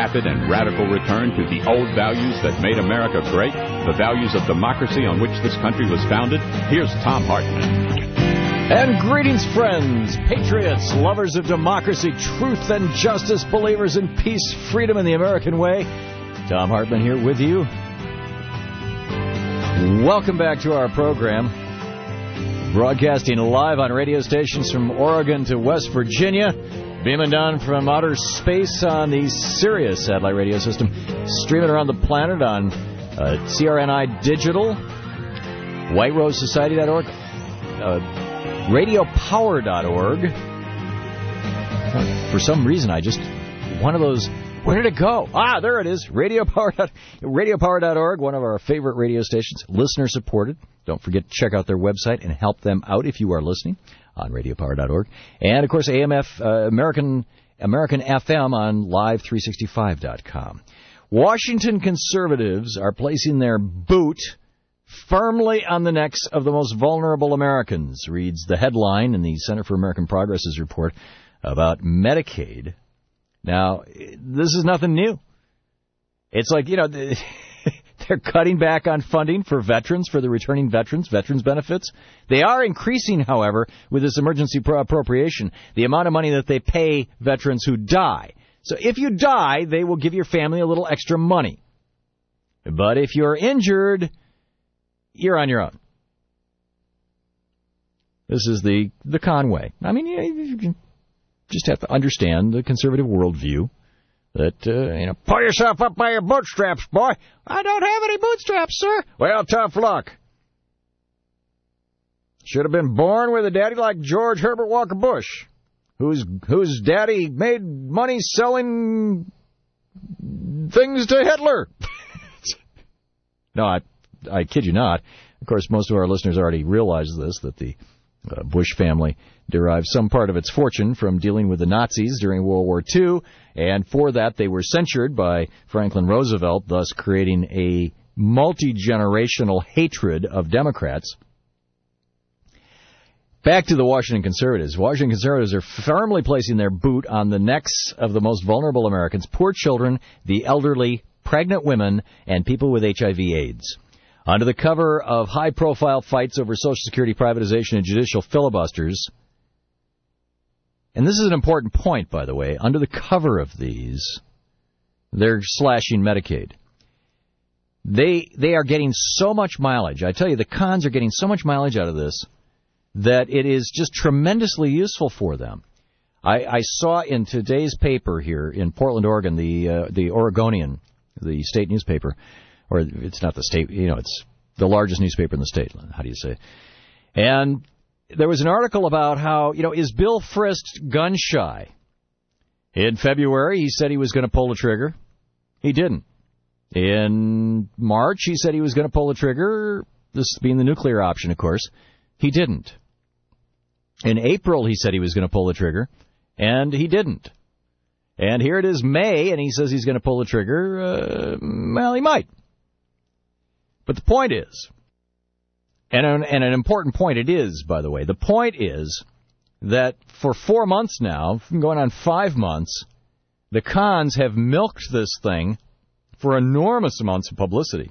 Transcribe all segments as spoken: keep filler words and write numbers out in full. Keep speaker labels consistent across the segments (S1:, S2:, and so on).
S1: rapid and radical return to the old values that made America great, the values of democracy on which this country was founded? Here's Thom Hartmann.
S2: And greetings, friends, patriots, lovers of democracy, truth, and justice, believers in peace, freedom, and the American way. Thom Hartmann here with you. Welcome back to our program. Broadcasting live on radio stations from Oregon to West Virginia. Beaming down from outer space on the Sirius satellite radio system. Streaming around the planet on uh, C R N I Digital, white rose society dot org, uh, radio power dot org. For some reason, I just, one of those, where did it go? Ah, there it is, radio power dot org, one of our favorite radio stations, listener supported. Don't forget to check out their website and help them out if you are listening on radio power dot org. And, of course, A M F, uh, American American F M on live three sixty-five dot com. Washington conservatives are placing their boot firmly on the necks of the most vulnerable Americans, reads the headline in the Center for American Progress's report about Medicaid. Now, this is nothing new. It's like, you know, they're cutting back on funding for veterans, for the returning veterans, veterans benefits. They are increasing, however, with this emergency appropriation, the amount of money that they pay veterans who die. So if you die, they will give your family a little extra money. But if you're injured, you're on your own. This is the, the Conway. I mean, you, you can just have to understand the conservative worldview. That, uh, you know, pull yourself up by your bootstraps, boy. I don't have any bootstraps, sir. Well, tough luck. Should have been born with a daddy like George Herbert Walker Bush, whose whose daddy made money selling things to Hitler. No, I, I kid you not. Of course, most of our listeners already realize this, that the uh, Bush family derived some part of its fortune from dealing with the Nazis during World War Two, and for that they were censured by Franklin Roosevelt, thus creating a multi-generational hatred of Democrats. Back to the Washington conservatives. Washington conservatives are firmly placing their boot on the necks of the most vulnerable Americans, poor children, the elderly, pregnant women, and people with H I V AIDS. Under the cover of high-profile fights over Social Security privatization and judicial filibusters, and this is an important point, by the way, under the cover of these, they're slashing Medicaid. They they are getting so much mileage. I tell you, the cons are getting so much mileage out of this that it is just tremendously useful for them. I, I saw in today's paper here in Portland, Oregon, the uh, the Oregonian, the state newspaper, or it's not the state, you know, it's the largest newspaper in the state. How do you say? And there was an article about how, you know, is Bill Frist gun shy? In February, he said he was going to pull the trigger. He didn't. In March, he said he was going to pull the trigger, this being the nuclear option, of course. He didn't. In April, he said he was going to pull the trigger, and he didn't. And here it is May, and he says he's going to pull the trigger. Uh, well, he might. But the point is, and an, and an important point it is, by the way, the point is that for four months now, going on five months, the cons have milked this thing for enormous amounts of publicity.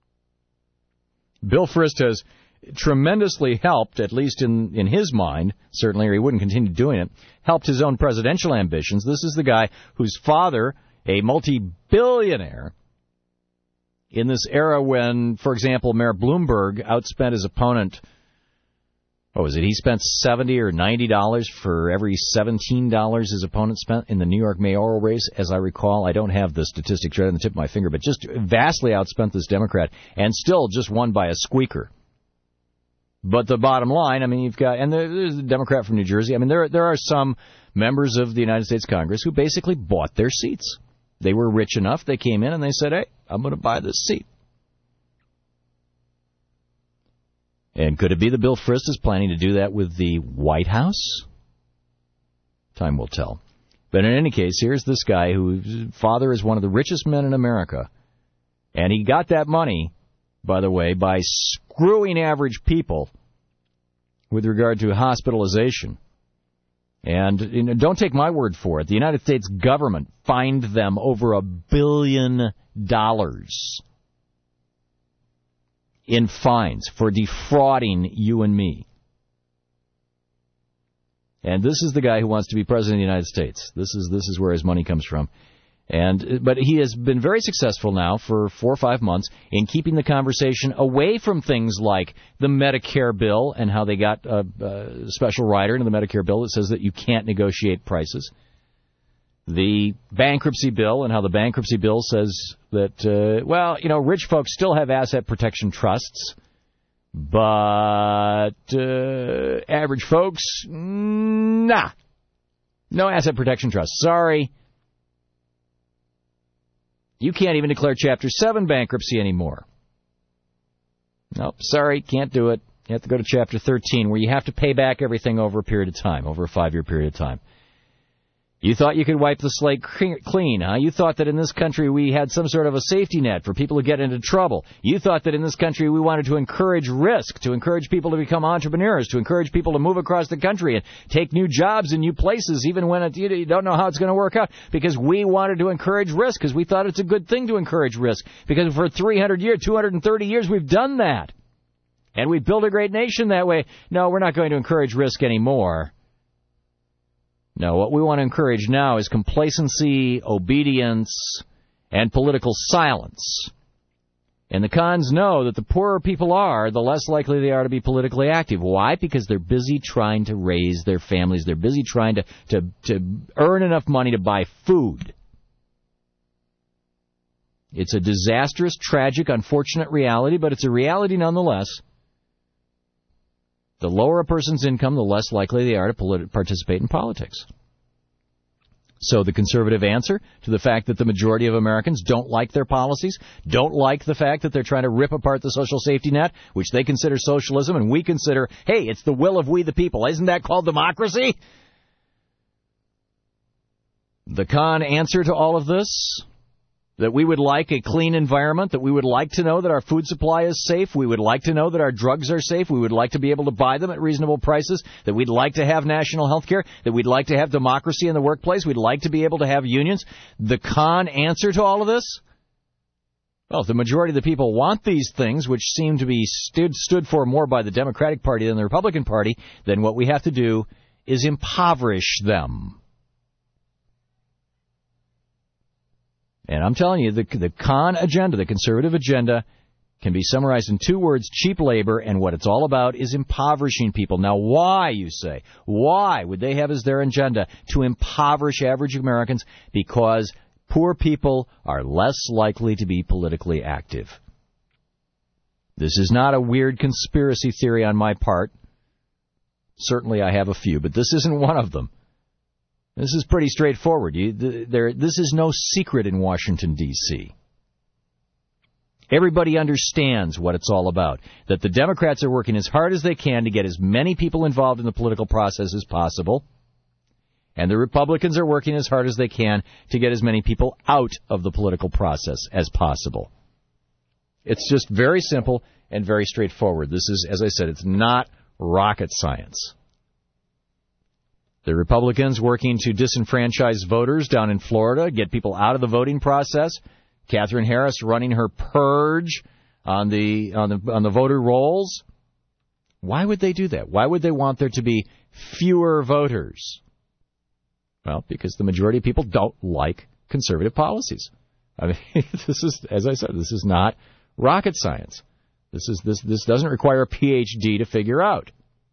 S2: Bill Frist has tremendously helped, at least in, in his mind, certainly, or he wouldn't continue doing it, helped his own presidential ambitions. This is the guy whose father, a multi-billionaire, in this era when, for example, Mayor Bloomberg outspent his opponent, what was it, he spent seventy or ninety dollars for every seventeen dollars his opponent spent in the New York mayoral race, as I recall. I don't have the statistics right on the tip of my finger, but just vastly outspent this Democrat, and still just won by a squeaker. But the bottom line, I mean, you've got, and there's a Democrat from New Jersey, I mean, there there are some members of the United States Congress who basically bought their seats. They were rich enough, they came in and they said, hey, I'm going to buy this seat. And could it be that Bill Frist is planning to do that with the White House? Time will tell. But in any case, here's this guy whose father is one of the richest men in America. And he got that money, by the way, by screwing average people with regard to hospitalization. And you know, don't take my word for it. The United States government fined them over a billion dollars in fines for defrauding you and me. And this is the guy who wants to be president of the United States. This is this is where his money comes from. And but he has been very successful now for four or five months in keeping the conversation away from things like the Medicare bill and how they got a, a special rider into the Medicare bill that says that you can't negotiate prices. The bankruptcy bill and how the bankruptcy bill says that, uh, well, you know, rich folks still have asset protection trusts, but uh, average folks, nah, no asset protection trust. Sorry. You can't even declare Chapter seven bankruptcy anymore. Nope, sorry, can't do it. You have to go to Chapter thirteen, where you have to pay back everything over a period of time, over a five-year period of time. You thought you could wipe the slate clean, huh? You thought that in this country we had some sort of a safety net for people who get into trouble. You thought that in this country we wanted to encourage risk, to encourage people to become entrepreneurs, to encourage people to move across the country and take new jobs in new places, even when it, you don't know how it's going to work out, because we wanted to encourage risk, because we thought it's a good thing to encourage risk, because for three hundred years, two hundred thirty years, we've done that. And we've built a great nation that way. No, we're not going to encourage risk anymore. No, what we want to encourage now is complacency, obedience, and political silence. And the cons know that the poorer people are, the less likely they are to be politically active. Why? Because they're busy trying to raise their families. They're busy trying to, to, to earn enough money to buy food. It's a disastrous, tragic, unfortunate reality, but it's a reality nonetheless. The lower a person's income, the less likely they are to polit- participate in politics. So the conservative answer to the fact that the majority of Americans don't like their policies, don't like the fact that they're trying to rip apart the social safety net, which they consider socialism, and we consider, hey, it's the will of we the people. Isn't that called democracy? The con answer to all of this? That we would like a clean environment, that we would like to know that our food supply is safe, we would like to know that our drugs are safe, we would like to be able to buy them at reasonable prices, that we'd like to have national health care, that we'd like to have democracy in the workplace, we'd like to be able to have unions. The con answer to all of this? Well, if the majority of the people want these things, which seem to be stood, stood for more by the Democratic Party than the Republican Party, then what we have to do is impoverish them. And I'm telling you, the, the con agenda, the conservative agenda, can be summarized in two words, cheap labor, and what it's all about is impoverishing people. Now, why, you say? Why would they have as their agenda to impoverish average Americans? Because poor people are less likely to be politically active. This is not a weird conspiracy theory on my part. Certainly I have a few, but this isn't one of them. This is pretty straightforward. You, th- there, this is no secret in Washington, D C Everybody understands what it's all about, that the Democrats are working as hard as they can to get as many people involved in the political process as possible, and the Republicans are working as hard as they can to get as many people out of the political process as possible. It's just very simple and very straightforward. This is, as I said, it's not rocket science. The Republicans working to disenfranchise voters down in Florida, get people out of the voting process. Catherine Harris running her purge on the on the on the voter rolls. Why would they do that? Why would they want there to be fewer voters? Well, because the majority of people don't like conservative policies. I mean, this is, as I said, this is not rocket science. This is this this doesn't require a P H D to figure out.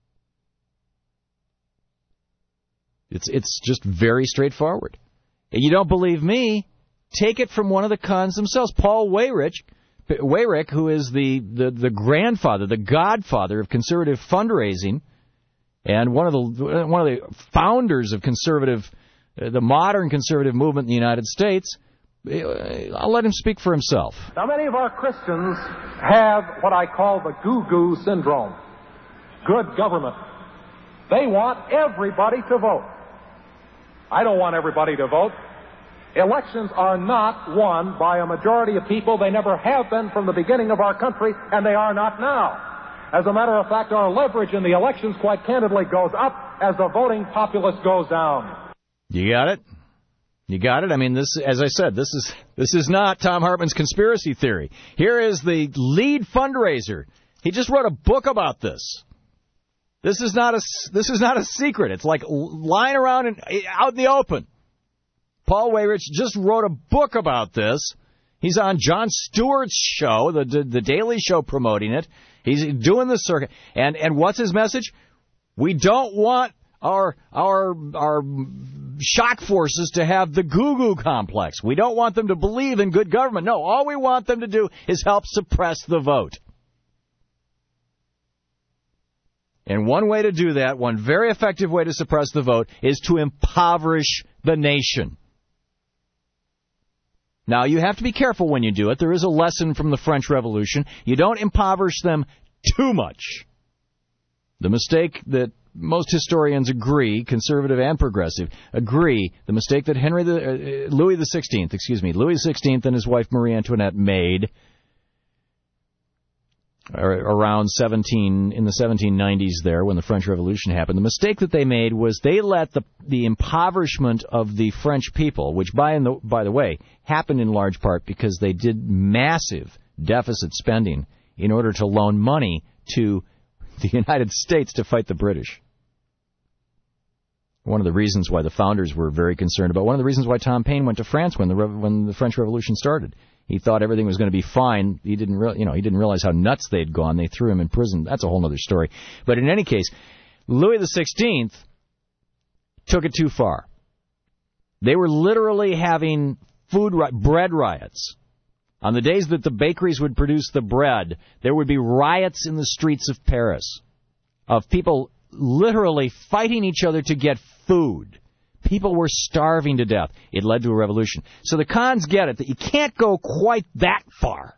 S2: It's it's just very straightforward. And you don't believe me? Take it from one of the cons themselves. Paul Weyrich, Weyrich, who is the, the, the grandfather, the godfather of conservative fundraising, and one of the one of the founders of conservative, uh, the modern conservative movement in the United States. I'll let him speak for himself.
S3: Now, many of our Christians have what I call the goo-goo syndrome. Good government. They want everybody to vote. I don't want everybody to vote. Elections are not won by a majority of people. They never have been from the beginning of our country, and they are not now. As a matter of fact, our leverage in the elections, quite candidly, goes up as the voting populace goes down.
S2: You got it? You got it? I mean, this, as I said, this is this is not Thom Hartmann's conspiracy theory. Here is the lead fundraiser. He just wrote a book about this. This is not a this is not a secret. It's like lying around in, out in the open. Paul Weyrich just wrote a book about this. He's on Jon Stewart's show, the, the the Daily Show, promoting it. He's doing the circuit. And and what's his message? We don't want our our our shock forces to have the goo-goo complex. We don't want them to believe in good government. No, all we want them to do is help suppress the vote. And one way to do that, one very effective way to suppress the vote, is to impoverish the nation. Now, you have to be careful when you do it. There is a lesson from the French Revolution. You don't impoverish them too much. The mistake that most historians agree, conservative and progressive, agree, the mistake that Henry the uh, Louis the Sixteenth, excuse me, Louis the Sixteenth and his wife Marie Antoinette made around seventeen in the seventeen nineties there when the French Revolution happened. The mistake that they made was they let the the impoverishment of the French people, which by in the by the way happened in large part because they did massive deficit spending in order to loan money to the United States to fight the British. One of the reasons why the founders were very concerned about, one of the reasons why Tom Paine went to France when the when the French Revolution started. He thought everything was going to be fine. He didn't, re- you know, he didn't realize how nuts they'd gone. They threw him in prison. That's a whole other story. But in any case, Louis the Sixteenth took it too far. They were literally having food ri- bread riots. On the days that the bakeries would produce the bread, there would be riots in the streets of Paris of people literally fighting each other to get food. People were starving to death. It led to a revolution. So the cons get it that you can't go quite that far.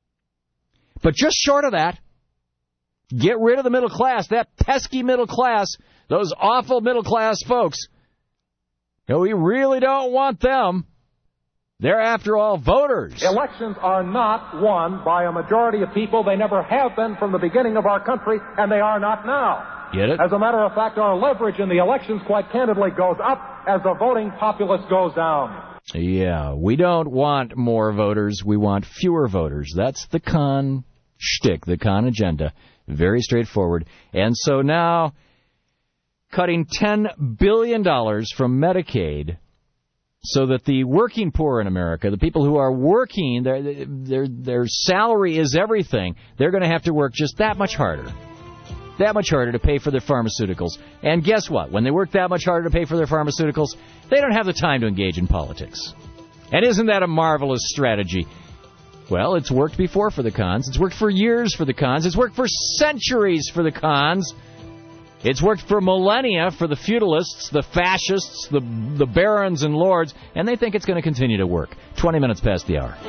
S2: But just short of that, get rid of the middle class, that pesky middle class, those awful middle class folks. You know, we really don't want them. They're, after all, voters.
S3: Elections are not won by a majority of people. They never have been from the beginning of our country, and they are not now.
S2: Get it?
S3: As a matter of fact, our leverage in the elections, quite candidly, goes up as the voting populace goes down.
S2: Yeah, we don't want more voters. We want fewer voters. That's the con shtick, the con agenda. Very straightforward. And so now, cutting ten billion dollars from Medicaid so that the working poor in America, the people who are working, their their their salary is everything, they're going to have to work just that much harder. That much harder to pay for their pharmaceuticals. And guess what? When they work that much harder to pay for their pharmaceuticals, they don't have the time to engage in politics. And isn't that a marvelous strategy? Well, it's worked before for the cons. It's worked for years for the cons. It's worked for centuries for the cons. It's worked for millennia for the feudalists, the fascists, the, the barons and lords, and they think it's going to continue to work. twenty minutes past the hour.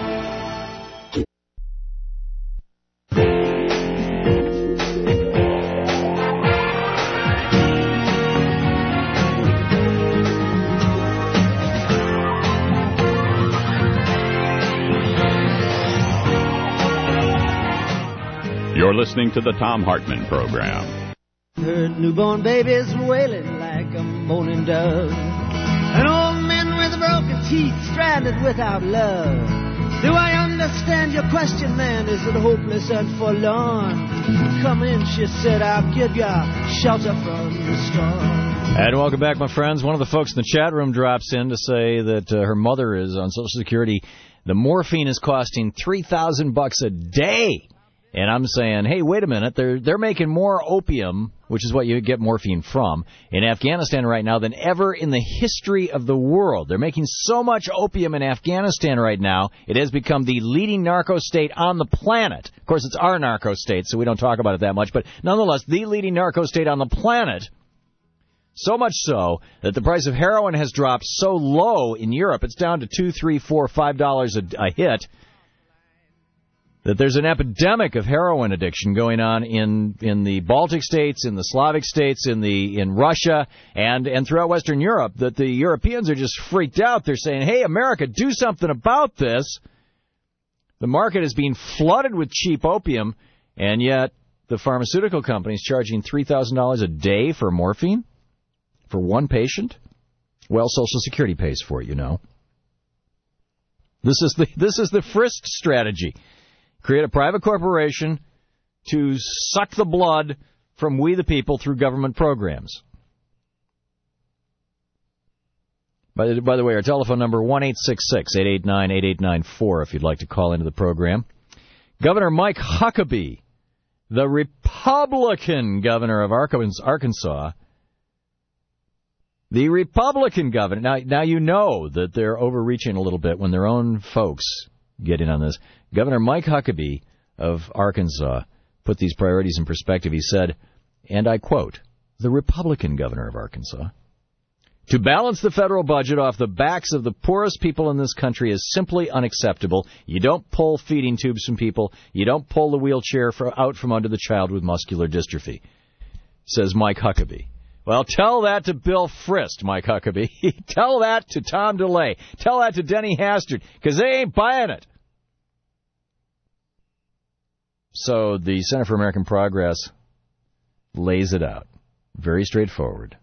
S1: You're listening to the Thom Hartmann Program.
S4: Heard newborn babies wailing like a moaning dove, and old men with broken teeth stranded without love. Do I understand your question, man? Is it hopeless and forlorn? Come in, she said, I'll give you shelter from the storm.
S2: And welcome back, my friends. One of the folks in the chat room drops in to say that uh, her mother is on Social Security. The morphine is costing three thousand bucks a day. And I'm saying, hey, wait a minute, they're they're making more opium, which is what you get morphine from, in Afghanistan right now than ever in the history of the world. They're making so much opium in Afghanistan right now, it has become the leading narco state on the planet. Of course, it's our narco state, so we don't talk about it that much, but nonetheless, the leading narco state on the planet. So much so that the price of heroin has dropped so low in Europe, it's down to two, three, four, five dollars a, a hit. That there's an epidemic of heroin addiction going on in, in the Baltic states, in the Slavic states, in the in Russia, and, and throughout Western Europe, that the Europeans are just freaked out. They're saying, hey, America, do something about this. The market is being flooded with cheap opium, and yet the pharmaceutical companies charging three thousand dollars a day for morphine for one patient? Well, Social Security pays for it, you know. This is the this is the Frist strategy. Create a private corporation to suck the blood from we the people through government programs. By the, by the way, our telephone number, one eight six six, eight eight nine, eight eight nine four, if you'd like to call into the program. Governor Mike Huckabee, the Republican governor of Arkansas, the Republican governor. Now, now you know that they're overreaching a little bit when their own folks get in on this. Governor Mike Huckabee of Arkansas put these priorities in perspective. He said, and I quote, the Republican governor of Arkansas, to balance the federal budget off the backs of the poorest people in this country is simply unacceptable. You don't pull feeding tubes from people. You don't pull the wheelchair for, out from under the child with muscular dystrophy, says Mike Huckabee. Well, tell that to Bill Frist, Mike Huckabee. Tell that to Tom DeLay. Tell that to Denny Hastert, because they ain't buying it. So the Center for American Progress lays it out. Very straightforward.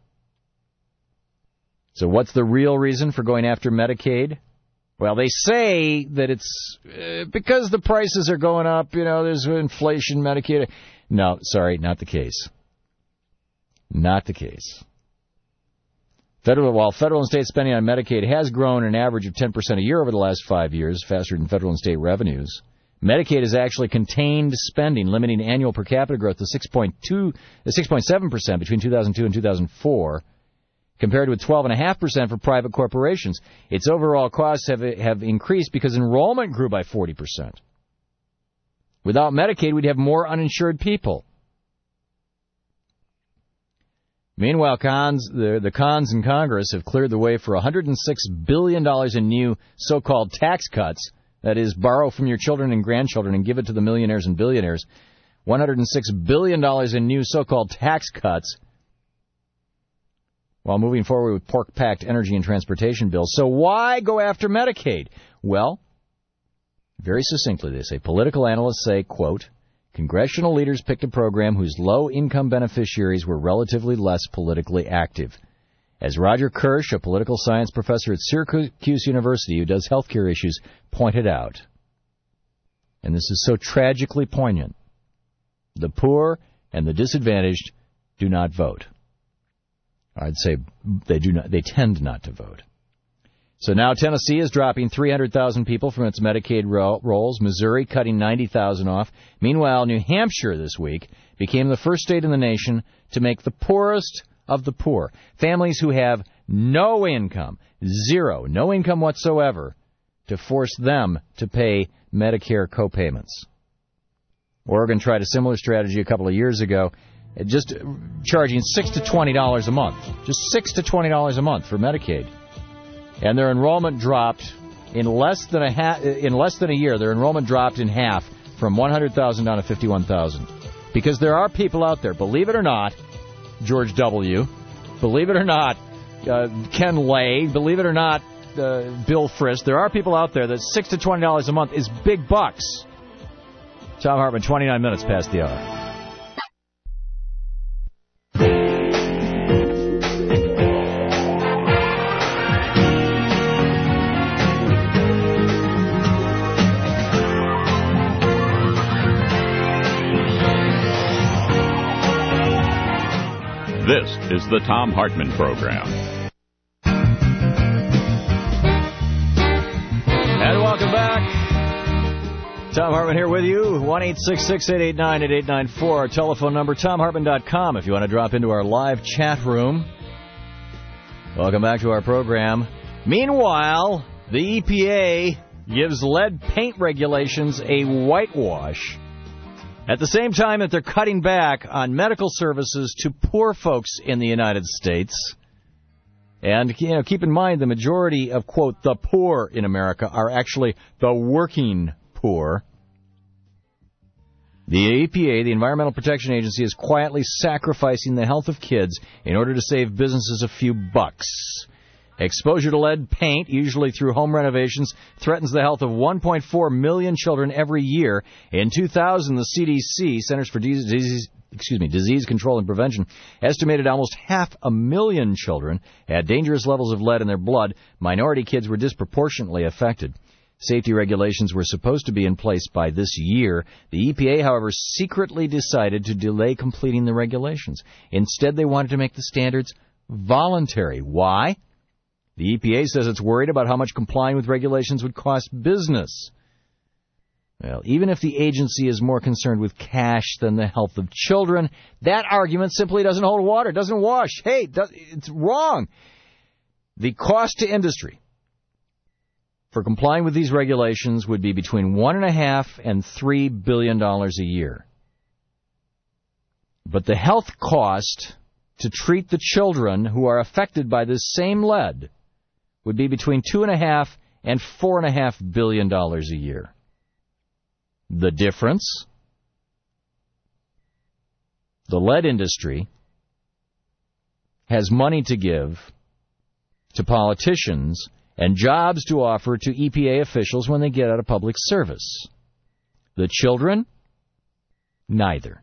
S2: So what's the real reason for going after Medicaid? Well, they say that it's uh, because the prices are going up, you know, there's inflation, Medicaid. No, sorry, not the case. Not the case. Federal, while federal and state spending on Medicaid has grown an average of ten percent a year over the last five years, faster than federal and state revenues, Medicaid has actually contained spending, limiting annual per capita growth to six point two, six point seven percent between two thousand two and two thousand four, compared with twelve point five percent for private corporations. Its overall costs have have increased because enrollment grew by forty percent. Without Medicaid, we'd have more uninsured people. Meanwhile, cons, the, the cons in Congress have cleared the way for one hundred six billion dollars in new so-called tax cuts. That is, borrow from your children and grandchildren and give it to the millionaires and billionaires. one hundred six billion dollars in new so-called tax cuts, while moving forward with pork-packed energy and transportation bills. So why go after Medicaid? Well, very succinctly, they say, political analysts say, quote, congressional leaders picked a program whose low-income beneficiaries were relatively less politically active. As Roger Kirsch, a political science professor at Syracuse University who does healthcare issues, pointed out, and this is so tragically poignant, the poor and the disadvantaged do not vote. I'd say they do not. They tend not to vote. So now Tennessee is dropping three hundred thousand people from its Medicaid ro- rolls. Missouri cutting ninety thousand off. Meanwhile, New Hampshire this week became the first state in the nation to make the poorest of the poor, families who have no income, zero, no income whatsoever, to force them to pay Medicare co-payments. Oregon tried a similar strategy a couple of years ago, just charging six to twenty dollars a month, just six to twenty dollars a month for Medicaid, and their enrollment dropped in less than a ha- in less than a year. Their enrollment dropped in half, from one hundred thousand down to fifty-one thousand, because there are people out there, believe it or not, George W., believe it or not, uh, Ken Lay, believe it or not, uh, Bill Frist, there are people out there that six to twenty dollars a month is big bucks. Tom Hartman, twenty-nine minutes past the hour.
S1: This is the Tom Hartman Program.
S2: And welcome back. Tom Hartman here with you. one eight six six, eight eight nine, eight eight nine four. Our telephone number, tom hartman dot com, if you want to drop into our live chat room. Welcome back to our program. Meanwhile, the E P A gives lead paint regulations a whitewash at the same time that they're cutting back on medical services to poor folks in the United States. And, you know, keep in mind the majority of, quote, the poor in America are actually the working poor. The E P A, the Environmental Protection Agency, is quietly sacrificing the health of kids in order to save businesses a few bucks. Exposure to lead paint, usually through home renovations, threatens the health of one point four million children every year. In two thousand, the C D C, Centers for Disease, excuse me, Disease Control and Prevention, estimated almost half a million children had dangerous levels of lead in their blood. Minority kids were disproportionately affected. Safety regulations were supposed to be in place by this year. The E P A, however, secretly decided to delay completing the regulations. Instead, they wanted to make the standards voluntary. Why? The E P A says it's worried about how much complying with regulations would cost business. Well, even if the agency is more concerned with cash than the health of children, that argument simply doesn't hold water, doesn't wash. Hey, it's wrong. The cost to industry for complying with these regulations would be between one and a half and three billion dollars a year. But the health cost to treat the children who are affected by this same lead would be between two and a half and four and a half billion dollars a year. The difference? The lead industry has money to give to politicians and jobs to offer to E P A officials when they get out of public service. The children? Neither.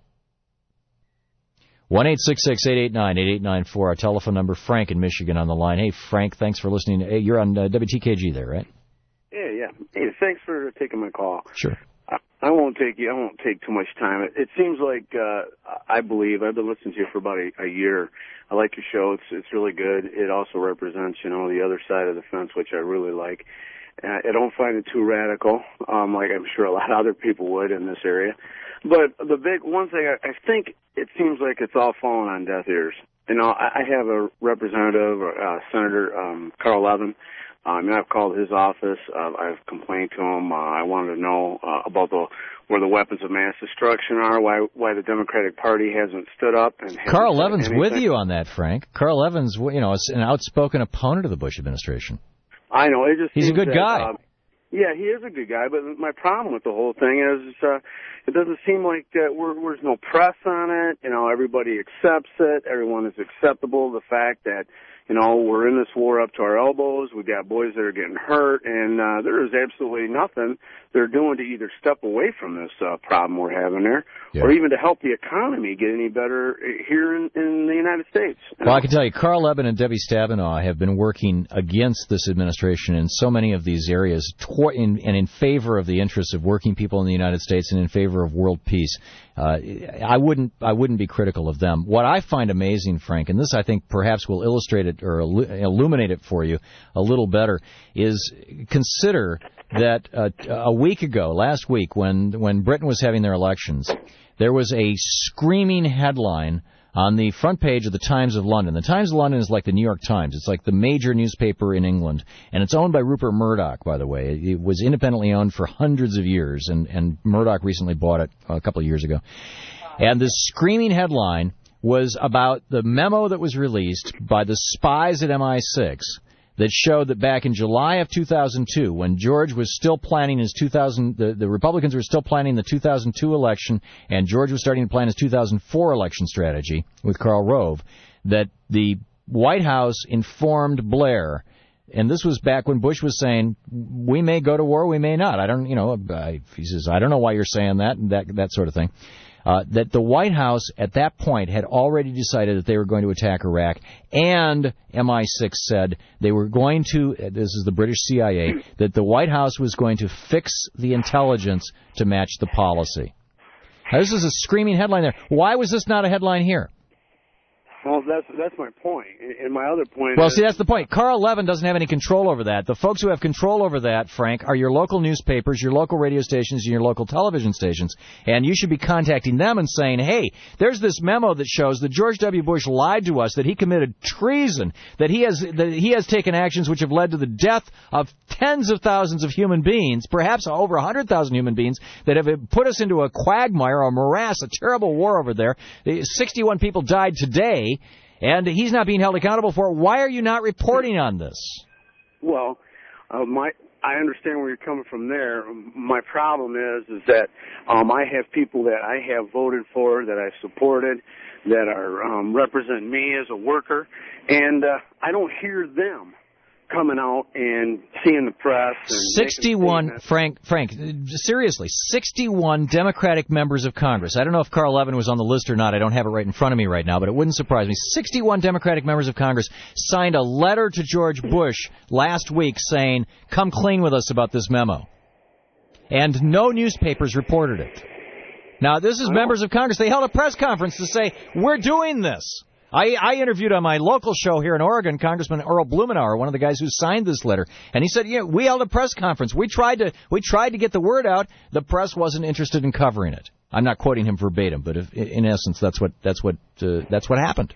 S2: one eight six six, eight eight nine, eight eight nine four, our telephone number. Frank in Michigan on the line. Hey, Frank, thanks for listening. Hey, you're on uh, W T K G there, right?
S5: Yeah, yeah. Hey, thanks for taking my call.
S2: Sure.
S5: I, I won't take you. I won't take too much time. It, it seems like uh, I believe I've been listening to you for about a, a year. I like your show. It's it's really good. It also represents, you know, the other side of the fence, which I really like. Uh, I don't find it too radical, um, like I'm sure a lot of other people would in this area. But the big one thing, I, I think it seems like it's all falling on deaf ears. You know, I, I have a representative, uh, Senator um, Carl Levin. Um, and I've called his office. Uh, I've complained to him. Uh, I wanted to know uh, about the where the weapons of mass destruction are, why why the Democratic Party hasn't stood up. And
S2: Carl Levin's with you on that, Frank. Carl Levin's, you know, an outspoken opponent of the Bush administration.
S5: I know. It just
S2: He's a good
S5: that,
S2: guy.
S5: Uh, yeah, he is a good guy. But my problem with the whole thing is uh, it doesn't seem like uh, we're, there's no press on it. You know, everybody accepts it. Everyone is acceptable. The fact that, you know, we're in this war up to our elbows. We've got boys that are getting hurt, and uh, there is absolutely nothing they're doing to either step away from this uh, problem we're having there, yeah, or even to help the economy get any better here in, in the United States.
S2: Well, I can tell you, Carl Levin and Debbie Stabenow have been working against this administration in so many of these areas, tw- in, and in favor of the interests of working people in the United States and in favor of world peace. Uh, I wouldn't, I wouldn't be critical of them. What I find amazing, Frank, and this I think perhaps will illustrate it or illuminate it for you a little better, is consider that uh, a week ago, last week, when when Britain was having their elections, there was a screaming headline on the front page of the Times of London. The Times of London is like the New York Times. It's like the major newspaper in England, and it's owned by Rupert Murdoch, by the way. It was independently owned for hundreds of years, and, and Murdoch recently bought it a couple of years ago. And this screaming headline was about the memo that was released by the spies at M I six that showed that back in July of two thousand two, when George was still planning his two thousand, the, the Republicans were still planning the two thousand two election, and George was starting to plan his two thousand four election strategy with Karl Rove, that the White House informed Blair, and this was back when Bush was saying, we may go to war, we may not. I don't, you know, I, he says, I don't know why you're saying that, and that, that sort of thing. Uh, that the White House at that point had already decided that they were going to attack Iraq, and M I six said they were going to, this is the British C I A, that the White House was going to fix the intelligence to match the policy. Now, this is a screaming headline there. Why was this not a headline here?
S5: Well, that's that's my point. And my other point
S2: Well,
S5: is...
S2: see, that's the point. Carl Levin doesn't have any control over that. The folks who have control over that, Frank, are your local newspapers, your local radio stations, and your local television stations. And you should be contacting them and saying, hey, there's this memo that shows that George W. Bush lied to us, that he committed treason, that he has that he has taken actions which have led to the death of tens of thousands of human beings, perhaps over one hundred thousand human beings, that have put us into a quagmire, a morass, a terrible war over there. sixty-one people died today. And he's not being held accountable for it. Why are you not reporting on this?
S5: Well, uh, my I understand where you're coming from there. My problem is is that um, I have people that I have voted for, that I supported, that are um, represent me as a worker, and uh, I don't hear them coming out and seeing the press. And
S2: sixty-one, Frank, Frank, seriously, sixty-one Democratic members of Congress. I don't know if Carl Levin was on the list or not. I don't have it right in front of me right now, but it wouldn't surprise me. sixty-one Democratic members of Congress signed a letter to George Bush last week saying, come clean with us about this memo. And no newspapers reported it. Now, this is members of Congress. They held a press conference to say, we're doing this. I, I interviewed on my local show here in Oregon Congressman Earl Blumenauer, one of the guys who signed this letter, and he said, "Yeah, we held a press conference. We tried to we tried to get the word out. The press wasn't interested in covering it." I'm not quoting him verbatim, but if, in essence, that's what that's what uh, that's what happened.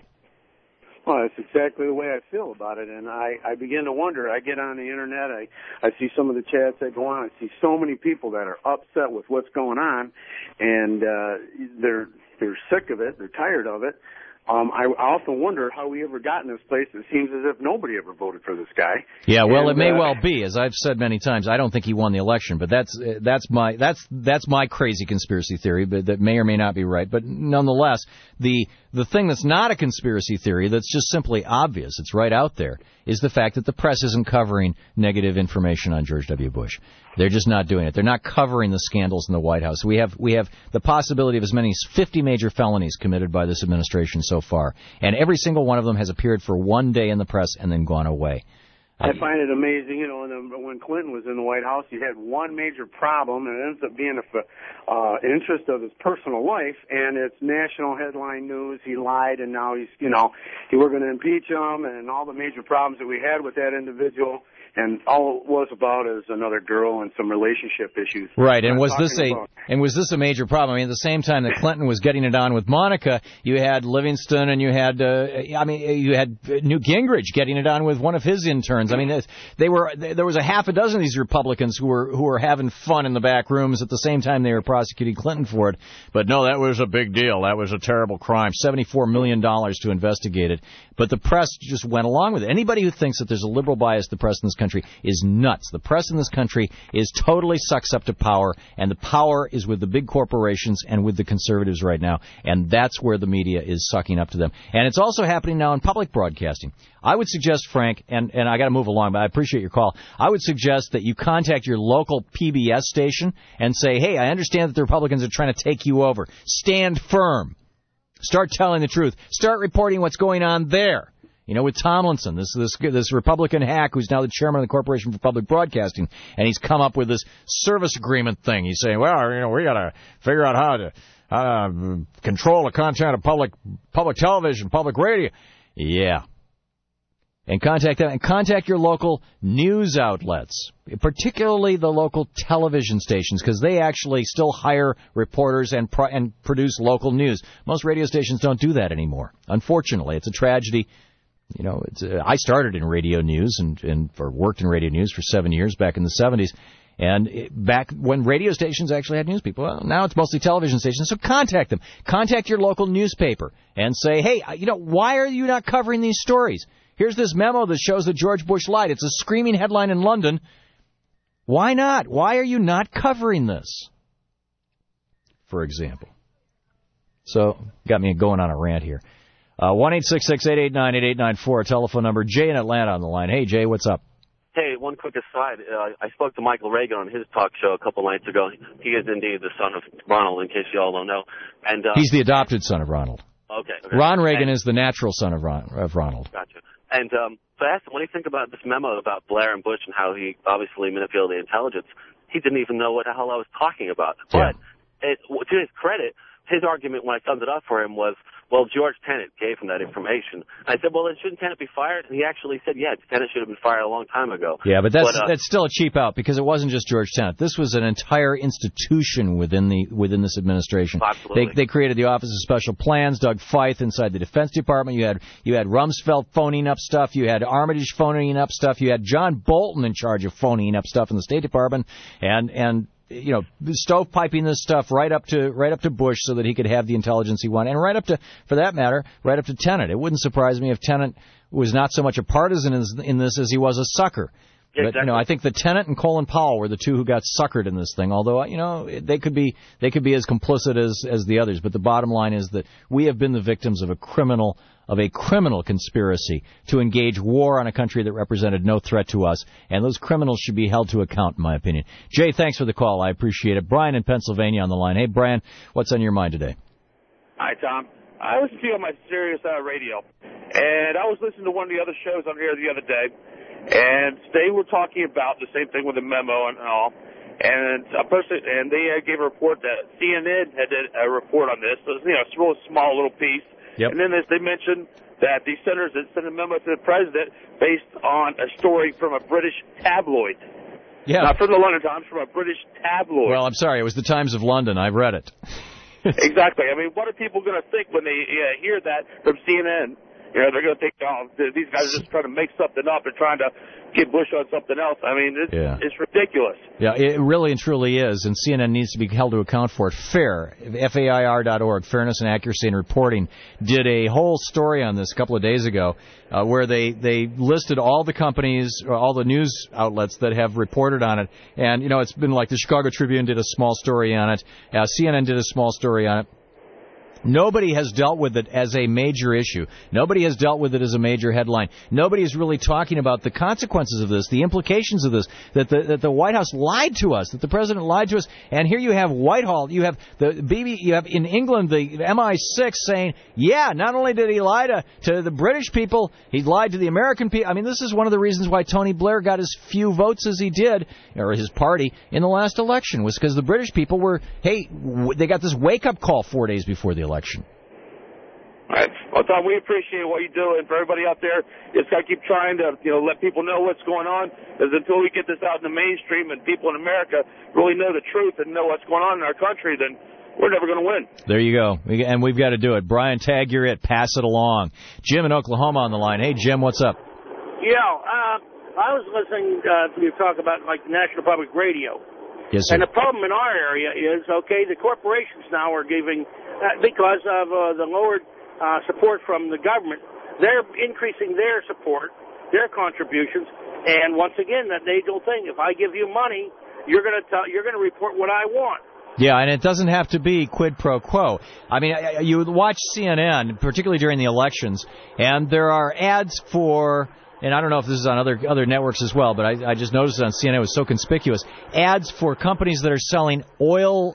S5: Well, that's exactly the way I feel about it, and I, I begin to wonder. I get on the internet, I, I see some of the chats that go on. I see so many people that are upset with what's going on, and uh, they're they're sick of it. They're tired of it. Um, I, I often wonder how we ever got in this place. It seems as if nobody ever voted for this guy.
S2: Yeah, well,
S5: and,
S2: it may
S5: uh,
S2: well be. As I've said many times, I don't think he won the election, but that's that's my that's that's my crazy conspiracy theory, but that may or may not be right. But nonetheless, the the thing that's not a conspiracy theory, that's just simply obvious, it's right out there, is the fact that the press isn't covering negative information on George W. Bush. They're just not doing it. They're not covering the scandals in the White House. We have we have the possibility of as many as fifty major felonies committed by this administration so far, and every single one of them has appeared for one day in the press and then gone away.
S5: I find it amazing, you know, when Clinton was in the White House, he had one major problem, and it ends up being an uh, interest of his personal life, and it's national headline news. He lied, and now he's, you know, he, we're going to impeach him, and all the major problems that we had with that individual. And all it was about is another girl and some relationship issues.
S2: Right, and was this a
S5: about.
S2: and was this a major problem? I mean, at the same time that Clinton was getting it on with Monica, you had Livingston and you had, uh, I mean, you had Newt Gingrich getting it on with one of his interns. I mean, they were there was a half a dozen of these Republicans who were who were having fun in the back rooms at the same time they were prosecuting Clinton for it. But no, that was a big deal. That was a terrible crime. seventy-four million dollars to investigate it. But the press just went along with it. Anybody who thinks that there's a liberal bias to the press in this country is nuts. The press in this country is totally sucks up to power, and the power is with the big corporations and with the conservatives right now, and that's where the media is sucking up to them. And it's also happening now in public broadcasting. I would suggest, Frank, and, and I got to move along, but I appreciate your call. I would suggest that you contact your local P B S station and say, hey, I understand that the Republicans are trying to take you over. Stand firm. Start telling the truth. Start reporting what's going on there. You know, with Tomlinson, this this this Republican hack who's now the chairman of the Corporation for Public Broadcasting, and he's come up with this service agreement thing. He's saying, well, you know, we got to figure out how to how to control the content of public public television, public radio. Yeah. And contact them, and contact your local news outlets, particularly the local television stations, because they actually still hire reporters and pro- and produce local news. Most radio stations don't do that anymore. Unfortunately, it's a tragedy. You know, it's, uh, I started in radio news and, and or worked in radio news for seven years back in the seventies. And it, back when radio stations actually had news people, well, now it's mostly television stations. So contact them. Contact your local newspaper and say, hey, you know, why are you not covering these stories? Here's this memo that shows that George Bush lied. It's a screaming headline in London. Why not? Why are you not covering this? For example. So, got me going on a rant here. Uh, one eight six six, eight eight nine, eight eight nine four, telephone number. Jay in Atlanta on the line. Hey, Jay, what's up?
S6: Hey, one quick aside. Uh, I spoke to Michael Reagan on his talk show a couple nights ago. He is indeed the son of Ronald, in case you all don't know. And uh,
S2: he's the adopted son of Ronald.
S6: Okay. okay.
S2: Ron Reagan
S6: and,
S2: is the natural son of, Ron, of Ronald.
S6: Gotcha. And um, so I asked him, what do you think about this memo about Blair and Bush and how he obviously manipulated the intelligence? He didn't even know what the hell I was talking about.
S2: Yeah.
S6: But it, to his credit, his argument when I summed it up for him was, well, George Tenet gave him that information. I said, well, then shouldn't Tenet be fired? And he actually said, yeah, Tenet should have been fired a long time ago.
S2: Yeah, but that's
S6: but, uh,
S2: that's still a cheap out, because it wasn't just George Tenet. This was an entire institution within the within this administration.
S6: Absolutely.
S2: They they created the Office of Special Plans, Doug Feith inside the Defense Department. You had you had Rumsfeld phoning up stuff. You had Armitage phoning up stuff. You had John Bolton in charge of phoning up stuff in the State Department, and and. you know, stovepiping this stuff right up to right up to Bush so that he could have the intelligence he wanted, and right up to, for that matter, right up to Tenet. It wouldn't surprise me if Tenet was not so much a partisan in this as he was a sucker. But,
S6: exactly.
S2: you know, I think the Tenet and Colin Powell were the two who got suckered in this thing, although, you know, they could be they could be as complicit as, as the others. But the bottom line is that we have been the victims of a criminal of a criminal conspiracy to engage war on a country that represented no threat to us, and those criminals should be held to account, in my opinion. Jay, thanks for the call. I appreciate it. Brian in Pennsylvania on the line. Hey, Brian, what's on your mind today?
S7: Hi, Tom. I listen to you on my Sirius uh, radio, and I was listening to one of the other shows on here the other day, and they were talking about the same thing with the memo and all. And a person, and they uh, gave a report that C N N had did a report on this. So, you know, it's a real small little piece.
S2: Yep.
S7: And then they mentioned that the senators had sent a memo to the president based on a story from a British tabloid.
S2: Yeah.
S7: Not from the London Times, from a British tabloid.
S2: Well, I'm sorry. It was the Times of London. I've read it.
S7: Exactly. I mean, what are people going to think when they uh, hear that from C N N? You know, they're going to think, oh, these guys are just trying to make something up and trying to get Bush on something else. I mean, it's,
S2: yeah.
S7: it's ridiculous.
S2: Yeah, it really and truly is, and C N N needs to be held to account for it. FAIR, F A I R dot org, Fairness and Accuracy in Reporting, did a whole story on this a couple of days ago uh, where they, they listed all the companies, or all the news outlets that have reported on it. And, you know, it's been like the Chicago Tribune did a small story on it. Uh, C N N did a small story on it. Nobody has dealt with it as a major issue. Nobody has dealt with it as a major headline. Nobody is really talking about the consequences of this, the implications of this, that the, that the White House lied to us, that the president lied to us. And here you have Whitehall, you have the B B, you have in England the M I six saying, yeah, not only did he lie to, to the British people, he lied to the American people. I mean, this is one of the reasons why Tony Blair got as few votes as he did, or his party, in the last election, was because the British people were, hey, they got this wake-up call four days before the election. election.
S7: All right. Well, Tom, we appreciate what you do, and for everybody out there, just got to keep trying to, you know, let people know what's going on, because until we get this out in the mainstream and people in America really know the truth and know what's going on in our country, then we're never going to win.
S2: There you go. And we've got to do it. Brian, tag you're it. Pass it along. Jim in Oklahoma on the line. Hey, Jim, what's up?
S8: Yeah, uh, I was listening uh, to you talk about, like, National Public Radio.
S2: Yes, sir.
S8: And the problem in our area is, okay, the corporations now are giving, uh, because of uh, the lowered uh, support from the government, they're increasing their support, their contributions, and once again, that age-old thing, if I give you money, you're going to tell, you're going to report what I want.
S2: Yeah, and it doesn't have to be quid pro quo. I mean, you watch C N N, particularly during the elections, and there are ads for... And I don't know if this is on other other networks as well, but I, I just noticed it on C N N. It was so conspicuous. Ads for companies that are selling oil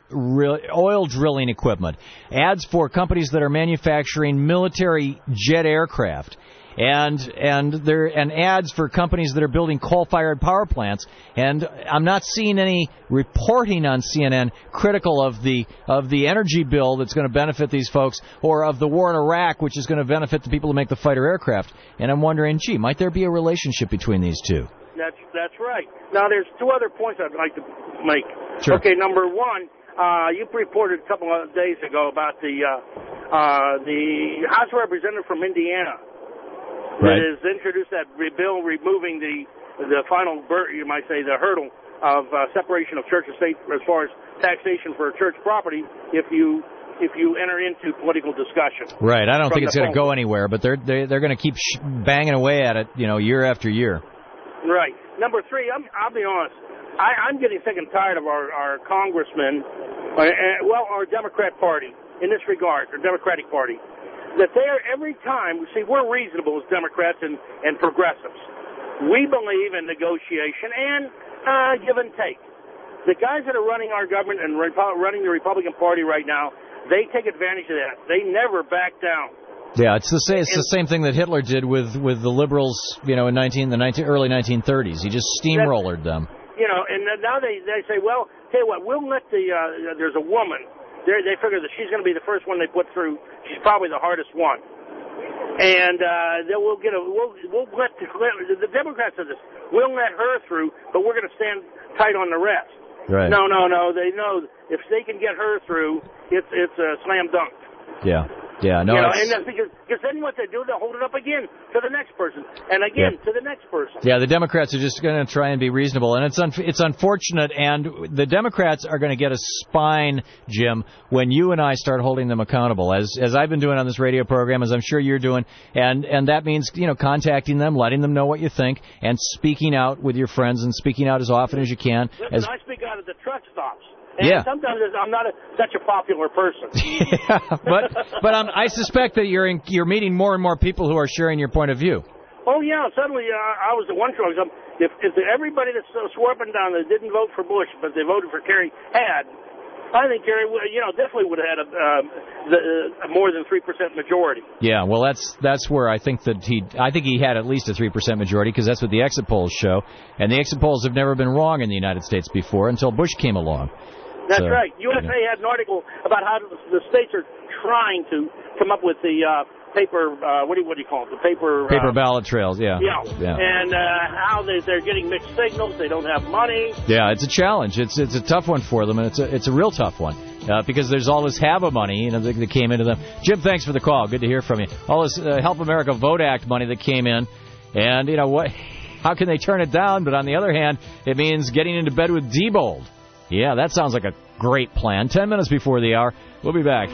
S2: oil drilling equipment. Ads for companies that are manufacturing military jet aircraft. And and there and ads for companies that are building coal-fired power plants. And I'm not seeing any reporting on C N N critical of the of the energy bill that's going to benefit these folks, or of the war in Iraq, which is going to benefit the people who make the fighter aircraft. And I'm wondering, gee, might there be a relationship between these two?
S8: That's that's right. Now, there's two other points I'd like to make.
S2: Sure.
S8: Okay, number one, uh, you reported a couple of days ago about the uh, uh, the House representative from Indiana.
S2: Right.
S8: That has introduced that bill removing the the final, you might say, the hurdle of uh, separation of church and state as far as taxation for church property if you if you enter into political discussion.
S2: Right. I don't think it's going to go anywhere, but they're they're, they're going to keep sh- banging away at it, you know, year after year.
S8: Right. Number three, I'm, I'll be honest. I, I'm getting sick and tired of our, our congressmen, uh, uh, well, our Democrat Party in this regard, our Democratic Party. That they're, every time, see, we're reasonable as Democrats and, and progressives. We believe in negotiation and uh, give and take. The guys that are running our government and Repo- running the Republican Party right now, they take advantage of that. They never back down.
S2: Yeah, it's the same. It's and, the same thing that Hitler did with, with the liberals, you know, in nineteen the nineteen, early nineteen thirties. He just steamrollered them.
S8: You know, and now they they say, well, tell you what, we'll let the uh, there's a woman. They they figure that she's going to be the first one they put through. She's probably the hardest one, and uh, then we'll get a we'll we'll let the, the Democrats of this. We'll let her through, but we're going to stand tight on the rest.
S2: Right.
S8: No, no, no. They know if they can get her through, it's it's a slam dunk.
S2: Yeah. Yeah, no,
S8: you know,
S2: it's...
S8: and then because, because then what they do, they hold it up again to the next person, and again
S2: yeah.
S8: to the next person.
S2: Yeah, the Democrats are just going to try and be reasonable, and it's un- it's unfortunate, and the Democrats are going to get a spine, Jim, when you and I start holding them accountable, as as I've been doing on this radio program, as I'm sure you're doing, and, and that means, you know, contacting them, letting them know what you think, and speaking out with your friends, and speaking out as often as you can.
S8: Listen,
S2: as...
S8: I speak out at the truck stops. And
S2: yeah.
S8: sometimes I'm not a, such a popular person.
S2: yeah, but but um, I suspect that you're in, you're meeting more and more people who are sharing your point of view.
S8: Oh yeah, suddenly uh, I was the one truck. If if everybody that swore up and down that didn't vote for Bush, but they voted for Kerry had, I think Kerry, you know, definitely would have had a uh, the, uh, more than three percent majority.
S2: Yeah, well, that's that's where I think that he I think he had at least a three percent majority, because that's what the exit polls show, and the exit polls have never been wrong in the United States before until Bush came along.
S8: That's
S2: so,
S8: right. U S A
S2: yeah.
S8: had an article about how the, the states are trying to come up with the uh, paper, uh, what do you, what do you call it? The paper...
S2: Paper
S8: uh,
S2: ballot trails, yeah.
S8: Yeah.
S2: yeah.
S8: And uh, how they, they're getting mixed signals. They don't have money.
S2: Yeah, it's a challenge. It's it's a tough one for them, and it's a, it's a real tough one, uh, because there's all this HAVA money, you know, that, that came into them. Jim, thanks for the call. Good to hear from you. All this uh, Help America Vote Act money that came in, and, you know, what? How can they turn it down? But on the other hand, it means getting into bed with Diebold. Yeah, that sounds like a great plan. Ten minutes before the hour. We'll be back.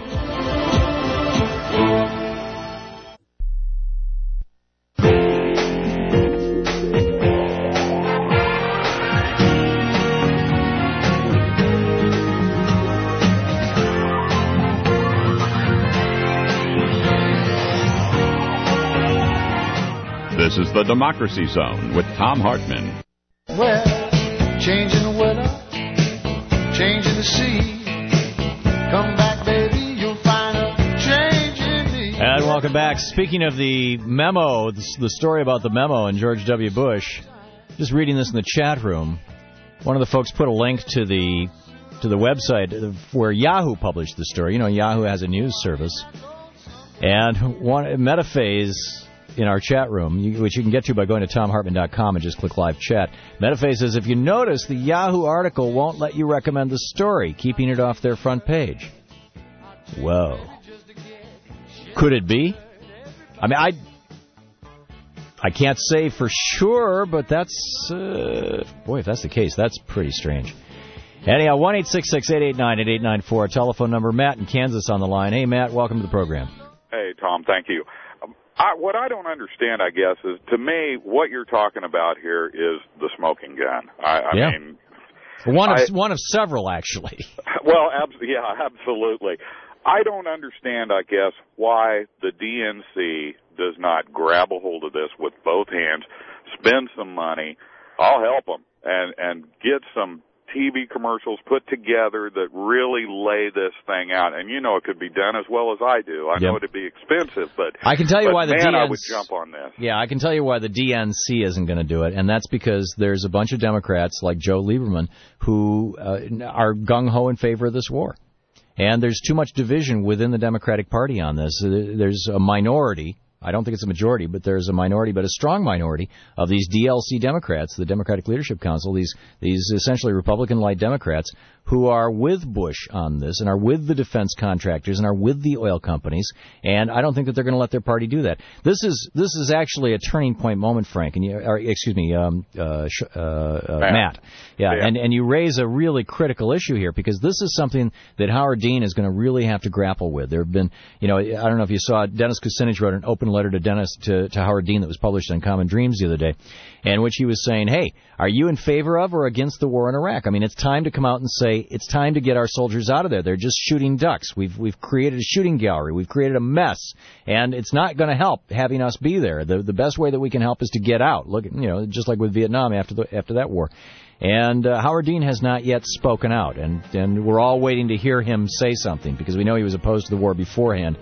S1: This is the Democracy Zone with Tom Hartman.
S9: Well, changing the weather, changing the sea. Come back, baby, you'll find a change in me.
S2: And welcome back. Speaking of the memo, the story about the memo and George W. Bush, just reading this in the chat room, one of the folks put a link to the to the website where Yahoo published the story. You know, Yahoo has a news service. And one Metaphase in our chat room, which you can get to by going to tom hartman dot com and just click live chat. Metaphase says, if you notice, the Yahoo article won't let you recommend the story, keeping it off their front page. Whoa. Could it be? I mean, I I can't say for sure, but that's, uh, boy, if that's the case, that's pretty strange. Anyhow, one eight six six, eight eight nine, eight eight nine four, telephone number. Matt in Kansas on the line. Hey, Matt, welcome to the program.
S10: Hey, Tom, thank you. I, what I don't understand, I guess, is to me what you're talking about here is the smoking gun. I, I
S2: yeah.
S10: mean,
S2: one of
S10: I,
S2: one of several, actually.
S10: Well, ab- yeah, absolutely. I don't understand, I guess, why the D N C does not grab a hold of this with both hands, spend some money. I'll help them and and get some T V commercials put together that really lay this thing out. And you know it could be done as well as I do. I
S2: yep.
S10: know it'd be expensive, but
S2: I can tell you
S10: but
S2: why the
S10: man,
S2: D N C
S10: I would jump on this.
S2: Yeah, I can tell you why the D N C isn't going to do it, and that's because there's a bunch of Democrats like Joe Lieberman who uh, are gung-ho in favor of this war. And there's too much division within the Democratic Party on this. There's a minority. I don't think it's a majority, but there's a minority, but a strong minority of these D L C Democrats, the Democratic Leadership Council, these these essentially Republican-light Democrats who are with Bush on this and are with the defense contractors and are with the oil companies, and I don't think that they're going to let their party do that. This is this is actually a turning point moment, Frank, and you, or, excuse me, um, uh, uh, uh, Matt. Matt. Yeah, yeah, and and you raise a really critical issue here because this is something that Howard Dean is going to really have to grapple with. There have been, you know, I don't know if you saw, Dennis Kucinich wrote an open letter to Dennis to, to Howard Dean that was published on Common Dreams the other day, in which he was saying, hey, are you in favor of or against the war in Iraq? I mean, it's time to come out and say it's time to get our soldiers out of there. They're just shooting ducks. We've we've created a shooting gallery. We've created a mess, and it's not going to help having us be there. The the best way that we can help is to get out. Look, you know, just like with Vietnam after the after that war. And uh, Howard Dean has not yet spoken out, and, and we're all waiting to hear him say something because we know he was opposed to the war beforehand.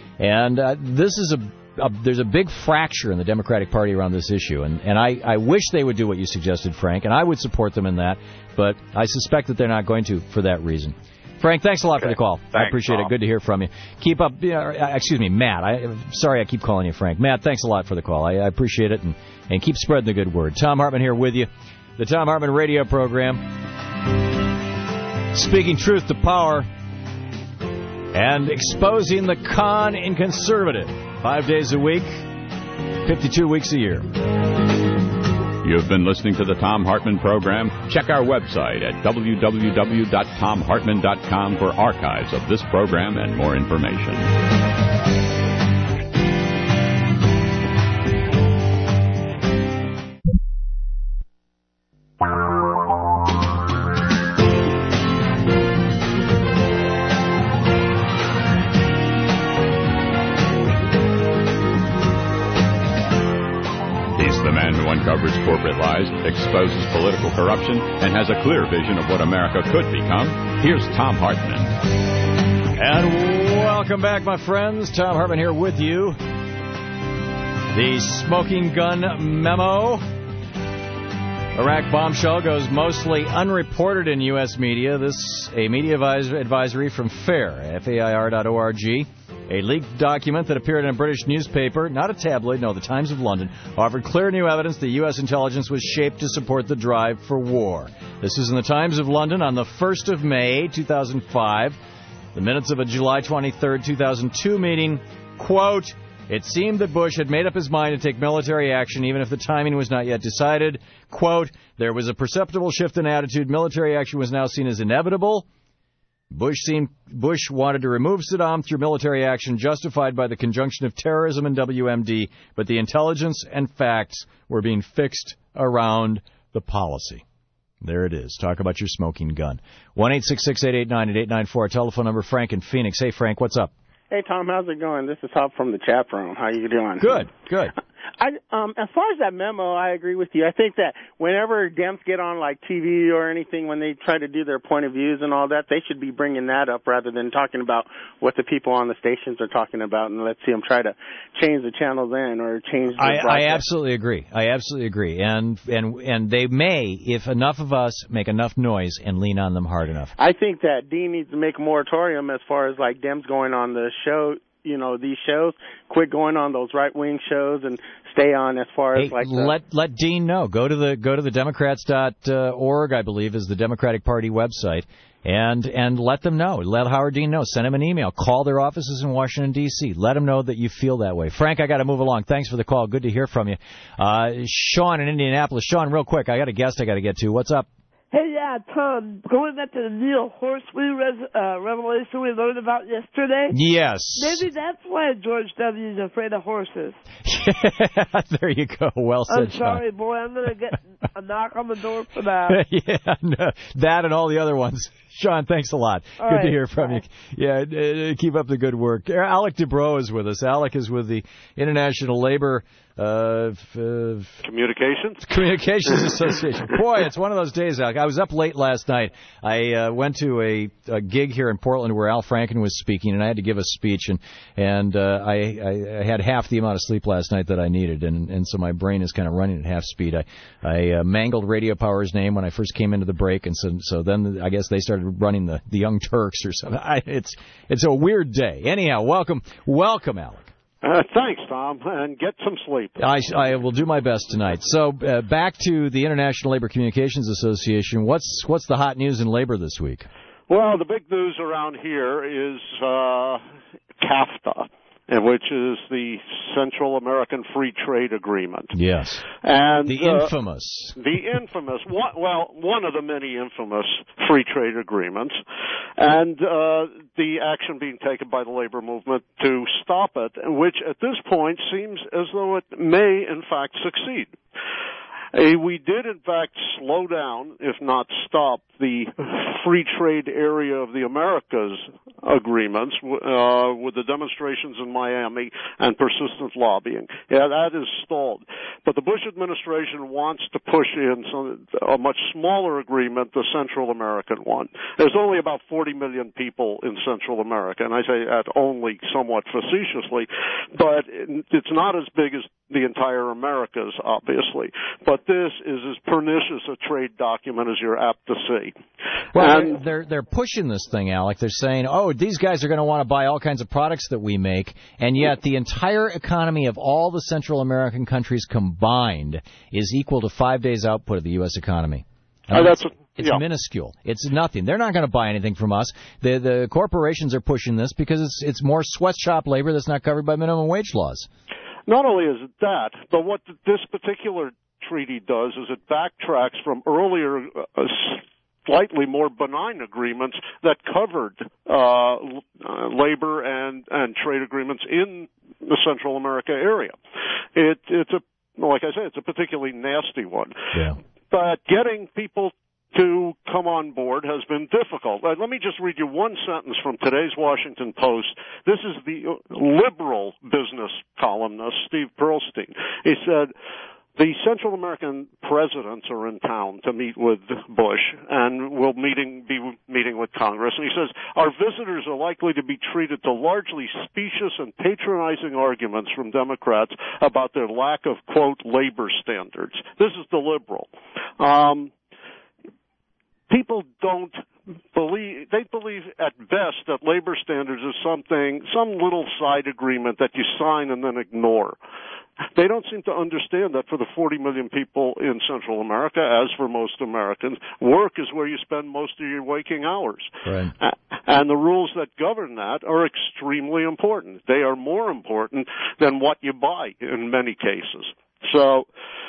S2: And uh, this is a, a there's a big fracture in the Democratic Party around this issue, and, and I, I wish they would do what you suggested, Frank, and I would support them in that, but I suspect that they're not going to for that reason. Frank, thanks a lot okay. for the call.
S10: Thanks,
S2: I appreciate
S10: Tom.
S2: it. Good to hear from you. Keep up. Uh, excuse me, Matt. I, sorry I keep calling you Frank. Matt, thanks a lot for the call. I, I appreciate it, and, and keep spreading the good word. Tom Hartman here with you. The Tom Hartman radio program, speaking truth to power. and exposing the con in conservative. Five days a week, fifty-two weeks a year.
S1: You've been listening to the Thom Hartmann Program. Check our website at w w w dot thom hartmann dot com for archives of this program and more information. Uncovers corporate lies, exposes political corruption, and has a clear vision of what America could become. Here's Thom Hartmann.
S2: And welcome back, my friends. Thom Hartmann here with you. The smoking gun memo. Iraq bombshell goes mostly unreported in U S media. This a media advisory from FAIR, F A I R dot org. A leaked document that appeared in a British newspaper, not a tabloid, no, the Times of London, offered clear new evidence that U S intelligence was shaped to support the drive for war. This is in the Times of London on the first of May, two thousand five. The minutes of a July twenty-third, two thousand two meeting, quote, it seemed that Bush had made up his mind to take military action even if the timing was not yet decided. Quote, there was a perceptible shift in attitude. Military action was now seen as inevitable. Bush seemed, Bush wanted to remove Saddam through military action justified by the conjunction of terrorism and W M D, but the intelligence and facts were being fixed around the policy. There it is. Talk about your smoking gun. one eight six six, eight eight nine, eight eight nine four. Telephone number, Frank in Phoenix. Hey, Frank, what's up?
S11: Hey, Tom, how's it going? This is Hop from the chat room. How you doing?
S2: Good, good.
S11: I, um, as far as that memo, I agree with you. I think that whenever Dems get on, like, T V or anything, when they try to do their point of views and all that, they should be bringing that up rather than talking about what the people on the stations are talking about, and let's see them try to change the channel then or change the
S2: I,
S11: broadcast.
S2: I absolutely agree. I absolutely agree. And, and, and they may, if enough of us make enough noise and lean on them hard enough.
S11: I think that Dean needs to make a moratorium as far as, like, Dems going on the show, you know, these shows, quit going on those right-wing shows and stay on as far as
S2: hey,
S11: like the...
S2: let let Dean know. Go to the go to the Democrats dot org, I believe, is the Democratic Party website, and and let them know. Let Howard Dean know. Send him an email. Call their offices in Washington D C. Let them know that you feel that way. Frank, I got to move along. Thanks for the call. Good to hear from you. Uh, Sean in Indianapolis. Sean, real quick, I got a guest I got to get to. What's up?
S12: Hey, yeah, Tom, going back to the Neil Horsley res- uh, revelation we learned about yesterday.
S2: Yes.
S12: Maybe that's why George W. is afraid of horses.
S2: There you go. Well said,
S12: I'm sorry,
S2: Sean.
S12: boy. I'm going to get a knock on the door for that.
S2: yeah, no, that and all the other ones. Sean, thanks a lot.
S12: All
S2: good
S12: right,
S2: to hear from
S12: bye.
S2: you. Yeah, uh, keep up the good work. Alec Dubrow is with us. Alec is with the International Labor uh, f- uh,
S13: Communications
S2: Communications Association. Boy, it's one of those days, Alec. I was up late last night. I uh, went to a, a gig here in Portland where Al Franken was speaking, and I had to give a speech, and and uh, I, I, I had half the amount of sleep last night that I needed, and, and so my brain is kind of running at half speed. I I uh, mangled Radio Power's name when I first came into the break, and so so then I guess they started running the, the Young Turks or something. I, it's it's a weird day. Anyhow, welcome welcome, Alec.
S13: Uh, thanks, Tom, and get some sleep.
S2: I, I will do my best tonight. So uh, back to the International Labor Communications Association. What's what's the hot news in labor this week?
S13: Well, the big news around here is uh, CAFTA, which is the Central American Free Trade Agreement.
S2: Yes.
S13: And
S2: the
S13: uh,
S2: infamous.
S13: The infamous, one, well, one of the many infamous free trade agreements, and uh, the action being taken by the labor movement to stop it, which at this point seems as though it may, in fact, succeed. Uh, we did, in fact, slow down, if not stop, the free trade area of the Americas agreements uh, with the demonstrations in Miami and persistent lobbying. Yeah, that is stalled. But the Bush administration wants to push in some, a much smaller agreement, the Central American one. There's only about forty million people in Central America, and I say that only somewhat facetiously, but it's not as big as the entire Americas, obviously. But this is as pernicious a trade document as you're apt to see.
S2: Well,
S13: and
S2: they're they're pushing this thing, Alec. They're saying, oh, these guys are going to want to buy all kinds of products that we make, and yet the entire economy of all the Central American countries combined is equal to five days' output of the U S economy.
S13: Uh, that's
S2: It's
S13: yeah.
S2: minuscule. It's nothing. They're not going to buy anything from us. The the corporations are pushing this because it's it's more sweatshop labor that's not covered by minimum wage laws.
S13: Not only is it that, but what this particular treaty does is it backtracks from earlier uh, slightly more benign agreements that covered uh, uh, labor and, and trade agreements in the Central America area. It, it's a, like I said, it's a particularly nasty one.
S2: Yeah.
S13: But getting people to come on board has been difficult. Uh, let me just read you one sentence from today's Washington Post. This is the liberal business columnist, Steve Pearlstein. He said, the Central American presidents are in town to meet with Bush and will meeting, be meeting with Congress. And he says, our visitors are likely to be treated to largely specious and patronizing arguments from Democrats about their lack of, quote, labor standards. This is the liberal. Um, people don't believe, they believe at best that labor standards is something, some little side agreement that you sign and then ignore. They don't seem to understand that for the forty million people in Central America, as for most Americans, work is where you spend most of your waking hours.
S2: Right.
S13: And the rules that govern that are extremely important. They are more important than what you buy in many cases. So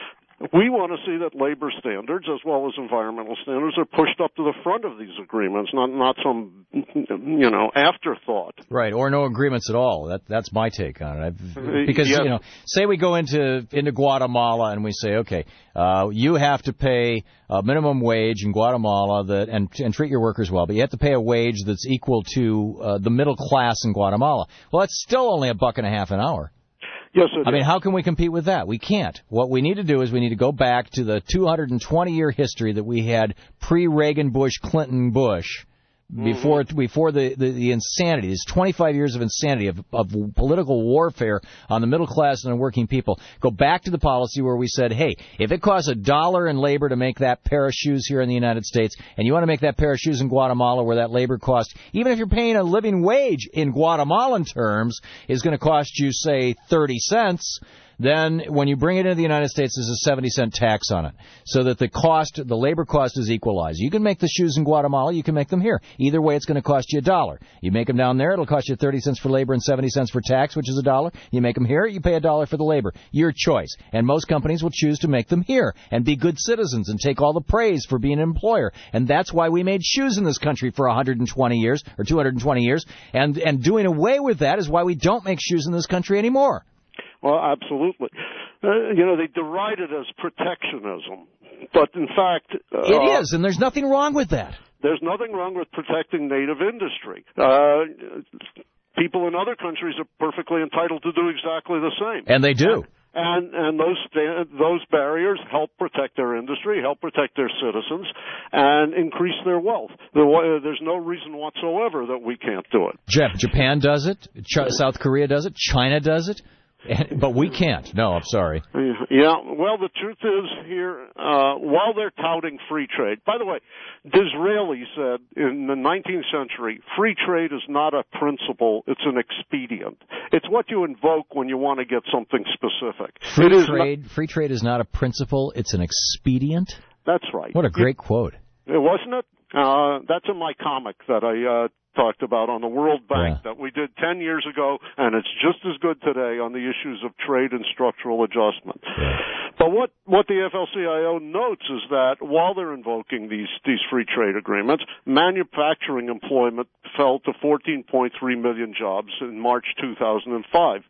S13: we want to see that labor standards as well as environmental standards are pushed up to the front of these agreements, not not some, you know, afterthought.
S2: Right, or no agreements at all. That that's my take on it. I've, because
S13: yes.
S2: you know, say we go into into Guatemala and we say, okay, uh, you have to pay a minimum wage in Guatemala that and and treat your workers well, but you have to pay a wage that's equal to uh, the middle class in Guatemala. Well, that's still only a buck and a half an hour.
S13: Yes, it
S2: I
S13: is.
S2: mean, how can we compete with that? We can't. What we need to do is we need to go back to the two hundred twenty year history that we had pre-Reagan, Bush, Clinton, Bush, before mm-hmm. before the, the, the insanity, this twenty-five years of insanity, of, of political warfare on the middle class and the working people. Go back to the policy where we said, hey, if it costs a dollar in labor to make that pair of shoes here in the United States, and you want to make that pair of shoes in Guatemala where that labor cost, even if you're paying a living wage in Guatemalan terms, is going to cost you, say, thirty cents, then when you bring it into the United States, there's a seventy cent tax on it, so that the cost, the labor cost is equalized. You can make the shoes in Guatemala, you can make them here. Either way, it's going to cost you a dollar. You make them down there, it'll cost you thirty cents for labor and seventy cents for tax, which is a dollar. You make them here, you pay a dollar for the labor. Your choice. And most companies will choose to make them here and be good citizens and take all the praise for being an employer. And that's why we made shoes in this country for one hundred twenty years, or two hundred twenty years. And, and doing away with that is why we don't make shoes in this country anymore.
S13: Well, absolutely. Uh, you know, they deride it as protectionism, but in fact... Uh,
S2: it is, and there's nothing wrong with that.
S13: There's nothing wrong with protecting native industry. Uh, people in other countries are perfectly entitled to do exactly the same.
S2: And they do.
S13: And and those those barriers help protect their industry, help protect their citizens, and increase their wealth. There's no reason whatsoever that we can't do it.
S2: Jeff, Japan does it. Ch- South Korea does it. China does it. But we can't. No, I'm sorry.
S13: Yeah, well, the truth is here, uh, while they're touting free trade, by the way, Disraeli said in the nineteenth century, free trade is not a principle, it's an expedient. It's what you invoke when you want to get something specific.
S2: Free
S13: it is
S2: trade, not, free trade is not a principle, it's an expedient?
S13: That's right.
S2: What a great
S13: it,
S2: quote.
S13: It wasn't it? Uh, that's in my comic that I, uh, talked about on the World Bank
S2: yeah.
S13: that we did ten years ago, and it's just as good today on the issues of trade and structural adjustment.
S2: Yeah.
S13: But what, what the F L C I O notes is that while they're invoking these, these free trade agreements, manufacturing employment fell to fourteen point three million jobs in March two thousand five.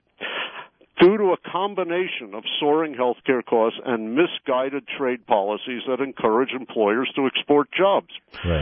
S13: Due to a combination of soaring healthcare costs and misguided trade policies that encourage employers to export jobs.
S2: Right.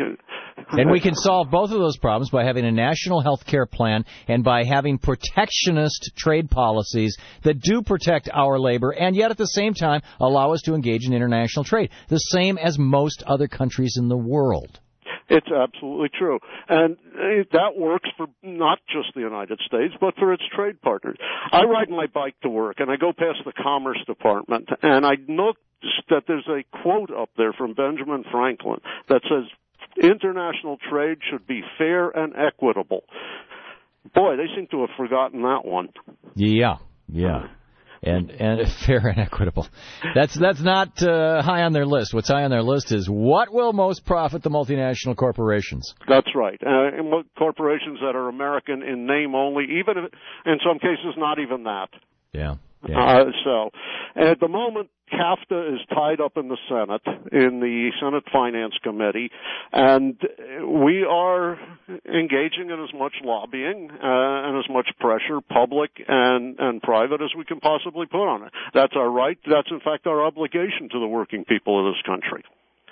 S2: And we can solve both of those problems by having a national health care plan and by having protectionist trade policies that do protect our labor and yet at the same time allow us to engage in international trade, the same as most other countries in the world.
S13: It's absolutely true. And that works for not just the United States, but for its trade partners. I ride my bike to work, and I go past the Commerce Department, and I notice that there's a quote up there from Benjamin Franklin that says, international trade should be fair and equitable. Boy, they seem to have forgotten that one.
S2: Yeah, yeah. And and fair and equitable. That's that's not uh, high on their list. What's high on their list is what will most profit the multinational corporations.
S13: That's right. Uh, and corporations that are American in name only, even if, in some cases not even that.
S2: Yeah. yeah.
S13: Uh, so, and at the moment, CAFTA is tied up in the Senate, in the Senate Finance Committee, and we are engaging in as much lobbying uh, and as much pressure, public and, and private, as we can possibly put on it. That's our right. That's, in fact, our obligation to the working people of this country.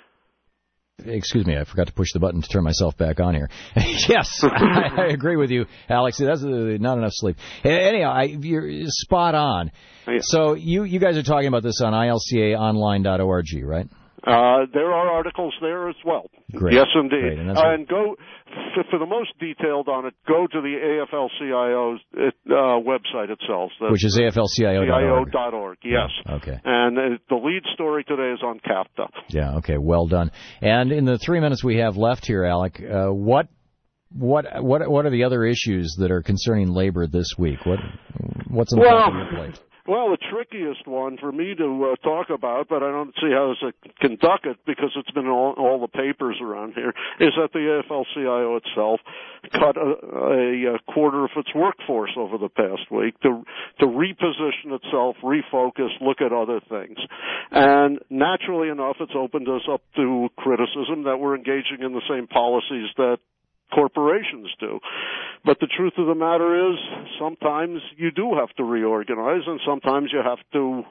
S2: Excuse me, I forgot to push the button to turn myself back on here. Yes, I, I agree with you, Alex. That's uh, not enough sleep. Anyhow, I, you're spot on.
S13: Yeah.
S2: So you, you guys are talking about this on I L C A online dot org, right?
S13: Uh, there are articles there as well.
S2: Great.
S13: Yes, indeed.
S2: Great. And,
S13: uh, and go, for, for the most detailed on it, go to the A F L C I O's uh, website itself. That's
S2: which is A F L C I O
S13: dot org. Yes.
S2: Yeah. Okay.
S13: And uh, the lead story today is on CAFTA.
S2: Yeah, okay, well done. And in the three minutes we have left here, Alec, uh, what what what what are the other issues that are concerning labor this week? What What's on the
S13: well,
S2: top of your plate?
S13: Well, the trickiest one for me to uh, talk about, but I don't see how to conduct it because it's been in all, all the papers around here, is that the A F L C I O itself cut a, a quarter of its workforce over the past week to to reposition itself, refocus, look at other things. And naturally enough, it's opened us up to criticism that we're engaging in the same policies that corporations do. But the truth of the matter is, sometimes you do have to reorganize, and sometimes you have to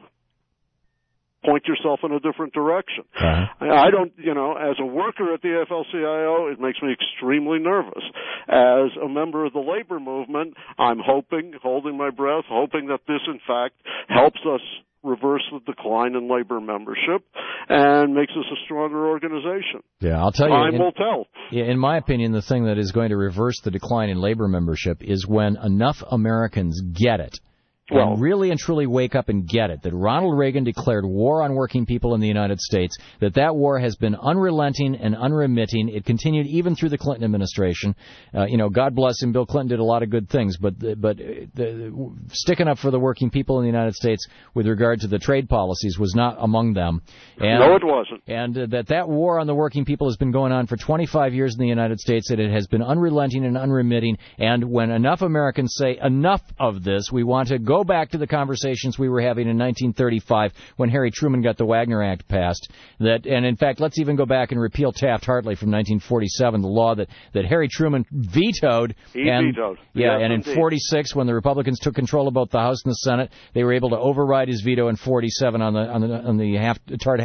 S13: point yourself in a different direction.
S2: Uh-huh.
S13: I don't, you know, as a worker at the A F L C I O, it makes me extremely nervous. As a member of the labor movement, I'm hoping, holding my breath, hoping that this, in fact, helps us reverse the decline in labor membership and makes us a stronger organization.
S2: Yeah, I'll tell you.
S13: Time
S2: in,
S13: will tell.
S2: Yeah, in my opinion, the thing that is going to reverse the decline in labor membership is when enough Americans get it.
S13: Well,
S2: and really and truly wake up and get it, that Ronald Reagan declared war on working people in the United States, that that war has been unrelenting and unremitting. It continued even through the Clinton administration. Uh, you know, God bless him, Bill Clinton did a lot of good things, but but the, sticking up for the working people in the United States with regard to the trade policies was not among them. And,
S13: no, it wasn't.
S2: And uh, that that war on the working people has been going on for twenty-five years in the United States, that it has been unrelenting and unremitting, and when enough Americans say enough of this, we want to go Go back to the conversations we were having in nineteen thirty-five when Harry Truman got the Wagner Act passed. That, and in fact, let's even go back and repeal Taft-Hartley from nineteen forty-seven, the law that, that Harry Truman vetoed.
S13: He
S2: and,
S13: vetoed.
S2: Yeah,
S13: yes,
S2: and
S13: indeed.
S2: in forty-six, when the Republicans took control of both the House and the Senate, they were able to override his veto in forty-seven on the on the on the half.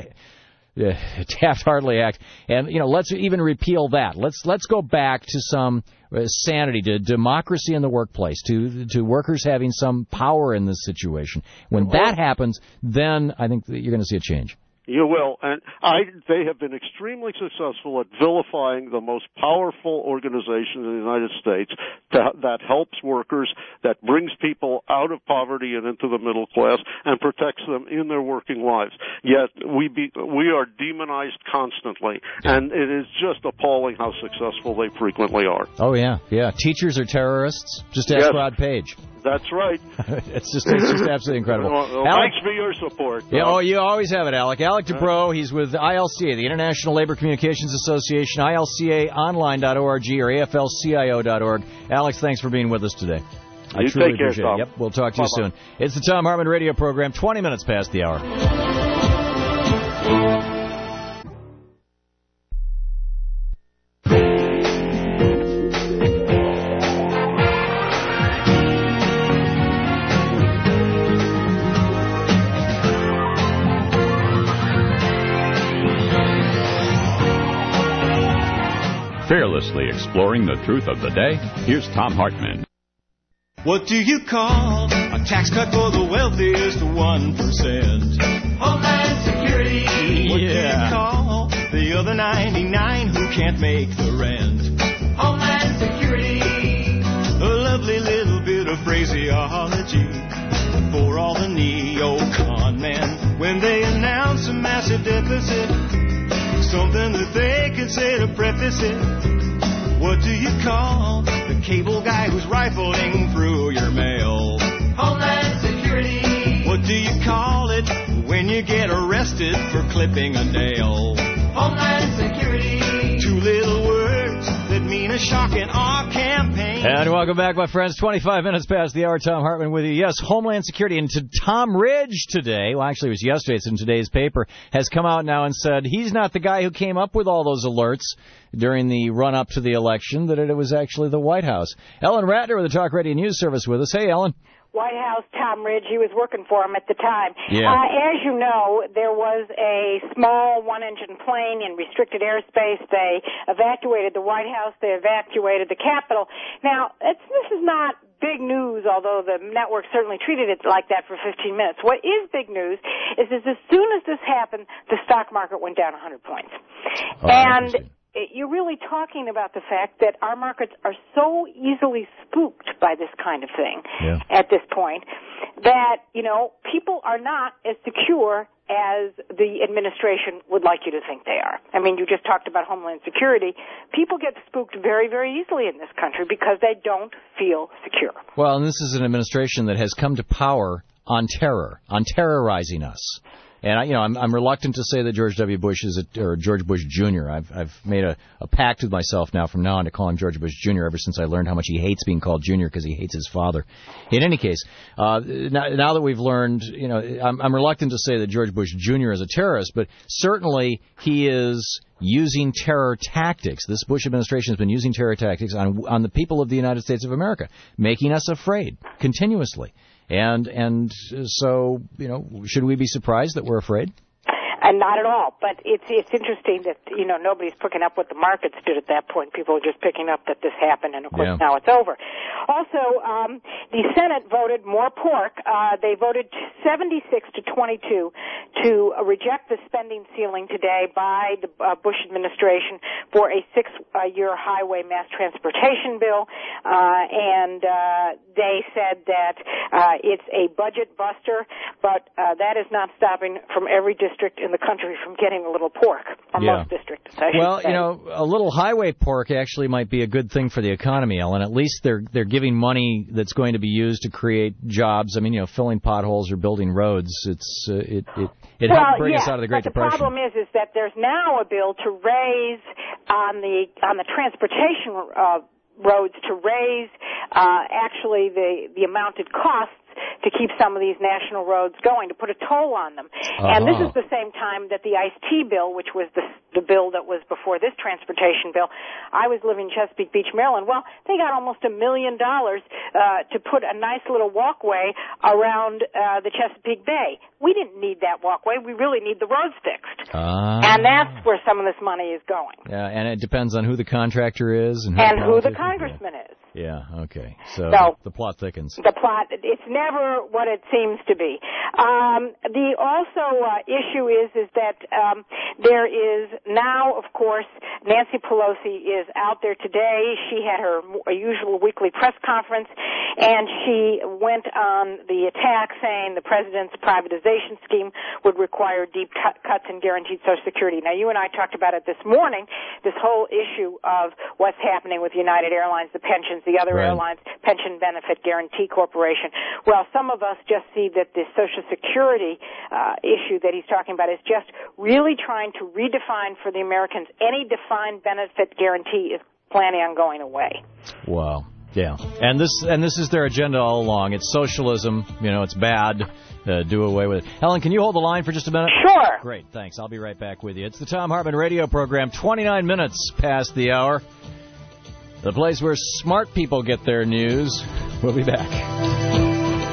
S2: Uh, Taft-Hartley Act, and you know, let's even repeal that. Let's let's go back to some uh, sanity, to democracy in the workplace, to to workers having some power in this situation. When that happens, then I think that you're going to see a change.
S13: You will, and I, they have been extremely successful at vilifying the most powerful organization in the United States to, that helps workers, that brings people out of poverty and into the middle class, and protects them in their working lives. Yet we be, we are demonized constantly, and it is just appalling how successful they frequently are.
S2: Oh yeah, yeah. Teachers are terrorists. Just ask
S13: yes.
S2: Rod Page.
S13: That's right.
S2: it's just it's just absolutely incredible.
S13: Well,
S2: Alec,
S13: thanks for your support.
S2: Yeah, oh, you always have it, Alec. Alec Dubrow, he's with I L C A, the International Labor Communications Association, I L C A online dot org or A F L C I O dot org. Alex, thanks for being with us today. I
S13: you
S2: truly
S13: take care,
S2: appreciate
S13: Tom.
S2: it. Yep, we'll talk to
S13: Bye-bye.
S2: you soon. It's the Tom Hartman Radio Program, twenty minutes past the hour.
S1: Fearlessly exploring the truth of the day, here's Tom Hartman.
S14: What do you call a tax cut for the wealthiest one percent? Homeland Security. What yeah. do you call the other ninety-nine who can't make the rent? Homeland Security. A lovely little bit of phraseology for all the neo-con men when they announce a massive deficit. Something that they can say to preface it. What do you call the cable guy who's rifling through your mail? Homeland Security. What do arrested for clipping a nail. Homeland Security. Two little words that mean a shock in our campaign.
S2: And welcome back, my friends. twenty-five minutes past the hour. Tom Hartman with you. Yes, Homeland Security. And to Tom Ridge today, well, actually it was yesterday, it's in today's paper, has come out now and said he's not the guy who came up with all those alerts during the run-up to the election, that it was actually the White House. Ellen Ratner with the Talk Radio News Service with us. Hey, Ellen.
S15: White House, Tom Ridge, he was working for him at the time.
S2: Yeah.
S15: Uh, as you know, there was a small one-engine plane in restricted airspace. They evacuated the White House. They evacuated the Capitol. Now, it's, this is not big news, although the network certainly treated it like that for fifteen minutes. What is big news is, is as soon as this happened, the stock market went down one hundred points.
S2: Oh,
S15: and you're really talking about the fact that our markets are so easily spooked by this kind of thing
S2: yeah.
S15: at this point that, you know, people are not as secure as the administration would like you to think they are. I mean, you just talked about Homeland Security. People get spooked very, very easily in this country because they don't feel secure.
S2: Well, and this is an administration that has come to power on terror, on terrorizing us. And I, you know, I'm, I'm reluctant to say that George W. Bush is a, or George Bush Junior I've, I've made a, a pact with myself now from now on to call him George Bush Junior ever since I learned how much he hates being called Junior because he hates his father. In any case, uh, now, now that we've learned, you know, I'm, I'm reluctant to say that George Bush Junior is a terrorist, but certainly he is using terror tactics. This Bush administration has been using terror tactics on on the people of the United States of America, making us afraid continuously. And and so, you know, should we be surprised that we're afraid?
S15: And not at all. But it's it's interesting that, you know, nobody's picking up what the markets did at that point. People are just picking up that this happened, and, of course,
S2: yeah.
S15: now it's over. Also, um, the Senate voted more pork. Uh, they voted seventy-six to twenty-two to uh, reject the spending ceiling today by the uh, Bush administration for a six-year highway mass transportation bill. Uh, and uh, they said that uh, it's a budget buster, but uh, that is not stopping from every district in the country from getting a little pork, or
S2: yeah.
S15: most districts, I should
S2: Well,
S15: say.
S2: you know, a little highway pork actually might be a good thing for the economy, Ellen. At least they're they're giving money that's going to be used to create jobs. I mean, you know, filling potholes or building roads. It's uh, it it it
S15: well,
S2: helped bring
S15: yeah,
S2: us out of the Great
S15: but
S2: Depression.
S15: The problem is, is that there's now a bill to raise on the on the transportation uh, roads to raise uh, actually the the amount it costs to keep some of these national roads going, to put a toll on them. Uh-huh. And this is the same time that the ICE-T bill, which was the, the bill that was before this transportation bill, I was living in Chesapeake Beach, Maryland. Well, they got almost a million dollars uh, to put a nice little walkway around uh, the Chesapeake Bay. We didn't need that walkway. We really need the roads fixed.
S2: Uh,
S15: and that's where some of this money is going.
S2: Yeah, and it depends on who the contractor is and who,
S15: and
S2: the,
S15: who the congressman is.
S2: Yeah, okay. So,
S15: so
S2: the plot thickens.
S15: The plot, it's never what it seems to be. Um, the also uh, issue is is that um, there is now, of course, Nancy Pelosi is out there today. She had her usual weekly press conference, and she went on the attack saying the president's privatization scheme would require deep cut, cuts in guaranteed Social Security. Now, you and I talked about it this morning, this whole issue of what's happening with United Airlines, the pensions, the other
S2: right.
S15: airlines, Pension Benefit Guarantee Corporation. Well, some of us just see that this Social Security uh, issue that he's talking about is just really trying to redefine for the Americans any defined benefit guarantee is planning on going away.
S2: Wow. Yeah. And this and this is their agenda all along. It's socialism. You know, it's bad. Uh, do away with it. Helen, can you hold the line for just a minute?
S15: Sure.
S2: Great. Thanks. I'll be right back with you. It's the Tom Hartman radio program, twenty-nine minutes past the hour. The place where smart people get their news. We'll be back.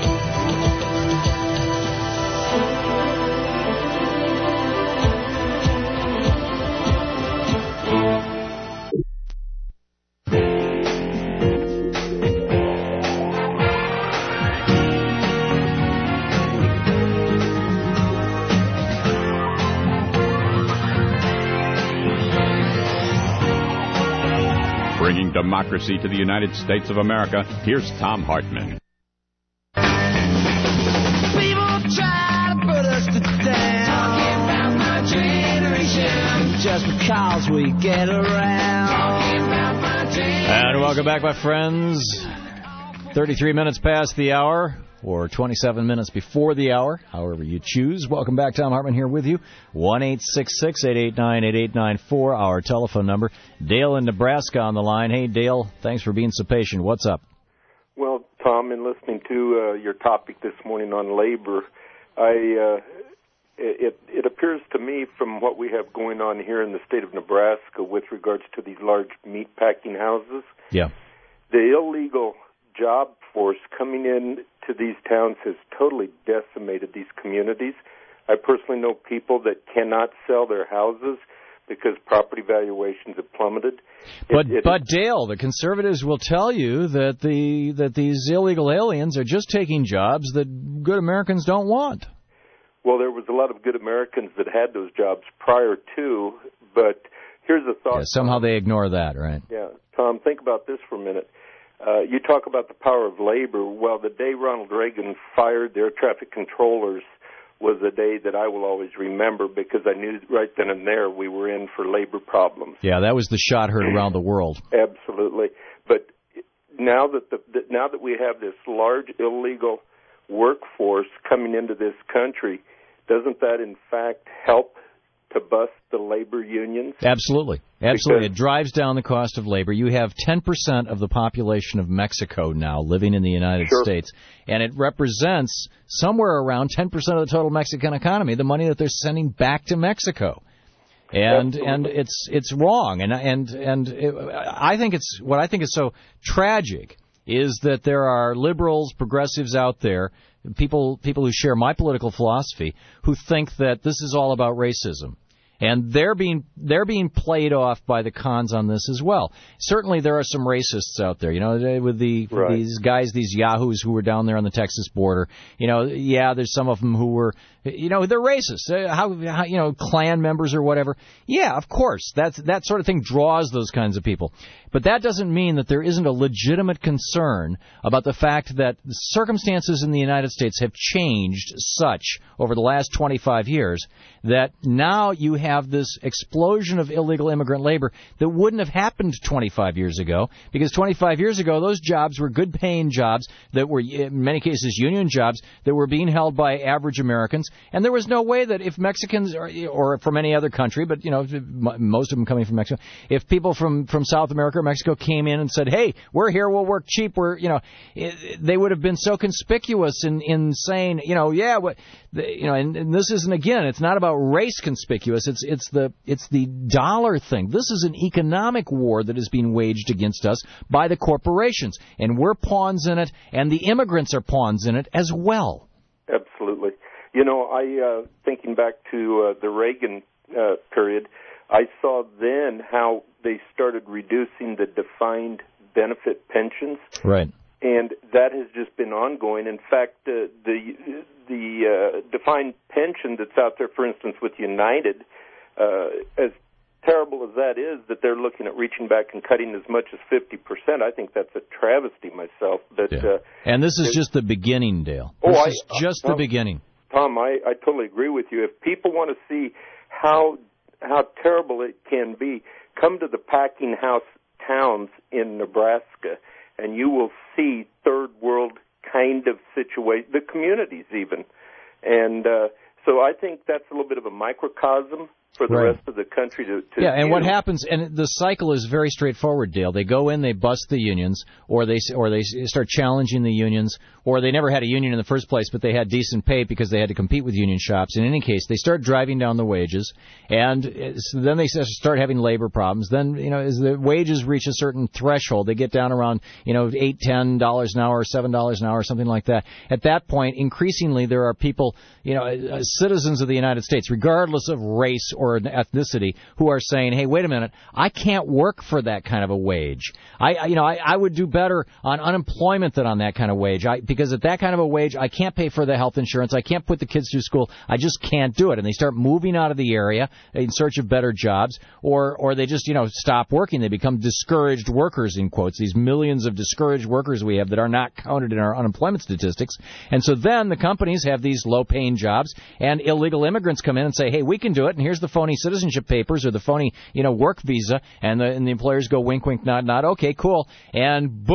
S1: Bringing democracy to the United States of America, here's Tom Hartman.
S4: People try to put us to down. Talking about my generation. Just because we get around. Talking about my generation.
S2: And welcome back, my friends. thirty-three minutes past the hour. or twenty-seven minutes before the hour, however you choose. Welcome back. Thom Hartmann here with you. one eight six six, eight eight nine, eight eight nine four, our telephone number. Dale in Nebraska on the line. Hey, Dale, thanks for being so patient. What's up?
S16: Well, Tom, in listening to uh, your topic this morning on labor, I uh, it, it appears to me from what we have going on here in the state of Nebraska with regards to these large meat packing houses,
S2: yeah,
S16: the illegal job force coming in to these towns has totally decimated these communities. I personally know people that cannot sell their houses because property valuations have plummeted.
S2: But
S16: it, it,
S2: but Dale, the conservatives will tell you that the that these illegal aliens are just taking jobs that good Americans don't want.
S16: Well, there was a lot of good Americans that had those jobs prior to, but here's a thought.
S2: Yeah, somehow they ignore that, right?
S16: Yeah, Tom, think about this for a minute. Uh, you talk about the power of labor. Well, the day Ronald Reagan fired the air traffic controllers was a day that I will always remember because I knew right then and there we were in for labor problems.
S2: Yeah, that was the shot heard around the world.
S16: Absolutely. But now that the now that we have this large illegal workforce coming into this country, doesn't that in fact help to bust the labor unions?
S2: Absolutely. Absolutely. Because it drives down the cost of labor. You have ten percent of the population of Mexico now living in the United
S16: sure.
S2: States, and it represents somewhere around ten percent of the total Mexican economy, the money that they're sending back to Mexico. And
S16: Absolutely.
S2: and it's it's wrong. And and and it, I think it's what I think is so tragic is that there are liberals, progressives out there, people people who share my political philosophy, who think that this is all about racism. And they're being they're being played off by the cons on this as well. Certainly, there are some racists out there. You know, with the
S16: right.
S2: these guys, these yahoos who were down there on the Texas border. You know, yeah, there's some of them who were, you know, they're racist. How, how you know, Klan members or whatever. Yeah, of course, that's that sort of thing draws those kinds of people. But that doesn't mean that there isn't a legitimate concern about the fact that the circumstances in the United States have changed such over the last twenty-five years that now you have have this explosion of illegal immigrant labor that wouldn't have happened twenty-five years ago, because twenty-five years ago those jobs were good-paying jobs that were, in many cases, union jobs that were being held by average Americans, and there was no way that if Mexicans, or, or from any other country, but, you know, most of them coming from Mexico, if people from, from South America or Mexico came in and said, hey, we're here, we'll work cheap, we're, you know, it, they would have been so conspicuous in, in saying, you know, yeah, what, the, you know, and, and this isn't, again, it's not about race conspicuous, it's It's the it's the dollar thing. This is an economic war that is being waged against us by the corporations, and we're pawns in it, and the immigrants are pawns in it as well.
S16: Absolutely. You know, I uh, thinking back to uh, the Reagan uh, period, I saw then how they started reducing the defined benefit pensions.
S2: Right.
S16: And that has just been ongoing. In fact, uh, the the uh, defined pension that's out there, for instance, with United. Uh, as terrible as that is, that they're looking at reaching back and cutting as much as fifty percent, I think that's a travesty myself. But,
S2: yeah.
S16: uh,
S2: and this is
S16: it,
S2: just the beginning, Dale.
S16: Oh,
S2: this
S16: I,
S2: is just
S16: uh,
S2: the beginning.
S16: Tom, I, I totally agree with you. If people want to see how how terrible it can be, come to the packing house towns in Nebraska, and you will see third world kind of situation, the communities even. And uh, so I think that's a little bit of a microcosm for the
S2: right.
S16: rest of the country to, to
S2: yeah, and
S16: view.
S2: what happens, and the cycle is very straightforward, Dale. They go in, they bust the unions, or they or they start challenging the unions, or they never had a union in the first place, but they had decent pay because they had to compete with union shops. In any case, they start driving down the wages, and then they start having labor problems. Then, you know, as the wages reach a certain threshold, they get down around, you know, eight, ten dollars an hour, or seven dollars an hour, or something like that. At that point, increasingly, there are people, you know, citizens of the United States, regardless of race or ethnicity, who are saying, hey, wait a minute, I can't work for that kind of a wage. I, you know, I, I would do better on unemployment than on that kind of wage. I, because at that kind of a wage, I can't pay for the health insurance. I can't put the kids through school. I just can't do it. And they start moving out of the area in search of better jobs, or, or they just, you know, stop working. They become discouraged workers, in quotes, these millions of discouraged workers we have that are not counted in our unemployment statistics. And so then the companies have these low-paying jobs, and illegal immigrants come in and say, hey, we can do it, and here's the phony citizenship papers or the phony, you know, work visa, and the, and the employers go wink, wink, nod, nod, okay, cool, and boom,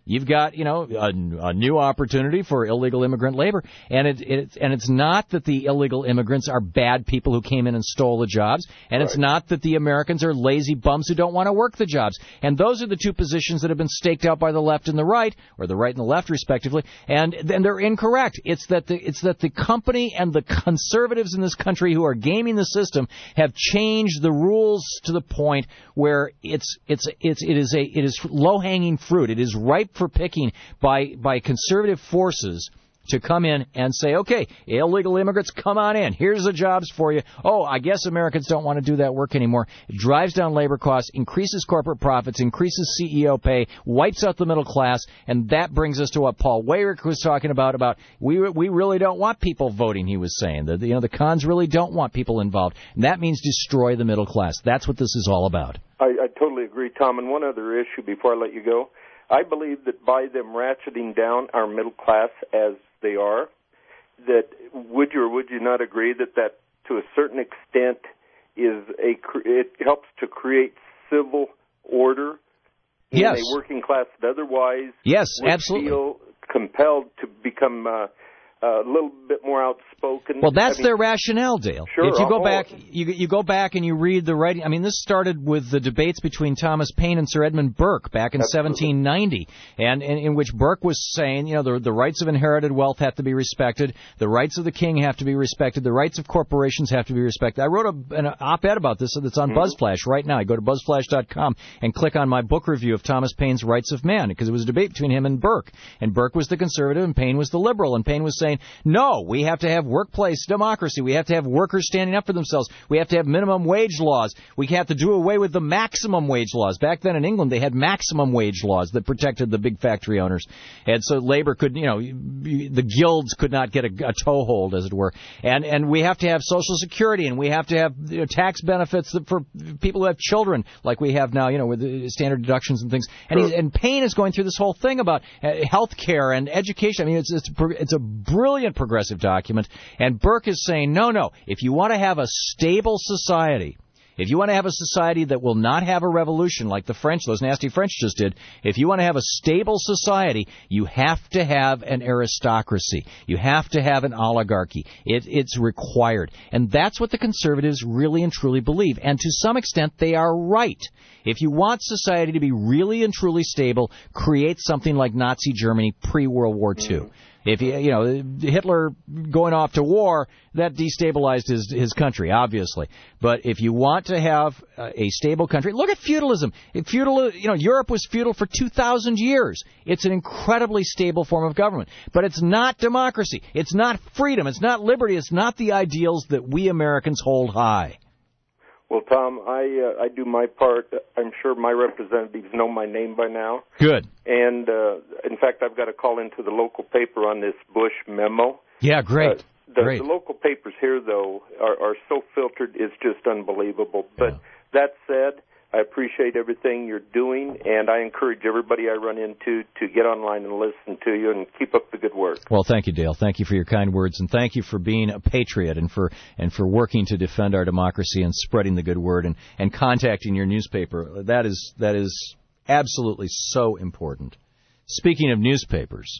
S2: You've got, you know, a, a new opportunity for illegal immigrant labor, and it, it and it's not that the illegal immigrants are bad people who came in and stole the jobs, and right. it's not that the Americans are lazy bums who don't want to work the jobs. And those are the two positions that have been staked out by the left and the right, or the right and the left, respectively, and and they're incorrect. It's that the it's that the company and the conservatives in this country who are gaming the system have changed the rules to the point where it's it's it's it is a it is low-hanging fruit. It is ripe for picking by by conservative forces to come in and say, okay, illegal immigrants, come on in. Here's the jobs for you. Oh, I guess Americans don't want to do that work anymore. It drives down labor costs, increases corporate profits, increases C E O pay, wipes out the middle class, and that brings us to what Paul Weyrich was talking about, about we we really don't want people voting, he was saying. The, you know, the cons really don't want people involved. And that means destroy the middle class. That's what this is all about.
S16: I, I totally agree, Tom. And one other issue before I let you go. I believe that by them ratcheting down our middle class as they are, that would you or would you not agree that that to a certain extent is a it helps to create civil order in
S2: yes.
S16: a working class that otherwise
S2: yes,
S16: would
S2: absolutely.
S16: feel compelled to become uh, a little bit more outspoken.
S2: Well, that's
S16: I mean,
S2: their rationale, Dale.
S16: Sure,
S2: if you go
S16: I'll
S2: back, you you go back and you read the writing. I mean, this started with the debates between Thomas Paine and Sir Edmund Burke back in Absolutely. seventeen ninety, and, and in which Burke was saying, you know, the the rights of inherited wealth have to be respected, the rights of the king have to be respected, the rights of corporations have to be respected. I wrote a, an op-ed about this that's on mm-hmm. BuzzFlash right now. I go to buzzflash dot com and click on my book review of Thomas Paine's Rights of Man, because it was a debate between him and Burke, and Burke was the conservative and Paine was the liberal, and Paine was saying, no, we have to have workplace democracy. We have to have workers standing up for themselves. We have to have minimum wage laws. We have to do away with the maximum wage laws. Back then in England, they had maximum wage laws that protected the big factory owners. And so labor could, you know, the guilds could not get a, a toehold, as it were. And and we have to have Social Security, and we have to have, you know, tax benefits for people who have children, like we have now, you know, with the standard deductions and things. And, he's, and Paine is going through this whole thing about health care and education. I mean, it's, it's, it's a brilliant progressive document, and Burke is saying, no, no, if you want to have a stable society, if you want to have a society that will not have a revolution like the French, those nasty French just did, if you want to have a stable society, you have to have an aristocracy. You have to have an oligarchy. It, it's required. And that's what the conservatives really and truly believe. And to some extent, they are right. If you want society to be really and truly stable, create something like Nazi Germany pre-World War Two. If you, you know, Hitler going off to war, that destabilized his his country, obviously. But if you want to have a stable country, look at feudalism. Feudal, you know, Europe was feudal for two thousand years. It's an incredibly stable form of government. But it's not democracy. It's not freedom. It's not liberty. It's not the ideals that we Americans hold high.
S16: Well, Tom, I uh, I do my part. I'm sure my representatives know my name by now.
S2: Good.
S16: And, uh, in fact, I've got to call into the local paper on this Bush memo.
S2: Yeah, great.
S16: Uh, the,
S2: great.
S16: the local papers here, though, are, are so filtered, it's just unbelievable. But yeah. That said, I appreciate everything you're doing, and I encourage everybody I run into to get online and listen to you and keep up the good work.
S2: Well, thank you, Dale. Thank you for your kind words, and thank you for being a patriot and for and for working to defend our democracy and spreading the good word and, and contacting your newspaper. That is that is absolutely so important. Speaking of newspapers,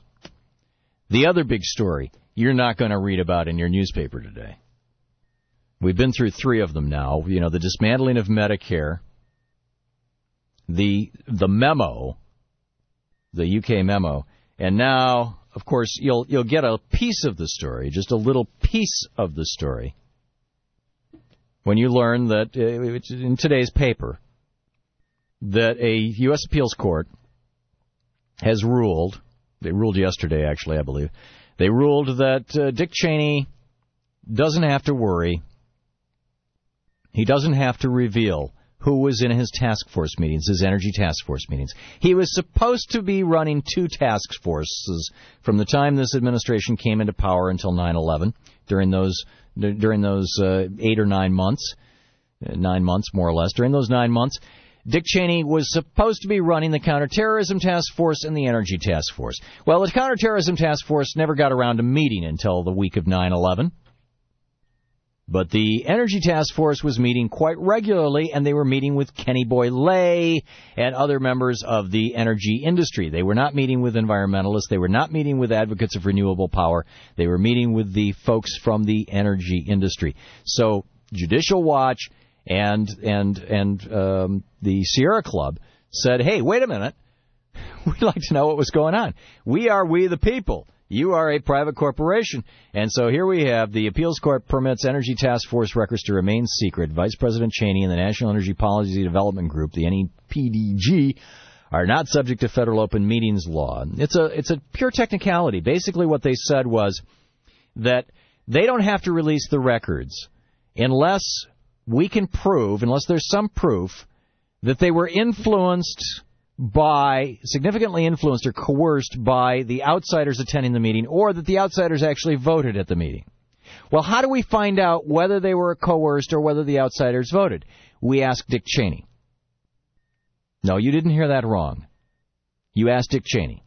S2: the other big story you're not going to read about in your newspaper today. We've been through three of them now. You know, the dismantling of Medicare, the the memo, the U K memo, and now, of course, you'll you'll get a piece of the story, just a little piece of the story, when you learn that uh, in today's paper that a U S appeals court has ruled, they ruled yesterday, actually, I believe, they ruled that uh, Dick Cheney doesn't have to worry, he doesn't have to reveal who was in his task force meetings, his energy task force meetings. He was supposed to be running two task forces from the time this administration came into power until nine eleven, during those during those uh, eight or nine months, uh, nine months more or less. During those nine months, Dick Cheney was supposed to be running the counterterrorism task force and the energy task force. Well, the counterterrorism task force never got around to meeting until the week of nine eleven. But the Energy Task Force was meeting quite regularly, and they were meeting with Kenny Boy Lay and other members of the energy industry. They were not meeting with environmentalists. They were not meeting with advocates of renewable power. They were meeting with the folks from the energy industry. So Judicial Watch and and and um, the Sierra Club said, hey, wait a minute. We'd like to know what was going on. We are we the people. You are a private corporation. And so here we have the appeals court permits Energy Task Force records to remain secret. Vice President Cheney and the National Energy Policy Development Group, the N E P D G, are not subject to federal open meetings law. It's a it's a pure technicality. Basically what they said was that they don't have to release the records unless we can prove, unless there's some proof, that they were influenced by, significantly influenced or coerced by the outsiders attending the meeting, or that the outsiders actually voted at the meeting. Well, how do we find out whether they were coerced or whether the outsiders voted? We asked Dick Cheney. No, you didn't hear that wrong. You asked Dick Cheney.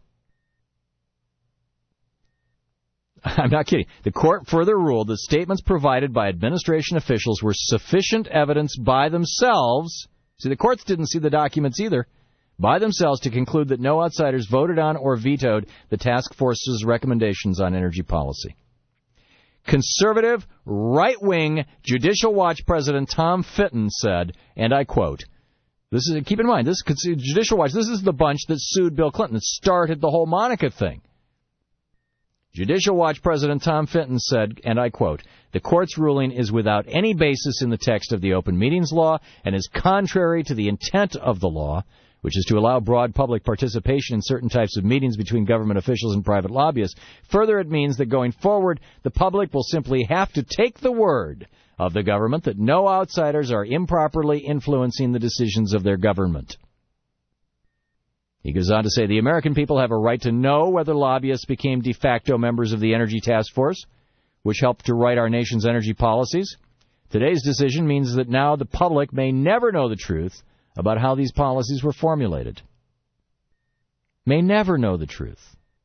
S2: I'm not kidding. The court further ruled that statements provided by administration officials were sufficient evidence by themselves. See, the courts didn't see the documents either. By themselves to conclude that no outsiders voted on or vetoed the task force's recommendations on energy policy. Conservative, right-wing Judicial Watch President Tom Fitton said, and I quote, this is, keep in mind, this Judicial Watch, this is the bunch that sued Bill Clinton, that started the whole Monica thing. Judicial Watch President Tom Fitton said, and I quote, the court's ruling is without any basis in the text of the Open Meetings Law and is contrary to the intent of the law, which is to allow broad public participation in certain types of meetings between government officials and private lobbyists. Further, it means that going forward, the public will simply have to take the word of the government that no outsiders are improperly influencing the decisions of their government. He goes on to say, the American people have a right to know whether lobbyists became de facto members of the Energy Task Force, which helped to write our nation's energy policies. Today's decision means that now the public may never know the truth about how these policies were formulated. May never know the truth.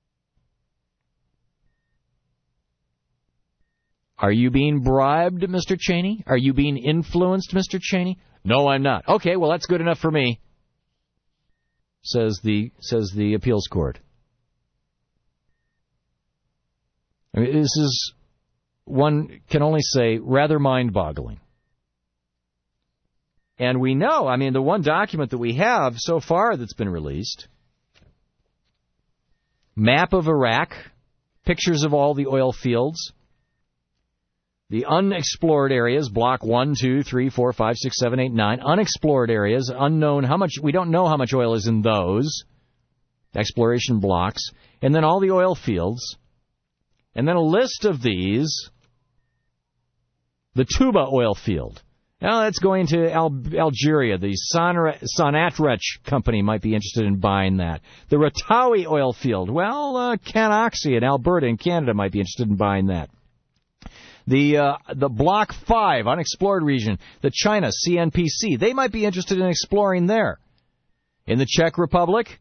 S2: Are you being bribed, Mister Cheney? Are you being influenced, Mister Cheney? No, I'm not. Okay, well, that's good enough for me, says the says the appeals court. I mean, this is, one can only say, rather mind-boggling. And we know, I mean, the one document that we have so far that's been released, map of Iraq, pictures of all the oil fields, the unexplored areas, block one, two, three, four, five, six, seven, eight, nine, unexplored areas, unknown, how much, we don't know how much oil is in those exploration blocks, and then all the oil fields, and then a list of these, the Tuba oil field. Now that's going to Al- Algeria. The Sonatrach company might be interested in buying that. The Ratawi oil field. Well, uh, Canoxy in Alberta in Canada might be interested in buying that. The uh, the Block five unexplored region, the China C N P C, they might be interested in exploring there. In the Czech Republic,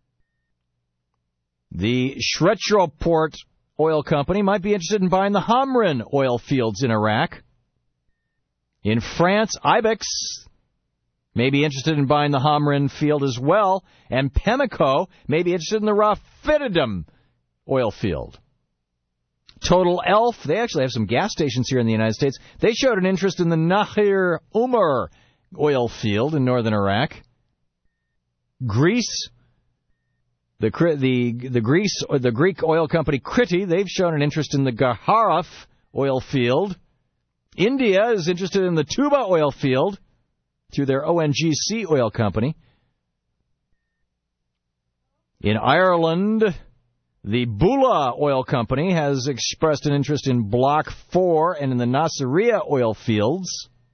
S2: the Shrestroport oil company might be interested in buying the Hamrin oil fields in Iraq. In France, Ibex may be interested in buying the Hamrin field as well, and Pemmico may be interested in the Raffinidum oil field. Total Elf, they actually have some gas stations here in the United States. They showed an interest in the Nahir Umar oil field in northern Iraq. Greece, the the the Greece the Greek oil company Kriti, they've shown an interest in the Gaharaf oil field. India is interested in the Tuba oil field through their O N G C oil company. In Ireland, the Bula oil company has expressed an interest in Block four and in the Nasiriyah oil fields.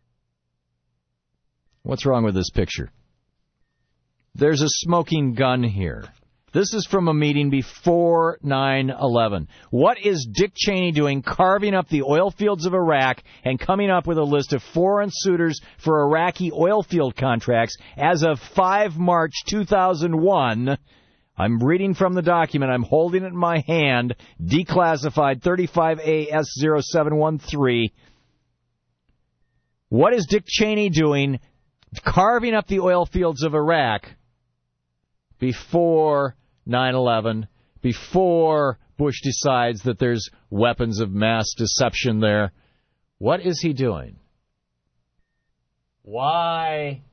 S2: What's wrong with this picture? There's a smoking gun here. This is from a meeting before nine eleven. What is Dick Cheney doing carving up the oil fields of Iraq and coming up with a list of foreign suitors for Iraqi oil field contracts as of the fifth of March two thousand one? I'm reading from the document. I'm holding it in my hand. Declassified thirty-five A S zero seven one three. What is Dick Cheney doing carving up the oil fields of Iraq before nine eleven, before Bush decides that there's weapons of mass deception there? What is he doing? Why?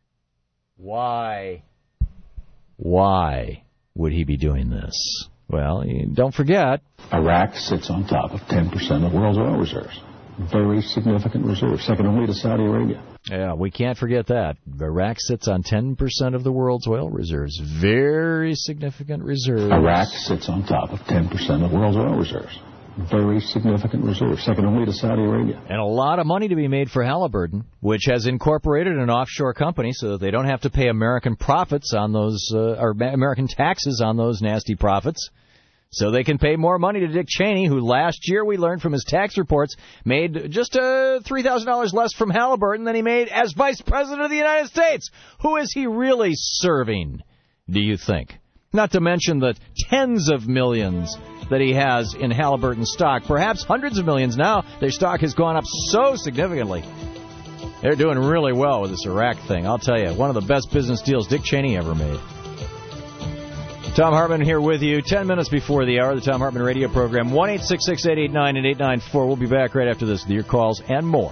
S2: Why? Why would he be doing this? Well, don't forget,
S17: Iraq sits on top of ten percent of the world's oil reserves. Very significant reserve, second only to Saudi Arabia.
S2: Yeah, we can't forget that. Iraq sits on ten percent of the world's oil reserves. Very significant reserves.
S17: Iraq sits on top of ten percent of the world's oil reserves. Very significant reserve, second only to Saudi Arabia.
S2: And a lot of money to be made for Halliburton, which has incorporated an offshore company so that they don't have to pay American profits on those, uh, or American taxes on those nasty profits. So they can pay more money to Dick Cheney, who last year, we learned from his tax reports, made just uh, three thousand dollars less from Halliburton than he made as Vice President of the United States. Who is he really serving, do you think? Not to mention the tens of millions that he has in Halliburton stock, perhaps hundreds of millions now. Their stock has gone up so significantly. They're doing really well with this Iraq thing. I'll tell you, one of the best business deals Dick Cheney ever made. Thom Hartmann here with you, ten minutes before the hour, the Thom Hartmann radio program, one eight six six, eight eight nine, eight eight nine four. We'll be back right after this with your calls and more.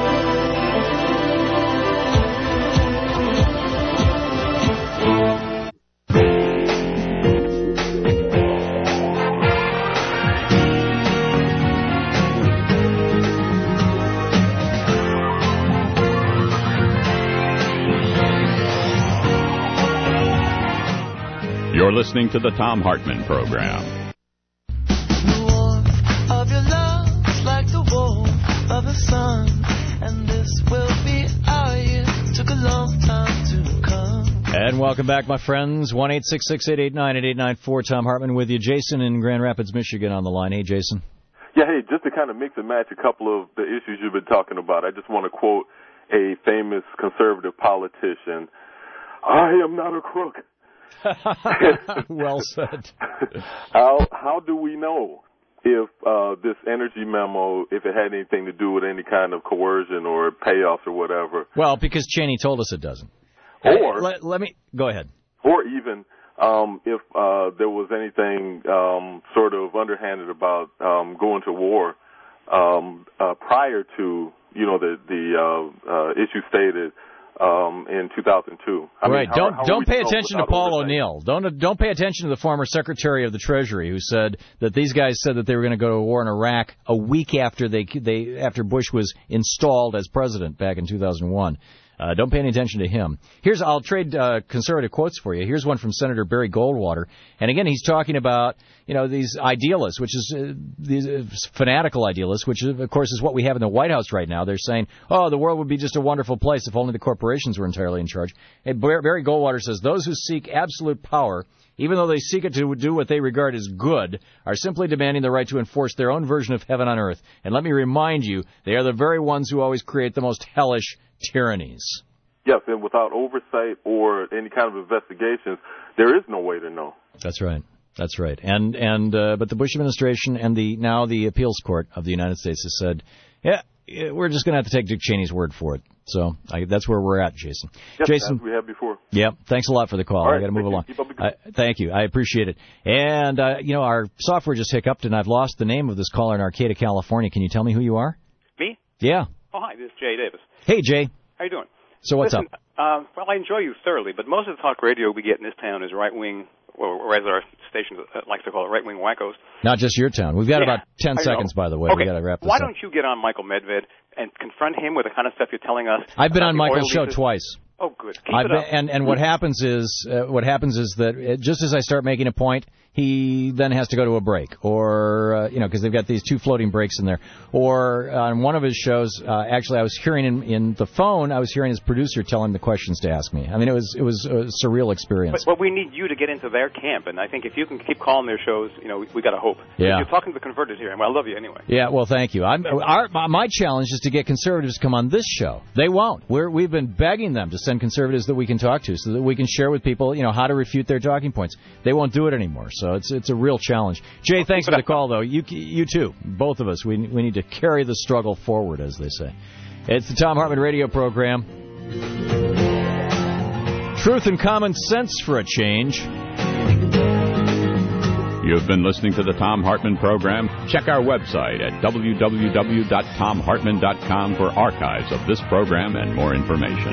S1: You're listening to the Thom Hartmann Program.
S18: The warmth of your love is like the warmth of the sun, and this will be our year. Took a long time to come.
S2: And welcome back, my friends. one eight six six, eight eight nine, eight eight nine four. Thom Hartmann with you. Jason in Grand Rapids, Michigan on the line. Hey, Jason.
S19: Yeah, hey, just to kind of mix and match a couple of the issues you've been talking about, I just want to quote a famous conservative politician. I am not a crook.
S2: Well said.
S19: How how do we know if uh, this energy memo, if it had anything to do with any kind of coercion or payoffs or whatever?
S2: Well, because Cheney told us it doesn't.
S19: Or
S2: let, let me go ahead.
S19: Or even um, if uh, there was anything um, sort of underhanded about um, going to war um, uh, prior to you know the the uh, uh, issue stated. Um, in two thousand two. I
S2: right.
S19: Mean, how,
S2: don't
S19: how
S2: don't pay
S19: to
S2: attention to Paul O'Neill. Don't don't pay attention to the former Secretary of the Treasury who said that these guys said that they were going to go to war in Iraq a week after they they after Bush was installed as president back in two thousand one. Uh, don't pay any attention to him. Here's I'll trade uh, conservative quotes for you. Here's one from Senator Barry Goldwater, and again he's talking about you know these idealists, which is uh, these uh, fanatical idealists, which of course is what we have in the White House right now. They're saying, oh, the world would be just a wonderful place if only the corporations were entirely in charge. And Barry Goldwater says those who seek absolute power, even though they seek it to do what they regard as good, are simply demanding the right to enforce their own version of heaven on earth. And let me remind you, they are the very ones who always create the most hellish tyrannies.
S19: Yes, and without oversight or any kind of investigations, there is no way to know.
S2: That's right. That's right. And and uh, but the Bush administration and the now the appeals court of the United States has said, yeah, we're just going to have to take Dick Cheney's word for it. So I, that's where we're at, Jason.
S19: Yes,
S2: Jason,
S19: as we have before.
S2: Yeah, thanks a lot for the call.
S19: All right,
S2: I got to move along.
S19: You. Keep up the
S2: I, thank you. I appreciate it. And uh, you know, our software just hiccuped, and I've lost the name of this caller in Arcata, California. Can you tell me who you are?
S20: Me?
S2: Yeah.
S20: Oh, hi. This is Jay Davis.
S2: Hey, Jay.
S20: How you doing?
S2: So what's
S20: Listen,
S2: up?
S20: Uh, well, I enjoy you thoroughly, but most of the talk radio we get in this town is right-wing, or as our station likes to call it, right-wing wackos.
S2: Not just your town. We've got
S20: yeah,
S2: about ten seconds, by the way.
S20: Okay.
S2: We got to wrap this
S20: Why
S2: up.
S20: don't you get on Michael Medved and confront him with the kind of stuff you're telling us?
S2: I've been on Michael's show
S20: leases?
S2: twice.
S20: Oh, good. Keep
S2: I've
S20: it
S2: been,
S20: up.
S2: and and what happens is uh, what happens is that it, just as I start making a point, he then has to go to a break, or uh, you know, because they've got these two floating breaks in there. Or on one of his shows, uh, actually, I was hearing in, in the phone, I was hearing his producer tell him the questions to ask me. I mean, it was it was a surreal experience.
S20: But, but we need you to get into their camp, and I think if you can keep calling their shows, you know, we, we got a hope.
S2: Yeah.
S20: You're talking to the converted here, and well, I love you anyway.
S2: Yeah, well, thank you. I'm, our, my challenge is to get conservatives to come on this show. They won't. We're, we've been begging them to send conservatives that we can talk to so that we can share with people, you know, how to refute their talking points. They won't do it anymore, so it's it's a real challenge. Jay, thanks for the call, though. You you too, both of us. We we need to carry the struggle forward, as they say. It's the Thom Hartmann radio program. Truth and common sense for a change.
S1: You've been listening to the Thom Hartmann program. Check our website at w w w dot tom hartmann dot com for archives of this program and more information.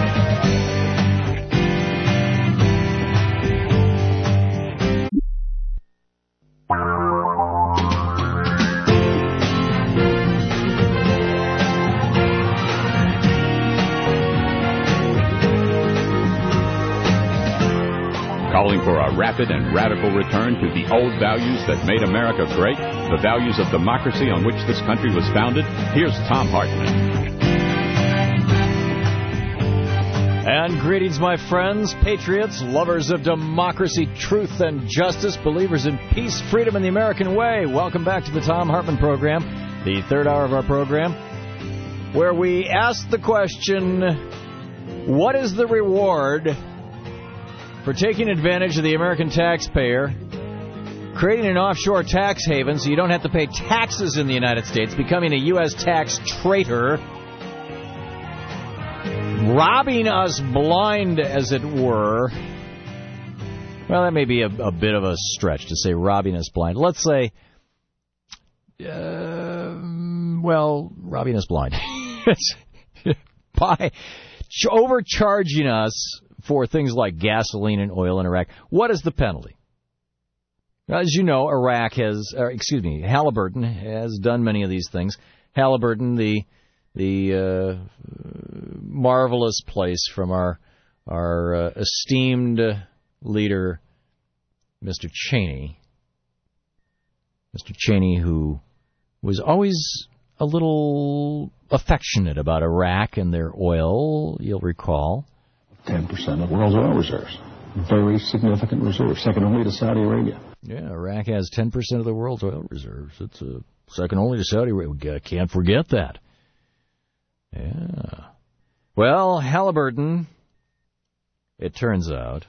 S1: Calling for a rapid and radical return to the old values that made America great, the values of democracy on which this country was founded, here's Thom Hartmann.
S2: And greetings, my friends, patriots, lovers of democracy, truth, and justice, believers in peace, freedom, and the American way. Welcome back to the Thom Hartmann program, the third hour of our program, where we ask the question, what is the reward for taking advantage of the American taxpayer, creating an offshore tax haven so you don't have to pay taxes in the United States, becoming a U S tax traitor, robbing us blind, as it were. Well, that may be a, a bit of a stretch to say robbing us blind. Let's say, uh, well, robbing us blind. By overcharging us for things like gasoline and oil in Iraq. What is the penalty? As you know, Iraq has, or excuse me, Halliburton has done many of these things. Halliburton, the the uh, marvelous place from our our uh, esteemed leader, Mister Cheney. Mister Cheney, who was always a little affectionate about Iraq and their oil, you'll recall.
S17: ten percent of the world's oil reserves. Very significant reserves, second only to Saudi Arabia.
S2: Yeah, Iraq has ten percent of the world's oil reserves. It's uh, second only to Saudi Arabia. We can't forget that. Yeah. Well, Halliburton, it turns out,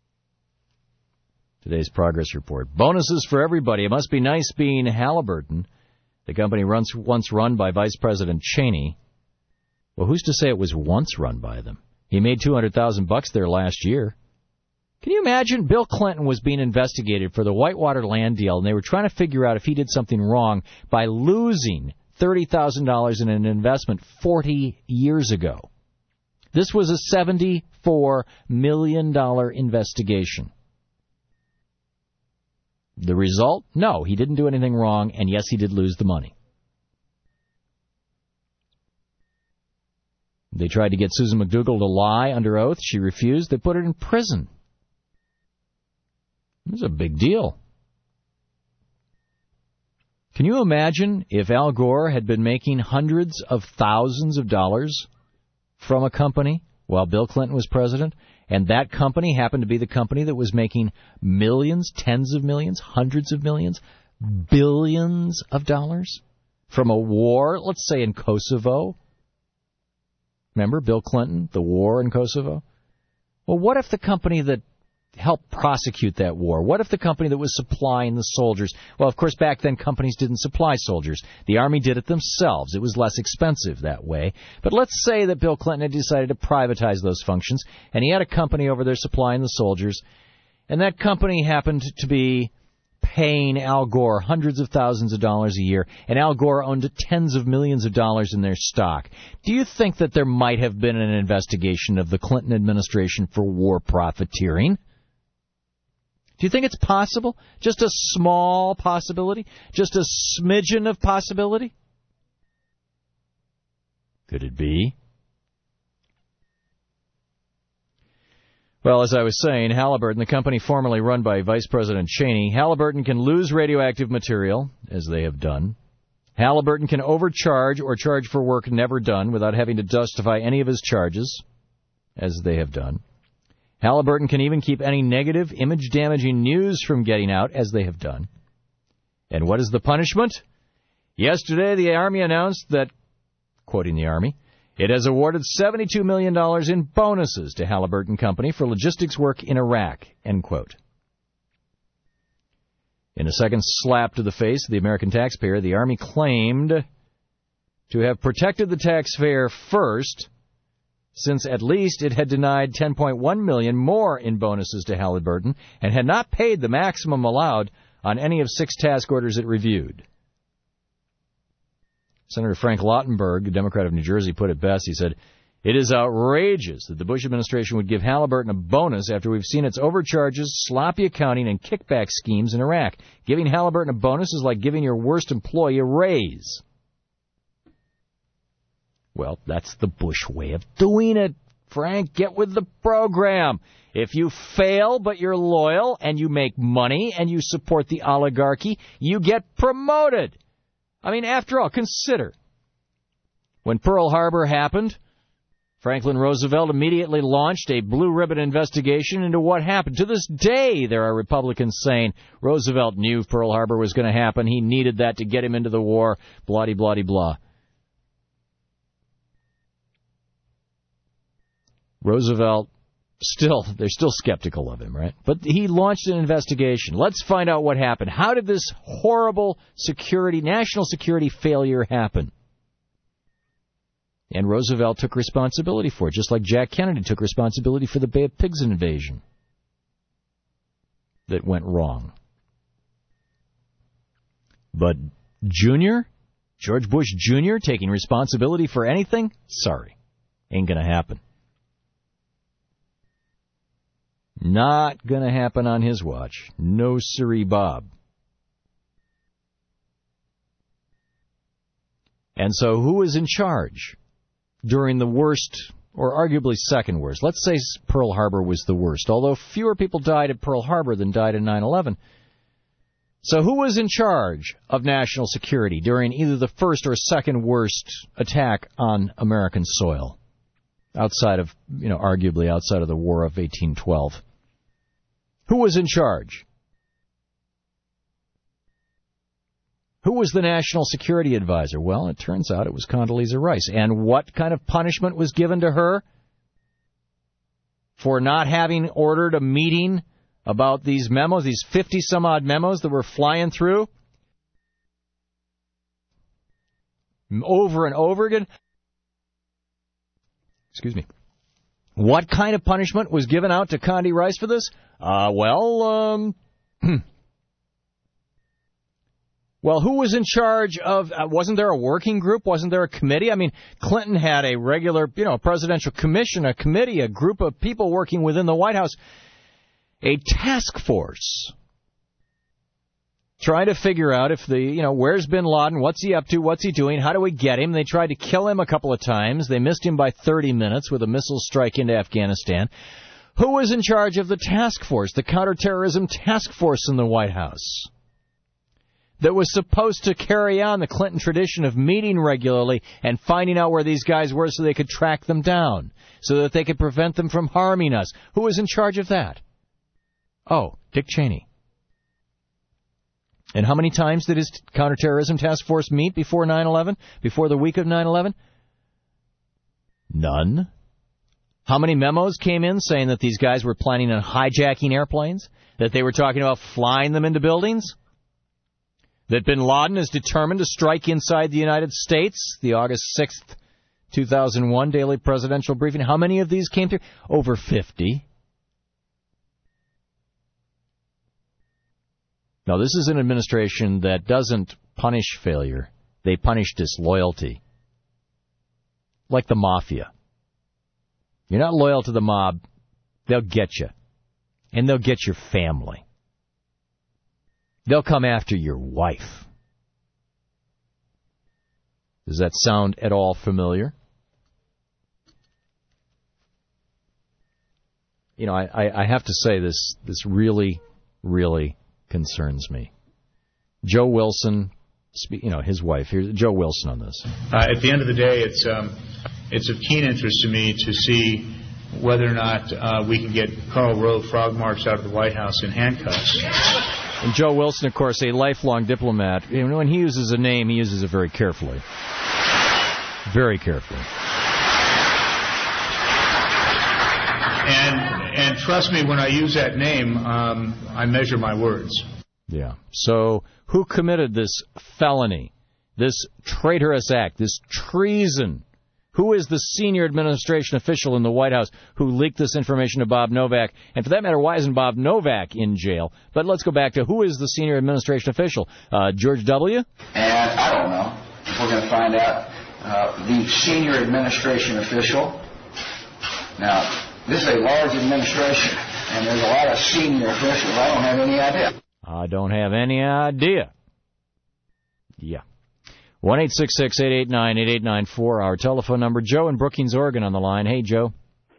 S2: today's progress report. Bonuses for everybody. It must be nice being Halliburton. The company runs, once run by Vice President Cheney. Well, who's to say it was once run by them? He made two hundred thousand bucks there last year. Can you imagine? Bill Clinton was being investigated for the Whitewater land deal, and they were trying to figure out if he did something wrong by losing thirty thousand dollars in an investment forty years ago. This was a seventy-four million dollars investigation. The result? No, he didn't do anything wrong, and yes, he did lose the money. They tried to get Susan McDougal to lie under oath. She refused. They put her in prison. It was a big deal. Can you imagine if Al Gore had been making hundreds of thousands of dollars from a company while Bill Clinton was president, and that company happened to be the company that was making millions, tens of millions, hundreds of millions, billions of dollars from a war, let's say in Kosovo? Remember Bill Clinton, the war in Kosovo? Well, what if the company that helped prosecute that war, what if the company that was supplying the soldiers, well, of course, back then companies didn't supply soldiers. The Army did it themselves. It was less expensive that way. But let's say that Bill Clinton had decided to privatize those functions, and he had a company over there supplying the soldiers, and that company happened to be paying Al Gore hundreds of thousands of dollars a year, and Al Gore owned tens of millions of dollars in their stock. Do you think that there might have been an investigation of the Clinton administration for war profiteering? Do you think it's possible? Just a small possibility? Just a smidgen of possibility? Could it be? Well, as I was saying, Halliburton, the company formerly run by Vice President Cheney, Halliburton can lose radioactive material, as they have done. Halliburton can overcharge or charge for work never done without having to justify any of his charges, as they have done. Halliburton can even keep any negative, image-damaging news from getting out, as they have done. And what is the punishment? Yesterday, the Army announced that, quoting the Army, it has awarded seventy-two million dollars in bonuses to Halliburton Company for logistics work in Iraq, end quote. In a second slap to the face of the American taxpayer, the Army claimed to have protected the taxpayer first, since at least it had denied ten point one million dollars more in bonuses to Halliburton and had not paid the maximum allowed on any of six task orders it reviewed. Senator Frank Lautenberg, a Democrat of New Jersey, put it best. He said, "It is outrageous that the Bush administration would give Halliburton a bonus after we've seen its overcharges, sloppy accounting, and kickback schemes in Iraq. Giving Halliburton a bonus is like giving your worst employee a raise." Well, that's the Bush way of doing it, Frank. Get with the program. If you fail but you're loyal and you make money and you support the oligarchy, you get promoted. I mean, after all, consider. When Pearl Harbor happened, Franklin Roosevelt immediately launched a blue ribbon investigation into what happened. To this day, there are Republicans saying Roosevelt knew Pearl Harbor was going to happen. He needed that to get him into the war, blah-de-blah-de-blah. Roosevelt, still, they're still skeptical of him, right? But he launched an investigation. Let's find out what happened. How did this horrible security, national security failure happen? And Roosevelt took responsibility for it, just like Jack Kennedy took responsibility for the Bay of Pigs invasion that went wrong. But Junior, George Bush Junior, taking responsibility for anything? Sorry, ain't going to happen. Not going to happen on his watch. No siree, Bob. And so who is in charge during the worst, or arguably second worst? Let's say Pearl Harbor was the worst, although fewer people died at Pearl Harbor than died in nine eleven. So who was in charge of national security during either the first or second worst attack on American soil? Outside of, you know, arguably outside of the War of eighteen twelve. Who was in charge? Who was the national security advisor? Well, it turns out it was Condoleezza Rice. And what kind of punishment was given to her for not having ordered a meeting about these memos, these fifty-some-odd memos that were flying through over and over again? Excuse me. What kind of punishment was given out to Condi Rice for this? Uh, well, um... Well, who was in charge of, uh, wasn't there a working group? Wasn't there a committee? I mean, Clinton had a regular, you know, presidential commission, a committee, a group of people working within the White House, a task force trying to figure out if the, you know, where's bin Laden, what's he up to, what's he doing, how do we get him? They tried to kill him a couple of times. They missed him by thirty minutes with a missile strike into Afghanistan. Who was in charge of the task force, the counterterrorism task force in the White House, that was supposed to carry on the Clinton tradition of meeting regularly and finding out where these guys were so they could track them down, so that they could prevent them from harming us? Who was in charge of that? Oh, Dick Cheney. And how many times did his counterterrorism task force meet before nine eleven, before the week of nine eleven? None. How many memos came in saying that these guys were planning on hijacking airplanes, that they were talking about flying them into buildings? That bin Laden is determined to strike inside the United States, the August sixth, two thousand one daily presidential briefing. How many of these came through? Over fifty. Now, this is an administration that doesn't punish failure. They punish disloyalty. Like the mafia. You're not loyal to the mob, they'll get you. And they'll get your family. They'll come after your wife. Does that sound at all familiar? You know, I, I, I have to say this, this really, really concerns me. Joe Wilson, you know, his wife. Here's Joe Wilson on this.
S21: Uh, at the end of the day, it's um, it's of keen interest to me to see whether or not uh, we can get Karl Rove frog marched out of the White House in handcuffs.
S2: And Joe Wilson, of course, a lifelong diplomat. You know, when he uses a name, he uses it very carefully. Very carefully.
S21: And and trust me, when I use that name, um, I measure my words.
S2: Yeah. So who committed this felony, this traitorous act, this treason. Who is the senior administration official in the White House who leaked this information to Bob Novak? And for that matter, why isn't Bob Novak in jail? But let's go back to who is the senior administration official? Uh, George W.?
S3: And I don't know. We're going to find out. Uh, the senior administration official. Now, this is a large administration, and there's a lot of senior officials. I don't have any idea.
S2: I don't have any idea. Yeah. one eight six six, eight eight nine, eight eight nine four, our telephone number. Joe in Brookings, Oregon on the line. Hey, Joe.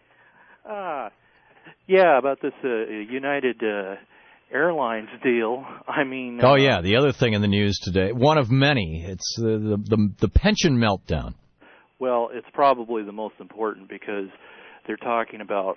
S22: Uh, yeah, about this uh, United uh, Airlines deal. I mean...
S2: Uh, oh,
S22: uh,
S2: yeah, the other thing in the news today, one of many, it's uh, the, the, the pension meltdown.
S22: Well, it's probably the most important because they're talking about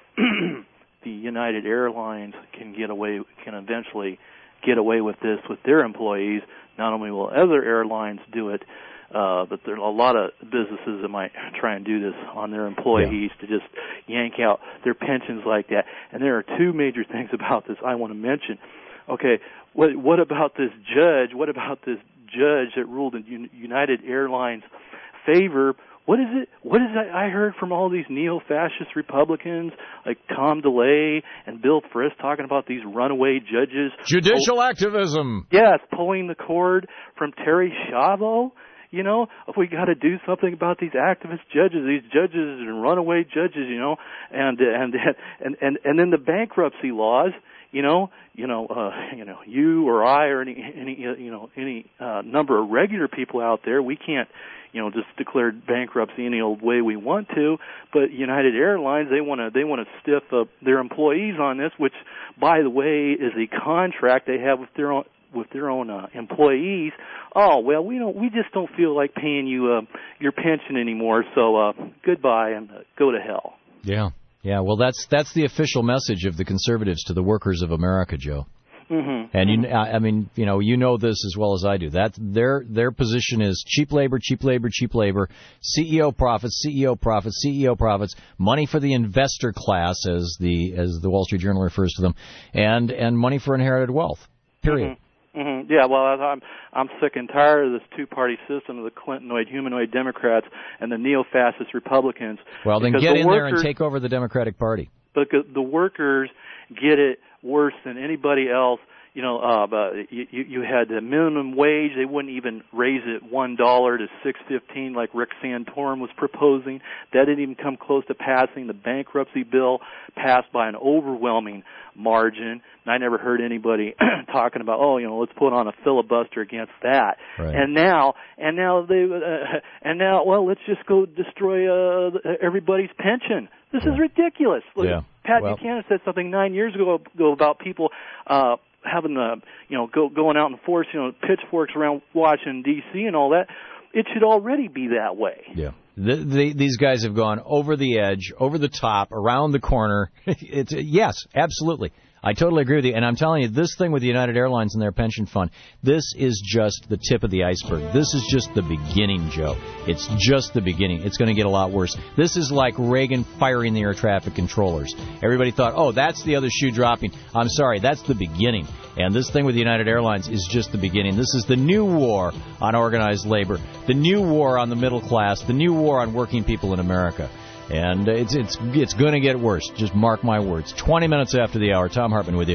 S22: the United Airlines can get away, can eventually get away with this with their employees. Not only will other airlines do it, uh, but there are a lot of businesses that might try and do this on their employees yeah. to just yank out their pensions like that. And there are two major things about this I want to mention. Okay, what, what about this judge? What about this judge that ruled in United Airlines' favor? What is it? What is that I heard from all these neo-fascist Republicans like Tom DeLay and Bill Frist talking about these runaway judges?
S2: Judicial oh, activism.
S22: Yes, pulling the cord from Terry Schiavo. You know, if we got to do something about these activist judges, these judges and runaway judges. You know, and and and and and then the bankruptcy laws. You know, you know, uh, you know, you or I or any any you know any uh, number of regular people out there, we can't. You know, just declare bankruptcy any old way we want to. But United Airlines, they want to they want to stiff up their employees on this, which, by the way, is a contract they have with their own with their own uh, employees. Oh well, we don't we just don't feel like paying you uh, your pension anymore. So uh, goodbye and uh, go to hell.
S2: Yeah, yeah. Well, that's that's the official message of the conservatives to the workers of America, Joe.
S22: Mm-hmm.
S2: And you, I mean, you know, you know this as well as I do. That their their position is cheap labor, cheap labor, cheap labor, C E O profits, C E O profits, C E O profits, money for the investor class, as the as the Wall Street Journal refers to them, and and money for inherited wealth. Period.
S22: Mm-hmm. Mm-hmm. Yeah, well, I'm I'm sick and tired of this two-party system of the Clintonoid, humanoid Democrats and the neo-fascist Republicans.
S2: Well, then get
S22: the
S2: in
S22: workers,
S2: there and take over the Democratic Party.
S22: But the workers get it worse than anybody else. You know, uh, but you, you had the minimum wage. They wouldn't even raise it one dollar to six fifteen like Rick Santorum was proposing. That didn't even come close to passing. The bankruptcy bill passed by an overwhelming margin. And I never heard anybody talking about, oh, you know, let's put on a filibuster against that.
S2: Right.
S22: And now, and now they, uh, and now, well, let's just go destroy uh, everybody's pension. This
S2: yeah.
S22: is ridiculous. Look,
S2: yeah.
S22: Pat
S2: well,
S22: Buchanan said something nine years ago, ago about people. Uh, having the, you know, go, going out and force, you know, pitchforks around Washington, D C and all that, it should already be that way.
S2: Yeah. The, the, these guys have gone over the edge, over the top, around the corner. It's yes, absolutely. I totally agree with you. And I'm telling you, this thing with the United Airlines and their pension fund, this is just the tip of the iceberg. This is just the beginning, Joe. It's just the beginning. It's going to get a lot worse. This is like Reagan firing the air traffic controllers. Everybody thought, oh, that's the other shoe dropping. I'm sorry, that's the beginning. And this thing with the United Airlines is just the beginning. This is the new war on organized labor, the new war on the middle class, the new war on working people in America. And it's it's it's going to get worse. Just mark my words. twenty minutes after the hour, Tom Hartman with you.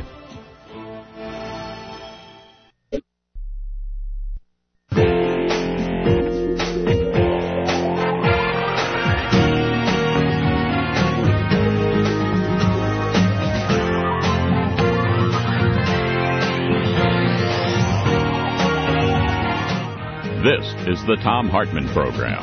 S1: This is the Tom Hartman Program.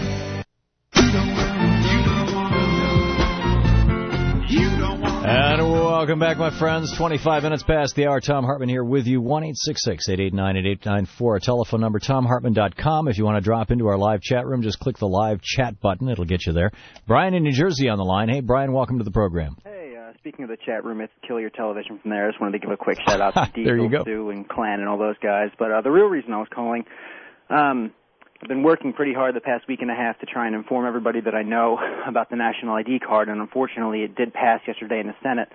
S2: And welcome back, my friends. twenty-five minutes past the hour. Tom Hartman here with you. one eight six six, eight eight nine, eight eight nine four. Our telephone number, tom hartman dot com. If you want to drop into our live chat room, just click the live chat button. It'll get you there. Brian in New Jersey on the line. Hey, Brian, welcome to the program.
S23: Hey, uh, speaking of the chat room, it's Kill Your Television from there. I just wanted to give a quick shout-out to
S2: There you
S23: Diesel,
S2: go.
S23: Sue, and Clan and all those guys. But uh, the real reason I was calling... Um, I've been working pretty hard the past week and a half to try and inform everybody that I know about the national I D card, and unfortunately it did pass yesterday in the Senate.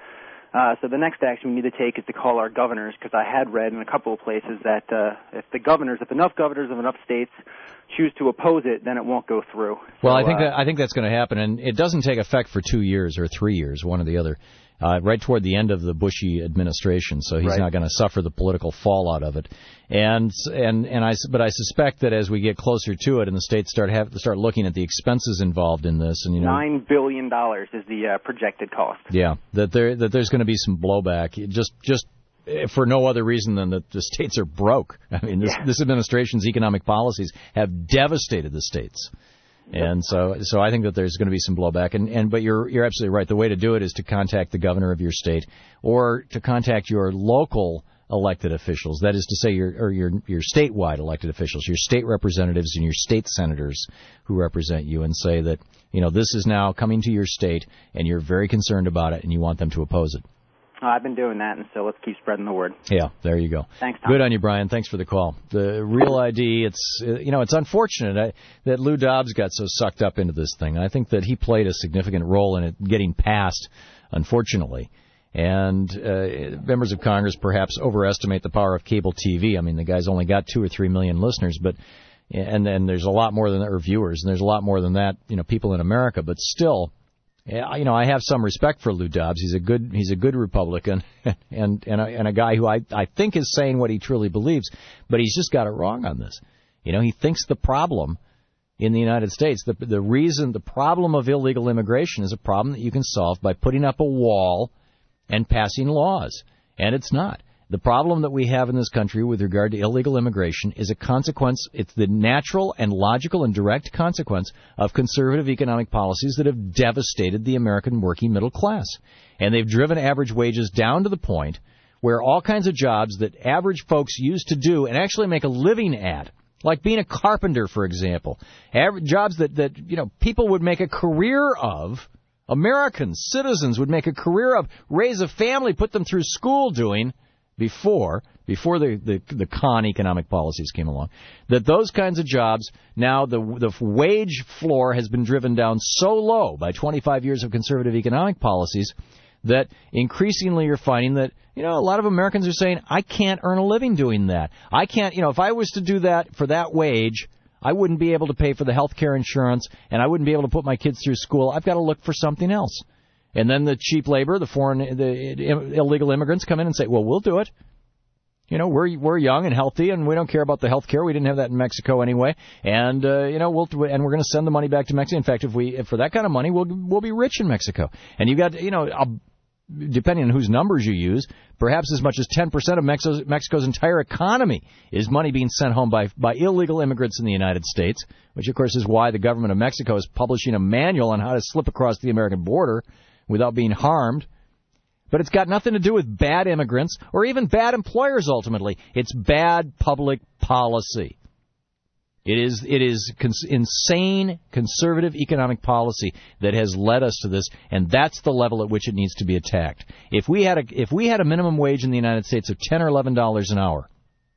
S23: Uh, so the next action we need to take is to call our governors, because I had read in a couple of places that uh, if the governors, if enough governors of enough states choose to oppose it, then it won't go through.
S2: Well,
S23: so,
S2: I think
S23: uh,
S2: that I think that's going to happen, and it doesn't take effect for two years or three years, one or the other. Uh, right toward the end of the Bushy administration, so he's
S23: Right.
S2: not going to suffer the political fallout of it. And and and I but I suspect that as we get closer to it, and the states start have to start looking at the expenses involved in this, and you know,
S23: Nine billion dollars is the uh, projected cost.
S2: yeah, that there that there's going to be some blowback, just just for no other reason than that the states are broke. I mean, this,
S23: Yeah.
S2: this administration's economic policies have devastated the states. And so, so I think that there's going to be some blowback. And, and but you're you're absolutely right. The way to do it is to contact the governor of your state, or to contact your local elected officials. That is to say, your or your your statewide elected officials, your state representatives and your state senators who represent you, and say that, you know, this is now coming to your state, and you're very concerned about it, and you want them to oppose it.
S23: Uh, I've been doing that, and so let's keep spreading the word.
S2: Yeah, there you go.
S23: Thanks, Tom.
S2: Good on you, Brian. Thanks for the call. The Real I D, it's, uh, you know, it's unfortunate I, that Lou Dobbs got so sucked up into this thing. I think that he played a significant role in it getting passed, unfortunately. And uh, members of Congress perhaps overestimate the power of cable T V. I mean, the guy's only got two or three million listeners, but and then there's a lot more than that, or viewers, and there's a lot more than that, you know, people in America. But still, yeah, you know, I have some respect for Lou Dobbs. He's a good he's a good Republican, and and a, and a guy who I I think is saying what he truly believes, but he's just got it wrong on this. You know, he thinks the problem in the United States, the the reason the problem of illegal immigration is a problem that you can solve by putting up a wall and passing laws, and it's not. The problem that we have in this country with regard to illegal immigration is a consequence, it's the natural and logical and direct consequence of conservative economic policies that have devastated the American working middle class. And they've driven average wages down to the point where all kinds of jobs that average folks used to do and actually make a living at, like being a carpenter, for example, average jobs that, that you know people would make a career of, Americans, citizens would make a career of, raise a family, put them through school doing, before before the, the the con economic policies came along, that those kinds of jobs, now the the wage floor has been driven down so low by twenty-five years of conservative economic policies that increasingly you're finding that, you know, a lot of Americans are saying, I can't earn a living doing that. I can't, you know, if I was to do that for that wage, I wouldn't be able to pay for the health care insurance, and I wouldn't be able to put my kids through school. I've got to look for something else. And then the cheap labor, the foreign, the illegal immigrants come in and say, well, we'll do it. You know, we're we're young and healthy, and we don't care about the health care. We didn't have that in Mexico anyway. And, uh, you know, we'll and we're going to send the money back to Mexico. In fact, if we if for that kind of money, we'll we'll be rich in Mexico. And you got, you know, a, depending on whose numbers you use, perhaps as much as ten percent of Mexico's, Mexico's entire economy is money being sent home by by illegal immigrants in the United States, which, of course, is why the government of Mexico is publishing a manual on how to slip across the American border without being harmed. But it's got nothing to do with bad immigrants or even bad employers, ultimately. It's bad public policy. It is it is cons- insane conservative economic policy that has led us to this, and that's the level at which it needs to be attacked. If we had a if we had a minimum wage in the United States of ten or eleven dollars an hour,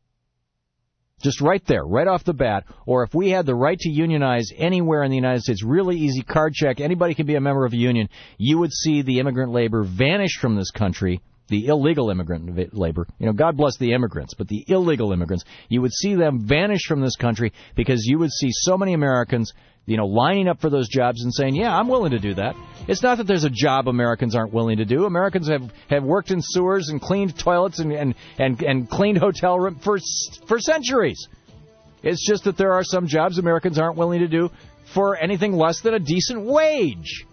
S2: just right there, right off the bat, or if we had the right to unionize anywhere in the United States, really easy card check, anybody can be a member of a union, you would see the immigrant labor vanish from this country, the illegal immigrant labor. You know, God bless the immigrants, but the illegal immigrants, you would see them vanish from this country because you would see so many Americans, you know, lining up for those jobs and saying, yeah, I'm willing to do that. It's not that there's a job Americans aren't willing to do. Americans have, have worked in sewers and cleaned toilets and, and, and, and cleaned hotel rooms for, for centuries. It's just that there are some jobs Americans aren't willing to do for anything less than a decent wage.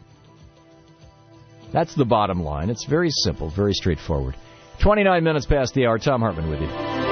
S2: That's the bottom line. It's very simple, very straightforward. twenty-nine minutes past the hour. Tom Hartman with you.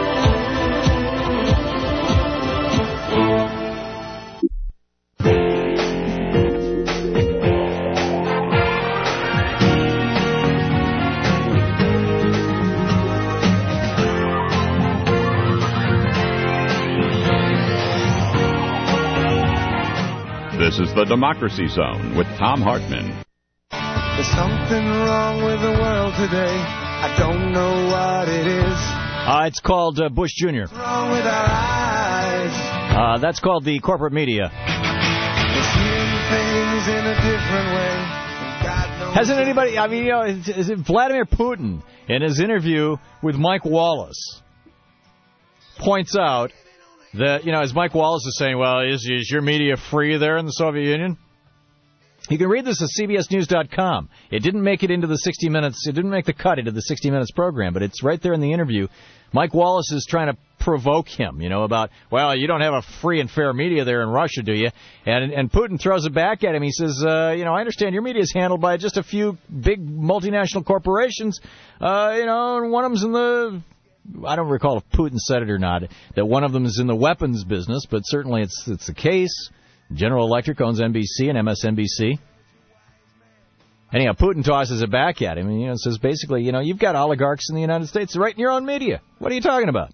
S1: This is the Democracy Zone with Tom Hartman.
S18: There's something wrong with the world today. I don't know what it is.
S2: Uh, it's called uh, Bush Junior
S18: What's wrong with our eyes?
S2: Uh, that's called the corporate media.
S18: We're seeing things in a different way. God knows
S2: Hasn't anybody, I mean, you know, is, is it Vladimir Putin, in his interview with Mike Wallace, points out that, you know, as Mike Wallace is saying, well, is, is your media free there in the Soviet Union? You can read this at C B S News dot com. It didn't make it into the sixty minutes, it didn't make the cut into the sixty minutes program, but it's right there in the interview. Mike Wallace is trying to provoke him, you know, about, well, you don't have a free and fair media there in Russia, do you? And and Putin throws it back at him. He says, uh, you know, I understand your media is handled by just a few big multinational corporations, uh, you know, and one of them's in the, I don't recall if Putin said it or not, that one of them is in the weapons business, but certainly it's it's the case. General Electric owns N B C and M S N B C. Anyhow, Putin tosses it back at him and, you know, says basically, you know, you've got oligarchs in the United States right in your own media. What are you talking about?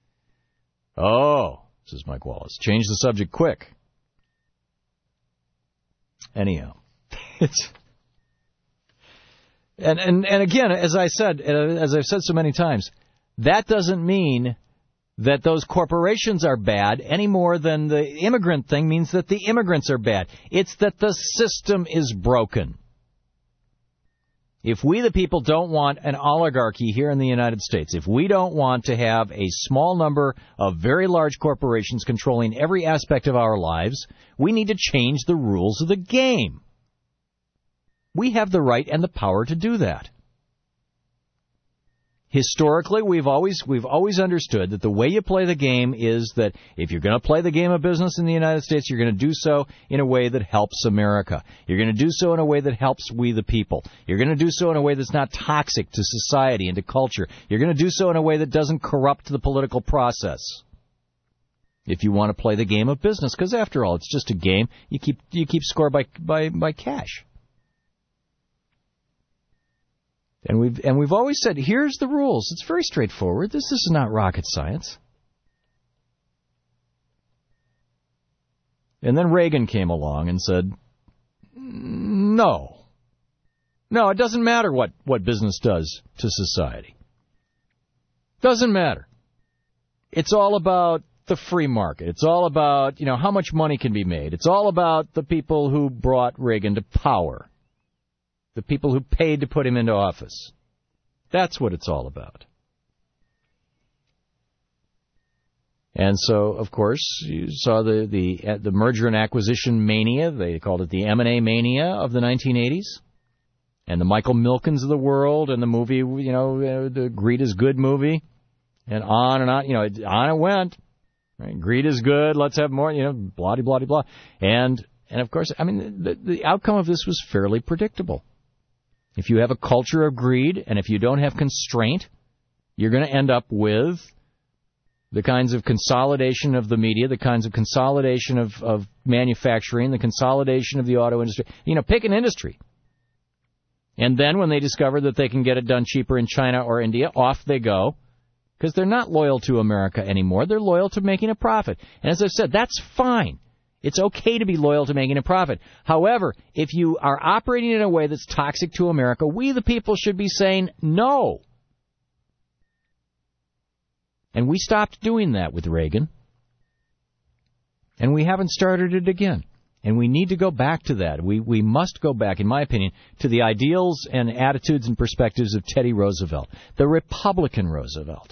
S2: Oh, says Mike Wallace, change the subject quick. Anyhow, it's and and and again, as I said, as I've said so many times, that doesn't mean that those corporations are bad any more than the immigrant thing means that the immigrants are bad. It's that the system is broken. If we, the people, don't want an oligarchy here in the United States, if we don't want to have a small number of very large corporations controlling every aspect of our lives, we need to change the rules of the game. We have the right and the power to do that. Historically, we've always we've always understood that the way you play the game is that if you're going to play the game of business in the United States, you're going to do so in a way that helps America. You're going to do so in a way that helps we the people. You're going to do so in a way that's not toxic to society and to culture. You're going to do so in a way that doesn't corrupt the political process. If you want to play the game of business, because after all, it's just a game. You keep you keep score by by by cash. And we've and we've always said, here's the rules. It's very straightforward. This, this is not rocket science. And then Reagan came along and said, no. No, it doesn't matter what, what business does to society. Doesn't matter. It's all about the free market. It's all about, you know, how much money can be made. It's all about the people who brought Reagan to power. The people who paid to put him into office. That's what it's all about. And so, of course, you saw the the, the merger and acquisition mania. They called it the M and A mania of the nineteen eighties. And the Michael Milkens of the world and the movie, you know, the Greed is Good movie. And on and on, you know, on it went. Right? Greed is good. Let's have more, you know, blah, blah, blah, blah. And, and of course, I mean, the, the outcome of this was fairly predictable. If you have a culture of greed and if you don't have constraint, you're going to end up with the kinds of consolidation of the media, the kinds of consolidation of, of manufacturing, the consolidation of the auto industry. You know, pick an industry. And then when they discover that they can get it done cheaper in China or India, off they go, because they're not loyal to America anymore. They're loyal to making a profit. And as I've said, that's fine. It's okay to be loyal to making a profit. However, if you are operating in a way that's toxic to America, we the people should be saying no. And we stopped doing that with Reagan. And we haven't started it again. And we need to go back to that. We we must go back, in my opinion, to the ideals and attitudes and perspectives of Teddy Roosevelt, the Republican Roosevelt,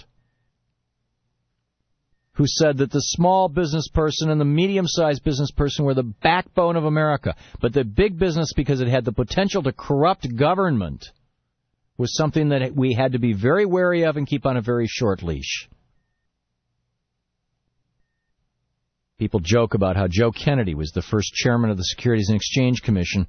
S2: who said that the small business person and the medium-sized business person were the backbone of America. But the big business, because it had the potential to corrupt government, was something that we had to be very wary of and keep on a very short leash. People joke about how Joe Kennedy was the first chairman of the Securities and Exchange Commission.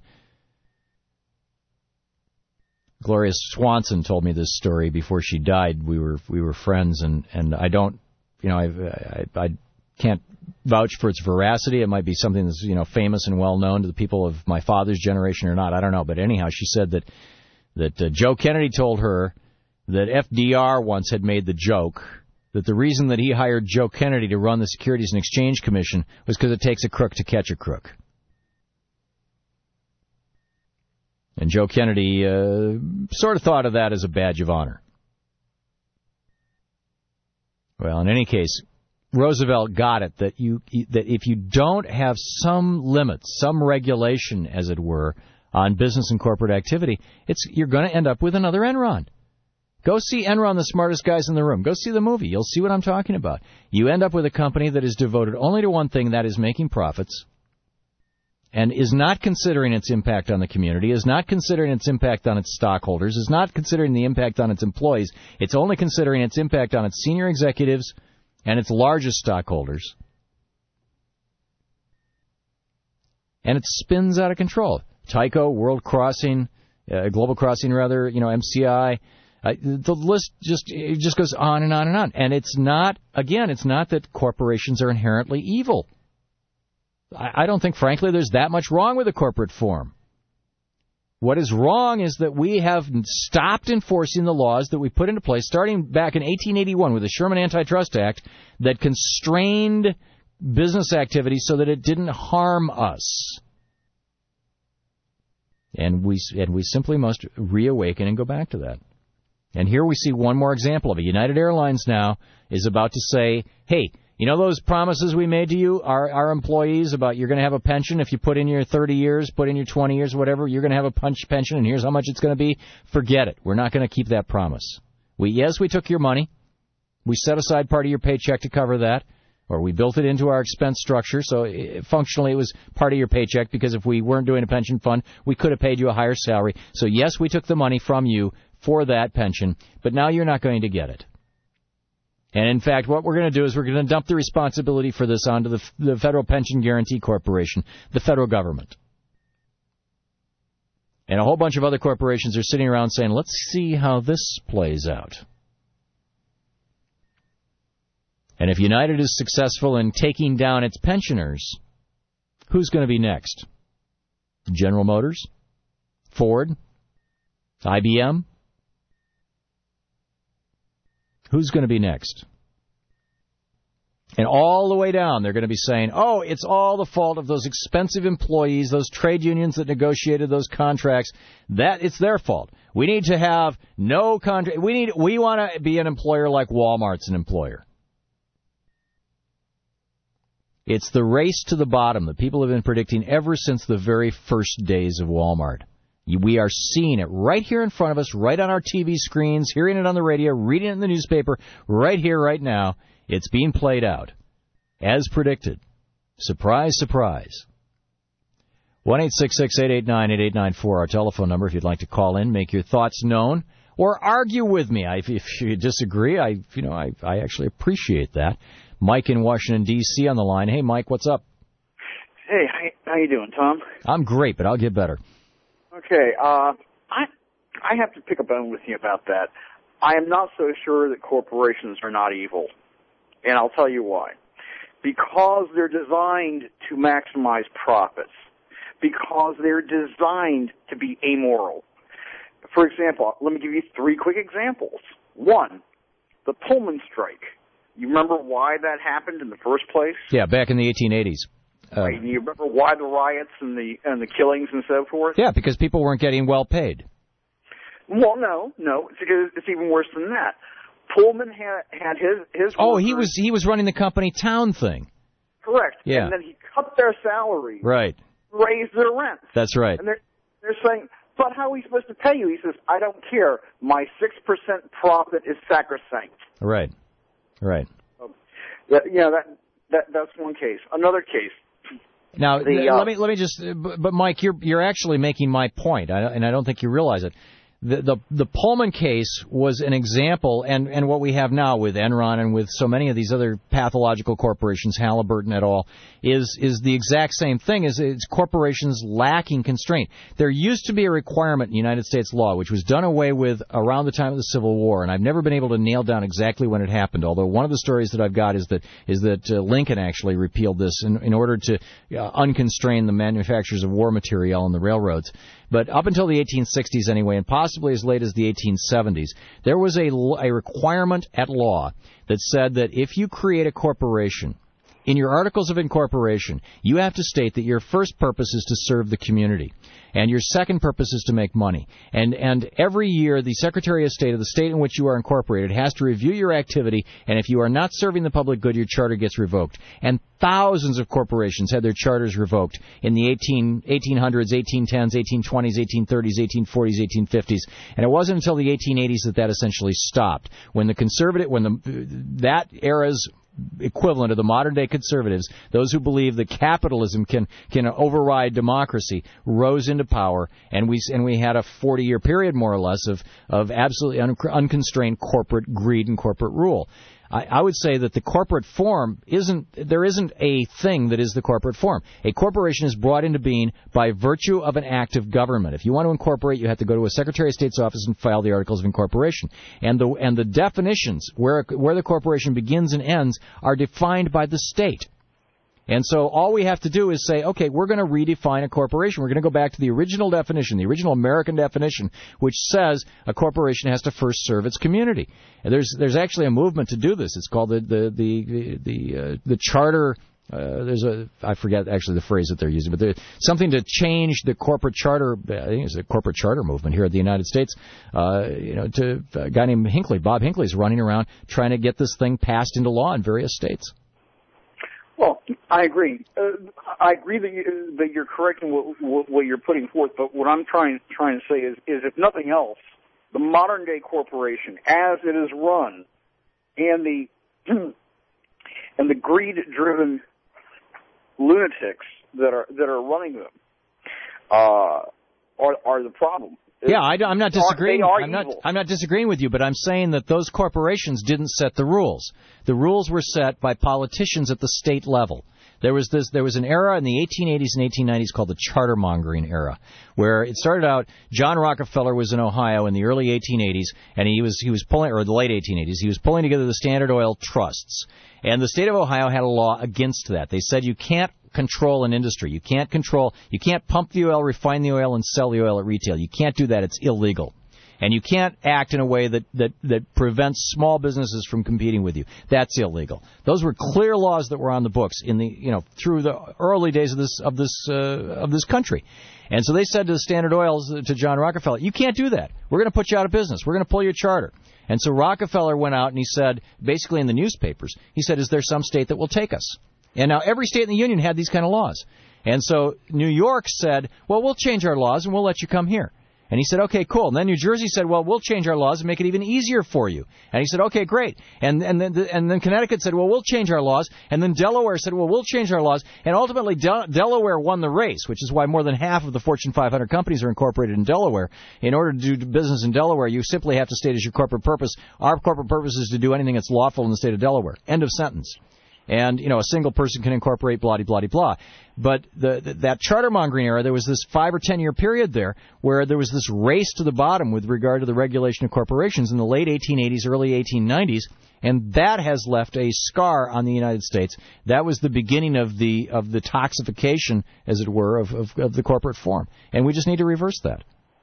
S2: Gloria Swanson told me this story before she died. We were we were friends, and, and I don't, you know, I, I I can't vouch for its veracity. It might be something that's, you know, famous and well known to the people of my father's generation or not. I don't know. But anyhow, she said that that uh, Joe Kennedy told her that F D R once had made the joke that the reason that he hired Joe Kennedy to run the Securities and Exchange Commission was because it takes a crook to catch a crook. And Joe Kennedy uh, sort of thought of that as a badge of honor. Well, in any case, Roosevelt got it that you that if you don't have some limits, some regulation, as it were, on business and corporate activity, it's you're going to end up with another Enron. Go see Enron, the smartest guys in the room. Go see the movie. You'll see what I'm talking about. You end up with a company that is devoted only to one thing, that is making profits, and is not considering its impact on the community, is not considering its impact on its stockholders, is not considering the impact on its employees. It's only considering its impact on its senior executives and its largest stockholders. And it spins out of control. Tyco, World Crossing, uh, Global Crossing rather, you know, M C I. Uh, the list just it just goes on and on and on. And it's not, again, it's not that corporations are inherently evil. I, I don't think, frankly, there's that much wrong with a corporate form. What is wrong is that we have stopped enforcing the laws that we put into place starting back in eighteen eighty-one with the Sherman Antitrust Act that constrained business activity so that it didn't harm us. And we and we simply must reawaken and go back to that. And here we see one more example of it. United Airlines now is about to say, hey, you know those promises we made to you, our, our employees, about you're going to have a pension if you put in your thirty years, put in your twenty years, whatever, you're going to have a punch pension, and here's how much it's going to be? Forget it. We're not going to keep that promise. We Yes, we took your money. We set aside part of your paycheck to cover that, or we built it into our expense structure, so it, functionally it was part of your paycheck, because if we weren't doing a pension fund, we could have paid you a higher salary. So yes, we took the money from you for that pension, but now you're not going to get it. And in fact, what we're going to do is we're going to dump the responsibility for this onto the, the Federal Pension Guarantee Corporation, the federal government. And a whole bunch of other corporations are sitting around saying, let's see how this plays out. And if United is successful in taking down its pensioners, who's going to be next? General Motors? Ford? I B M? Who's going to be next? And all the way down, they're going to be saying, oh, it's all the fault of those expensive employees, those trade unions that negotiated those contracts. That it's their fault. We need to have no contract. We need. We want to be an employer like Walmart's an employer. It's the race to the bottom that people have been predicting ever since the very first days of Walmart. We are seeing it right here in front of us, right on our T V screens, hearing it on the radio, reading it in the newspaper, right here, right now. It's being played out, as predicted. Surprise, surprise. one eight six six, eight eight nine, eight eight nine four, our telephone number if you'd like to call in, make your thoughts known, or argue with me. I, if you disagree, I, you know, I, I actually appreciate that. Mike in Washington, D C on the line. Hey, Mike, what's up?
S5: Hey, how, how you doing, Tom?
S2: I'm great, but I'll get better.
S5: Okay, uh, I I have to pick a bone with you about that. I am not so sure that corporations are not evil, and I'll tell you why. Because they're designed to maximize profits. Because they're designed to be amoral. For example, let me give you three quick examples. One, the Pullman strike. You remember why that happened in the first place?
S2: Yeah, back in the eighteen eighties. Uh,
S5: right, and you remember why the riots and the and the killings and so forth?
S2: Yeah, because people weren't getting well paid.
S5: Well, no, no, it's, it's even worse than that. Pullman had had his his.
S2: Oh,
S5: workers,
S2: he was he was running the company town thing.
S5: Correct.
S2: Yeah.
S5: And then he cut their salary.
S2: Right.
S5: Raised their rent.
S2: That's right.
S5: And they're they're saying, but how are we supposed to pay you? He says, I don't care. My six percent profit is sacrosanct.
S2: Right. Right.
S5: Um, that, yeah, that that that's one case. Another case.
S2: Now,
S5: the, uh,
S2: let me let me just. But Mike, you're you're actually making my point, and I don't think you realize it. The, the the Pullman case was an example, and, and what we have now with Enron and with so many of these other pathological corporations, Halliburton et al., is is the exact same thing. Is it's corporations lacking constraint. There used to be a requirement in United States law, which was done away with around the time of the Civil War, and I've never been able to nail down exactly when it happened. Although one of the stories that I've got is that is that uh, Lincoln actually repealed this in, in order to uh, unconstrain the manufacturers of war material on the railroads. But up until the eighteen sixties anyway, and possibly as late as the eighteen seventies, there was a, a requirement at law that said that if you create a corporation, in your articles of incorporation, you have to state that your first purpose is to serve the community, and your second purpose is to make money. And and every year, the Secretary of State of the state in which you are incorporated has to review your activity, and if you are not serving the public good, your charter gets revoked. And thousands of corporations had their charters revoked in the eighteen, eighteen hundreds, eighteen tens, eighteen twenties, eighteen thirties, eighteen forties, eighteen fifties, and it wasn't until the eighteen eighties that that essentially stopped. When the conservative, when the that era's equivalent of the modern-day conservatives, those who believe that capitalism can can override democracy, rose into power, and we and we had a forty-year period, more or less, of of absolutely un, unconstrained corporate greed and corporate rule. I, I would say that the corporate form isn't, there isn't a thing that is the corporate form. A corporation is brought into being by virtue of an act of government. If you want to incorporate, you have to go to a Secretary of State's office and file the Articles of Incorporation. And the and the definitions, where where the corporation begins and ends, are defined by the state. And so all we have to do is say, okay, we're going to redefine a corporation. We're going to go back to the original definition, the original American definition, which says a corporation has to first serve its community. And there's there's actually a movement to do this. It's called the the the the, uh, the charter. Uh, there's a I forget actually the phrase that they're using, but there's something to change the corporate charter. I think it's a corporate charter movement here in the United States. Uh, you know, to a guy named Hinckley, Bob Hinckley, is running around trying to get this thing passed into law in various states.
S5: Well, I agree. Uh, I agree that, you, that you're correct in what, what, what you're putting forth, but what I'm trying trying to say is, is, if nothing else, the modern day corporation, as it is run, and the and the greed-driven lunatics that are that are running them, uh, are are the problem.
S2: Yeah, I, I'm not disagreeing.
S5: They are
S2: I'm not.
S5: evil.
S2: I'm not disagreeing with you, but I'm saying that those corporations didn't set the rules. The rules were set by politicians at the state level. There was this. There was an era in the eighteen eighties and eighteen nineties called the charter mongering era, where it started out. John Rockefeller was in Ohio in the early eighteen eighties, and he was he was pulling, or the late eighteen eighties, he was pulling together the Standard Oil trusts, and the state of Ohio had a law against that. They said you can't control an industry. You can't control, you can't pump the oil, refine the oil, and sell the oil at retail. You can't do that. It's illegal. And you can't act in a way that, that, that prevents small businesses from competing with you. That's illegal. Those were clear laws that were on the books in the, you know, through the early days of this, of this, uh, of this country. And so they said to the Standard Oil, to John Rockefeller, you can't do that. We're going to put you out of business. We're going to pull your charter. And so Rockefeller went out and he said, basically in the newspapers, he said, is there some state that will take us? And now every state in the union had these kind of laws. And so New York said, well, we'll change our laws and we'll let you come here. And he said, okay, cool. And then New Jersey said, well, we'll change our laws and make it even easier for you. And he said, okay, great. And and then and then Connecticut said, well, we'll change our laws. And then Delaware said, well, we'll change our laws. And ultimately, Del- Delaware won the race, which is why more than half of the Fortune five hundred companies are incorporated in Delaware. In order to do business in Delaware, you simply have to state as your corporate purpose, our corporate purpose is to do anything that's lawful in the state of Delaware. End of sentence. And, you know, a single person can incorporate blah, blah, blah, blah. But the, the, that charter mongering era, there was this five or ten year period there where there was this race to the bottom with regard to the regulation of corporations in the late eighteen eighties, early eighteen nineties. And that has left a scar on the United States. That was the beginning of the of the toxification, as it were, of, of, of the corporate form. And we just need to reverse that.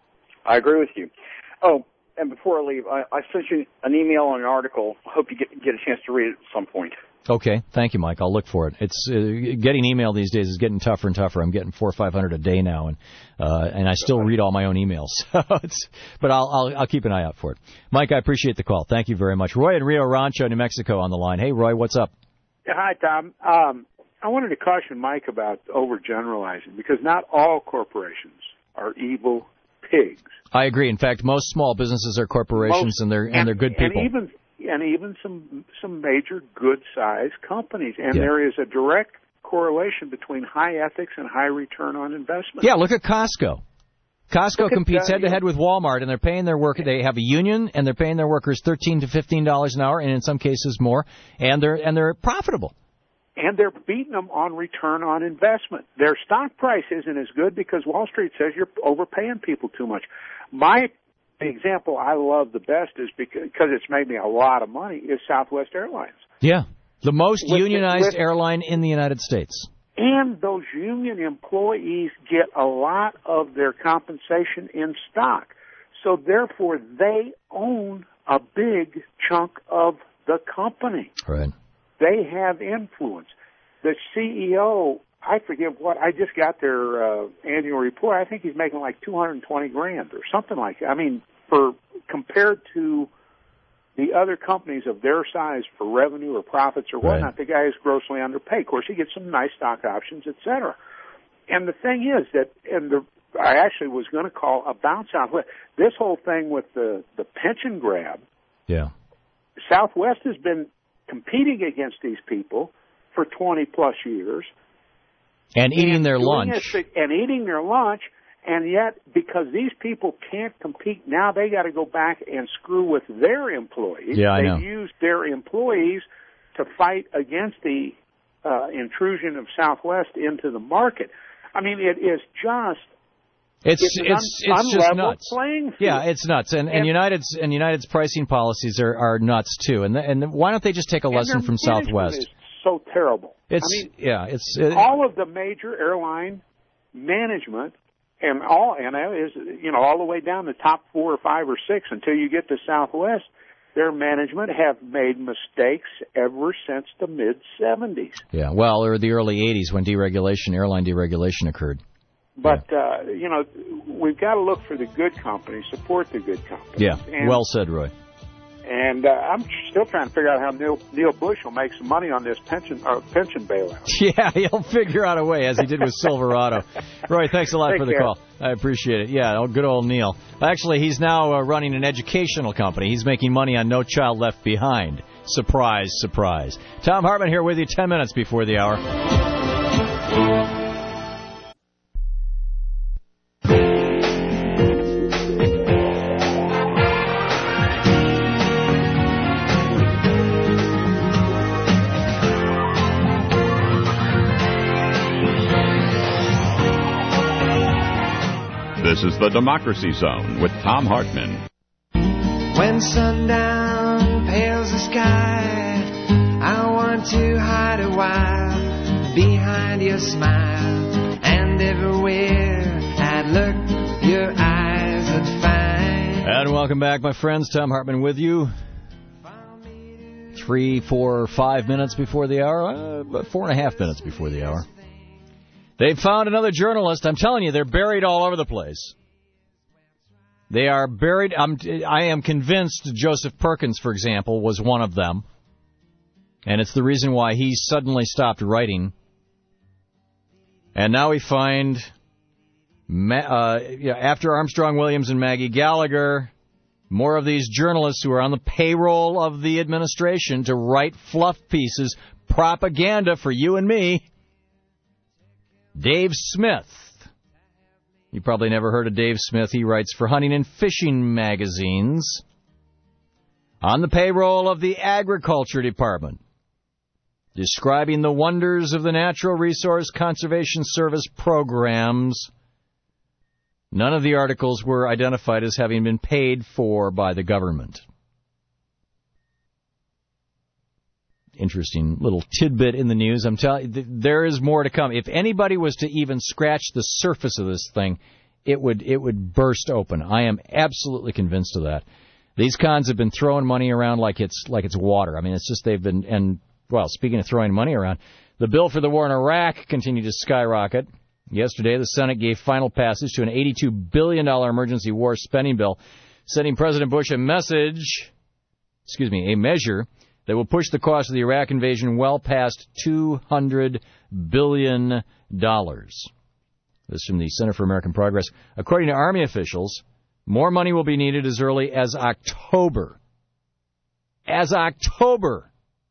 S5: I agree with you. Oh, and before I leave, I, I sent you an email and an article. I hope you get, get a chance to read it at some point.
S2: Okay, thank you, Mike. I'll look for it. It's uh, getting email these days is getting tougher and tougher. I'm getting four or five hundred a day now, and uh, and I still read all my own emails. it's, but I'll, I'll I'll keep an eye out for it. Mike, I appreciate the call. Thank you very much. Roy in Rio Rancho, New Mexico, on the line. Hey, Roy, what's up?
S6: Yeah, hi, Tom. Um, I wanted to caution Mike about overgeneralizing because not all corporations are evil pigs.
S2: I agree. In fact, most small businesses are corporations,
S6: Most,
S2: and they're and,
S6: and
S2: they're good people.
S6: And even and even some some major good-sized companies, and
S2: Yeah.
S6: there is a direct correlation between high ethics and high return on investment.
S2: Yeah, look at Costco. Costco
S6: Look at
S2: competes
S6: that,
S2: head to head with Walmart, and they're paying their work. They have a union, and they're paying their workers thirteen to fifteen dollars an hour, and in some cases more, and they're and they're profitable.
S6: And they're beating them on return on investment. Their stock price isn't as good because Wall Street says you're overpaying people too much. My the example I love the best is because, because it's made me a lot of money is Southwest Airlines.
S2: Yeah, the most
S6: With-
S2: unionized
S6: with-
S2: airline in the United States.
S6: And those union employees get a lot of their compensation in stock. So therefore, they own a big chunk of the company.
S2: Right.
S6: They have influence. the C E O, I forget what, I just got their uh, annual report. I think he's making like two hundred twenty grand or something like that. I mean, for compared to the other companies of their size for revenue or profits or whatnot, right. The guy is grossly underpaid. Of course, he gets some nice stock options, et cetera. And the thing is that, and the, I actually was going to call about Southwest. This whole thing with the, the pension grab,
S2: yeah,
S6: Southwest has been competing against these people for twenty plus years.
S2: And eating their lunch.
S6: It, and eating their lunch, and yet, because these people can't compete, now they got to go back and screw with their employees.
S2: Yeah, I
S6: They've
S2: know.
S6: used their employees to fight against the uh, intrusion of Southwest into the market. I mean, it is just...
S2: It's
S6: it's
S2: it's
S6: un-
S2: it's just nuts.
S6: Playing field.
S2: Yeah, it's nuts, and and, and United's and United's pricing policies are, are nuts too. And the, and why don't they just take a lesson from Southwest?
S6: Is so terrible.
S2: It's
S6: I mean,
S2: yeah, it's it,
S6: all of the major airline management and all and that is you know all the way down the top four or five or six until you get to Southwest. Their management have made mistakes ever since the mid seventies.
S2: Yeah, well, or the early eighties when deregulation, airline deregulation occurred.
S6: But, uh, you know, we've got to look for the good companies, support the good companies.
S2: Yeah,
S6: and,
S2: well said, Roy.
S6: And uh, I'm still trying to figure out how Neil, Neil Bush will make some money on this pension uh, pension bailout.
S2: Yeah, he'll figure out a way, as he did with Silverado. Roy, thanks a lot
S6: Take
S2: for the
S6: care.
S2: call. I appreciate it. Yeah, good old Neil. Actually, he's now uh, running an educational company. He's making money on No Child Left Behind. Surprise, surprise. Tom Hartman here with you ten minutes before the hour.
S1: This is the Democracy Zone with Tom Hartman.
S18: When sundown pales the sky, I want to hide a while behind your smile, and everywhere I look, your eyes would find.
S2: And welcome back, my friends. Tom Hartman with you. Three, four, five minutes before the hour. Uh, about four and a half minutes before the hour. They've found another journalist. I'm telling you, they're buried all over the place. They are buried. I'm, I am convinced Joseph Perkins, for example, was one of them. And it's the reason why he suddenly stopped writing. And now we find, uh, yeah, after Armstrong Williams and Maggie Gallagher, more of these journalists who are on the payroll of the administration to write fluff pieces, propaganda for you and me. Dave Smith. You probably never heard of Dave Smith. He writes for hunting and fishing magazines on the payroll of the Agriculture Department, describing the wonders of the Natural Resource Conservation Service programs. None of the articles were identified as having been paid for by the government. Interesting little tidbit in the news. I'm telling you, there is more to come. If anybody was to even scratch the surface of this thing, it would it would burst open. I am absolutely convinced of that. These cons have been throwing money around like it's like it's water. I mean, it's just they've been, and well, speaking of throwing money around, the bill for the war in Iraq continued to skyrocket. Yesterday, the Senate gave final passage to an eighty-two billion dollars emergency war spending bill, sending President Bush a message, excuse me, a measure that will push the cost of the Iraq invasion well past two hundred billion dollars. This is from the Center for American Progress. According to Army officials, more money will be needed as early as October. As October!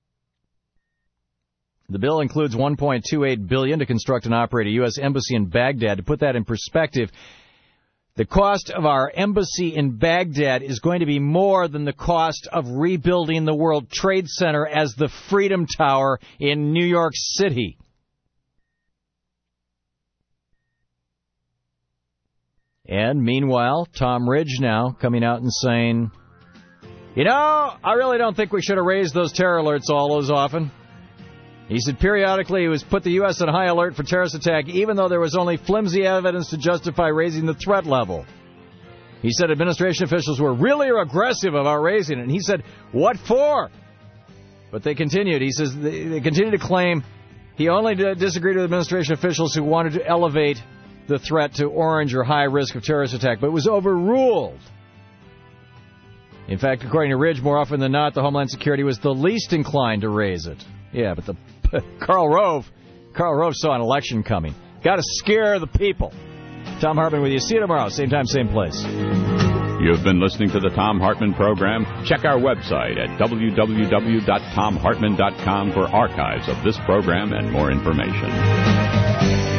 S2: The bill includes one point two eight billion dollars to construct and operate a U S embassy in Baghdad. To put that in perspective, the cost of our embassy in Baghdad is going to be more than the cost of rebuilding the World Trade Center as the Freedom Tower in New York City. And meanwhile, Tom Ridge now coming out and saying, you know, I really don't think we should have raised those terror alerts all as often. He said periodically it was put the U S on high alert for terrorist attack, even though there was only flimsy evidence to justify raising the threat level. He said administration officials were really aggressive about raising it. And he said, what for? But they continued. He says they, they continue to claim He only d- disagreed with administration officials who wanted to elevate the threat to orange or high risk of terrorist attack, but it was overruled. In fact, according to Ridge, more often than not, the Homeland Security was the least inclined to raise it. Yeah, but the Karl Rove, Karl Rove saw an election coming. Got to scare the people. Thom Hartmann with you. See you tomorrow, same time, same place.
S1: You've been listening to the Thom Hartmann Program. Check our website at w w w dot tom hartmann dot com for archives of this program and more information.